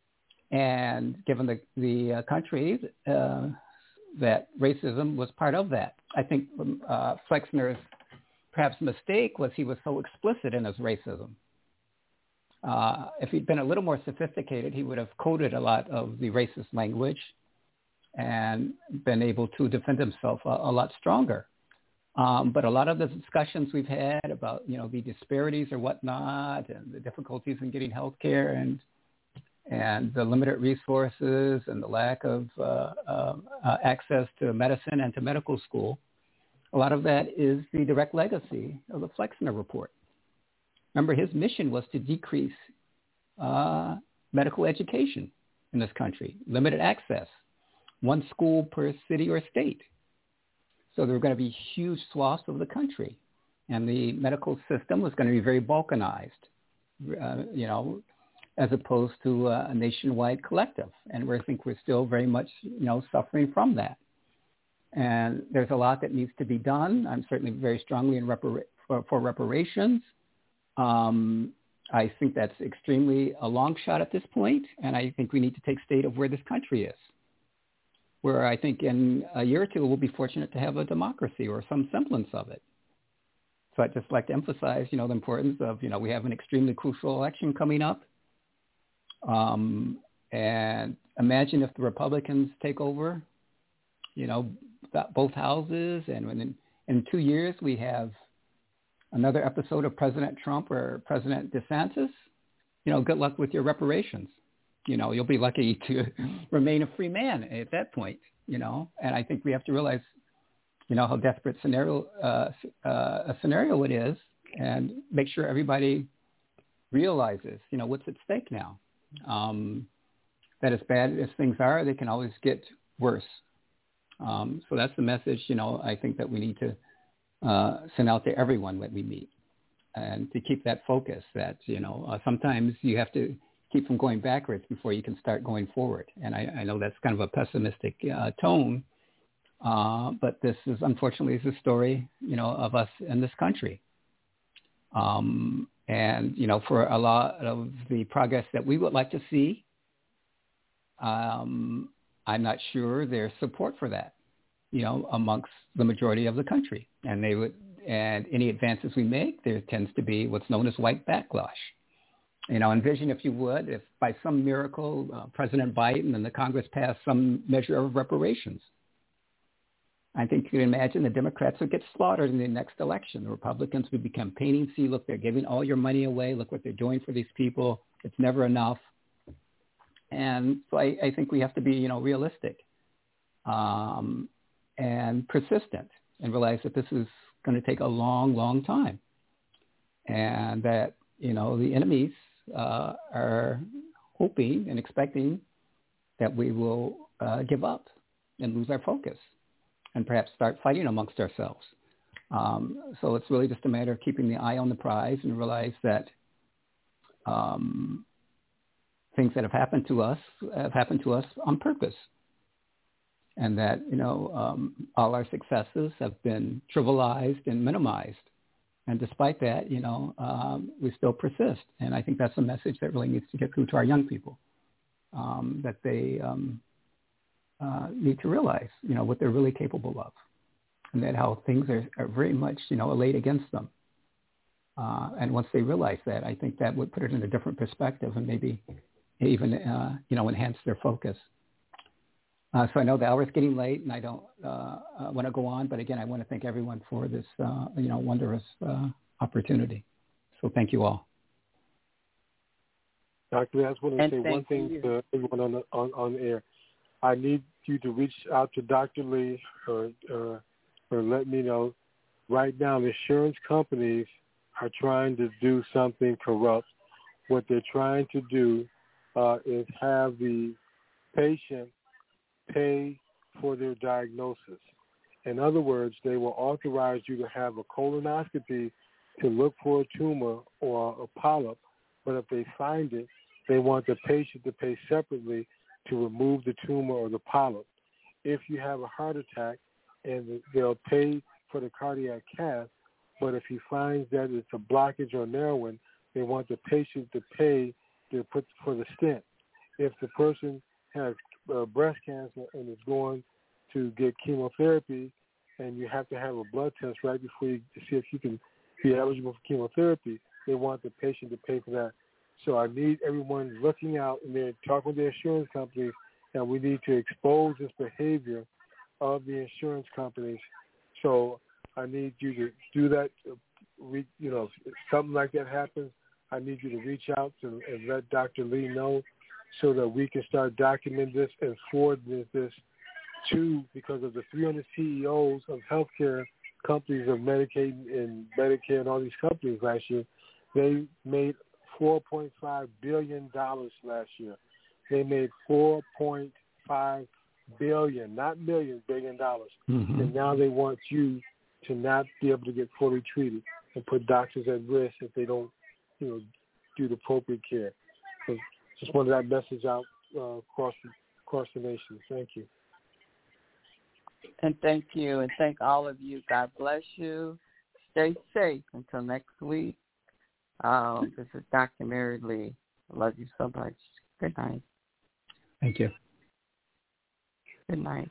And given the country, that racism was part of that. I think Flexner's perhaps mistake was he was so explicit in his racism. If he'd been a little more sophisticated, he would have coded a lot of the racist language and been able to defend himself a lot stronger. But a lot of the discussions we've had about, the disparities or whatnot and the difficulties in getting health care and the limited resources and the lack of access to medicine and to medical school, a lot of that is the direct legacy of the Flexner Report. Remember, his mission was to decrease medical education in this country, limited access, one school per city or state. So there were going to be huge swaths of the country, and the medical system was going to be very balkanized, as opposed to a nationwide collective. And I think we're still very much, suffering from that. And there's a lot that needs to be done. I'm certainly very strongly for reparations. I think that's extremely a long shot at this point, and I think we need to take stock of where this country is, where I think in a year or two we'll be fortunate to have a democracy or some semblance of it. So I'd just like to emphasize, the importance of, we have an extremely crucial election coming up. And imagine if the Republicans take over, both houses, and in 2 years we have another episode of President Trump or President DeSantis. Good luck with your reparations. You'll be lucky to remain a free man at that point, and I think we have to realize, how desperate a scenario it is, and make sure everybody realizes, what's at stake now. That as bad as things are, they can always get worse. So that's the message, I think that we need to send out to everyone that we meet, and to keep that focus that, sometimes you have to keep from going backwards before you can start going forward. And I know that's kind of a pessimistic tone, but this is unfortunately is the story, of us in this country. And, for a lot of the progress that we would like to see, I'm not sure there's support for that, amongst the majority of the country. And any advances we make, there tends to be what's known as white backlash. Envision, if you would, if by some miracle President Biden and the Congress passed some measure of reparations. I think you can imagine the Democrats would get slaughtered in the next election. The Republicans would be campaigning, see, look, they're giving all your money away. Look what they're doing for these people. It's never enough. And so I think we have to be, realistic and persistent, and realize that this is going to take a long, long time. And that, the enemies are hoping and expecting that we will give up and lose our focus, and perhaps start fighting amongst ourselves. So it's really just a matter of keeping the eye on the prize, and realize that things that have happened to us on purpose. And that, all our successes have been trivialized and minimized. And despite that, we still persist. And I think that's a message that really needs to get through to our young people, that they need to realize, what they're really capable of, and that how things are very much, laid against them. And once they realize that, I think that would put it in a different perspective, and maybe even, enhance their focus. So I know the hour is getting late, and I don't want to go on. But again, I want to thank everyone for this, wondrous opportunity. So thank you all. Dr. Lee, I just want to say one thing to everyone on air. I need you to reach out to Dr. Lee or let me know. Right now, the insurance companies are trying to do something corrupt. What they're trying to do is have the patient pay for their diagnosis. In other words, they will authorize you to have a colonoscopy to look for a tumor or a polyp, but if they find it, they want the patient to pay separately to remove the tumor or the polyp. If you have a heart attack, and they'll pay for the cardiac cath, but if he finds that it's a blockage or narrowing, they want the patient to pay to put for the stent. if the person has breast cancer and is going to get chemotherapy, and you have to have a blood test right before you to see if you can be eligible for chemotherapy, they want the patient to pay for that. So I need everyone looking out and they're talking with the insurance companies, and we need to expose this behavior of the insurance companies. So I need you to do that. If something like that happens, I need you to reach out and let Dr. Lee know so that we can start documenting this and forward this to, because of the 300 CEOs of healthcare companies of Medicaid and Medicare and all these companies last year, they made $4.5 billion last year. They made $4.5 billion, not millions, $1 billion. Mm-hmm. And now they want you to not be able to get fully treated and put doctors at risk if they don't, do the appropriate care. So just wanted that message out across the nation. Thank you. And thank you, and thank all of you. God bless you. Stay safe until next week. This is Dr. Mary Lee. I love you so much. Good night. Thank you. Good night.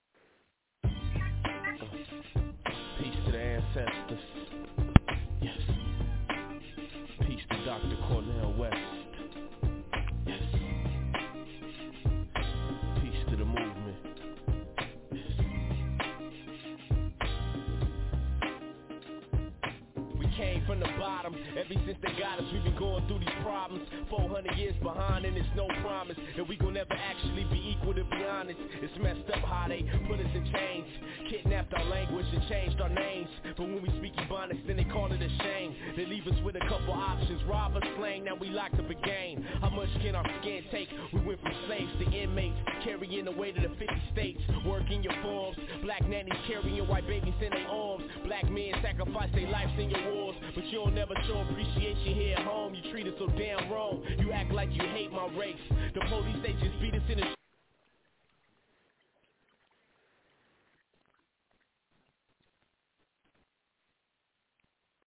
Peace to the ancestors. Yes. Peace to Dr. Cornel West. Yes. Peace to the movement. Came from the bottom, ever since they got us, we've been going through these problems. 400 years behind and it's no promise that we gon' never actually be equal, to be honest. It's messed up how they put us in chains, kidnapped our language and changed our names. But when we speak Ebonics, then they call it a shame. They leave us with a couple options, rob us, slang, now we locked up again. How much can our skin take? We went from slaves to inmates, carrying the weight of the 50 states. Working your forms, black nannies carrying white babies in their arms. Black men sacrifice their lives in your wars. But you don't never show appreciation here at home. You treat us so damn wrong. You act like you hate my race. The police, they just beat us in the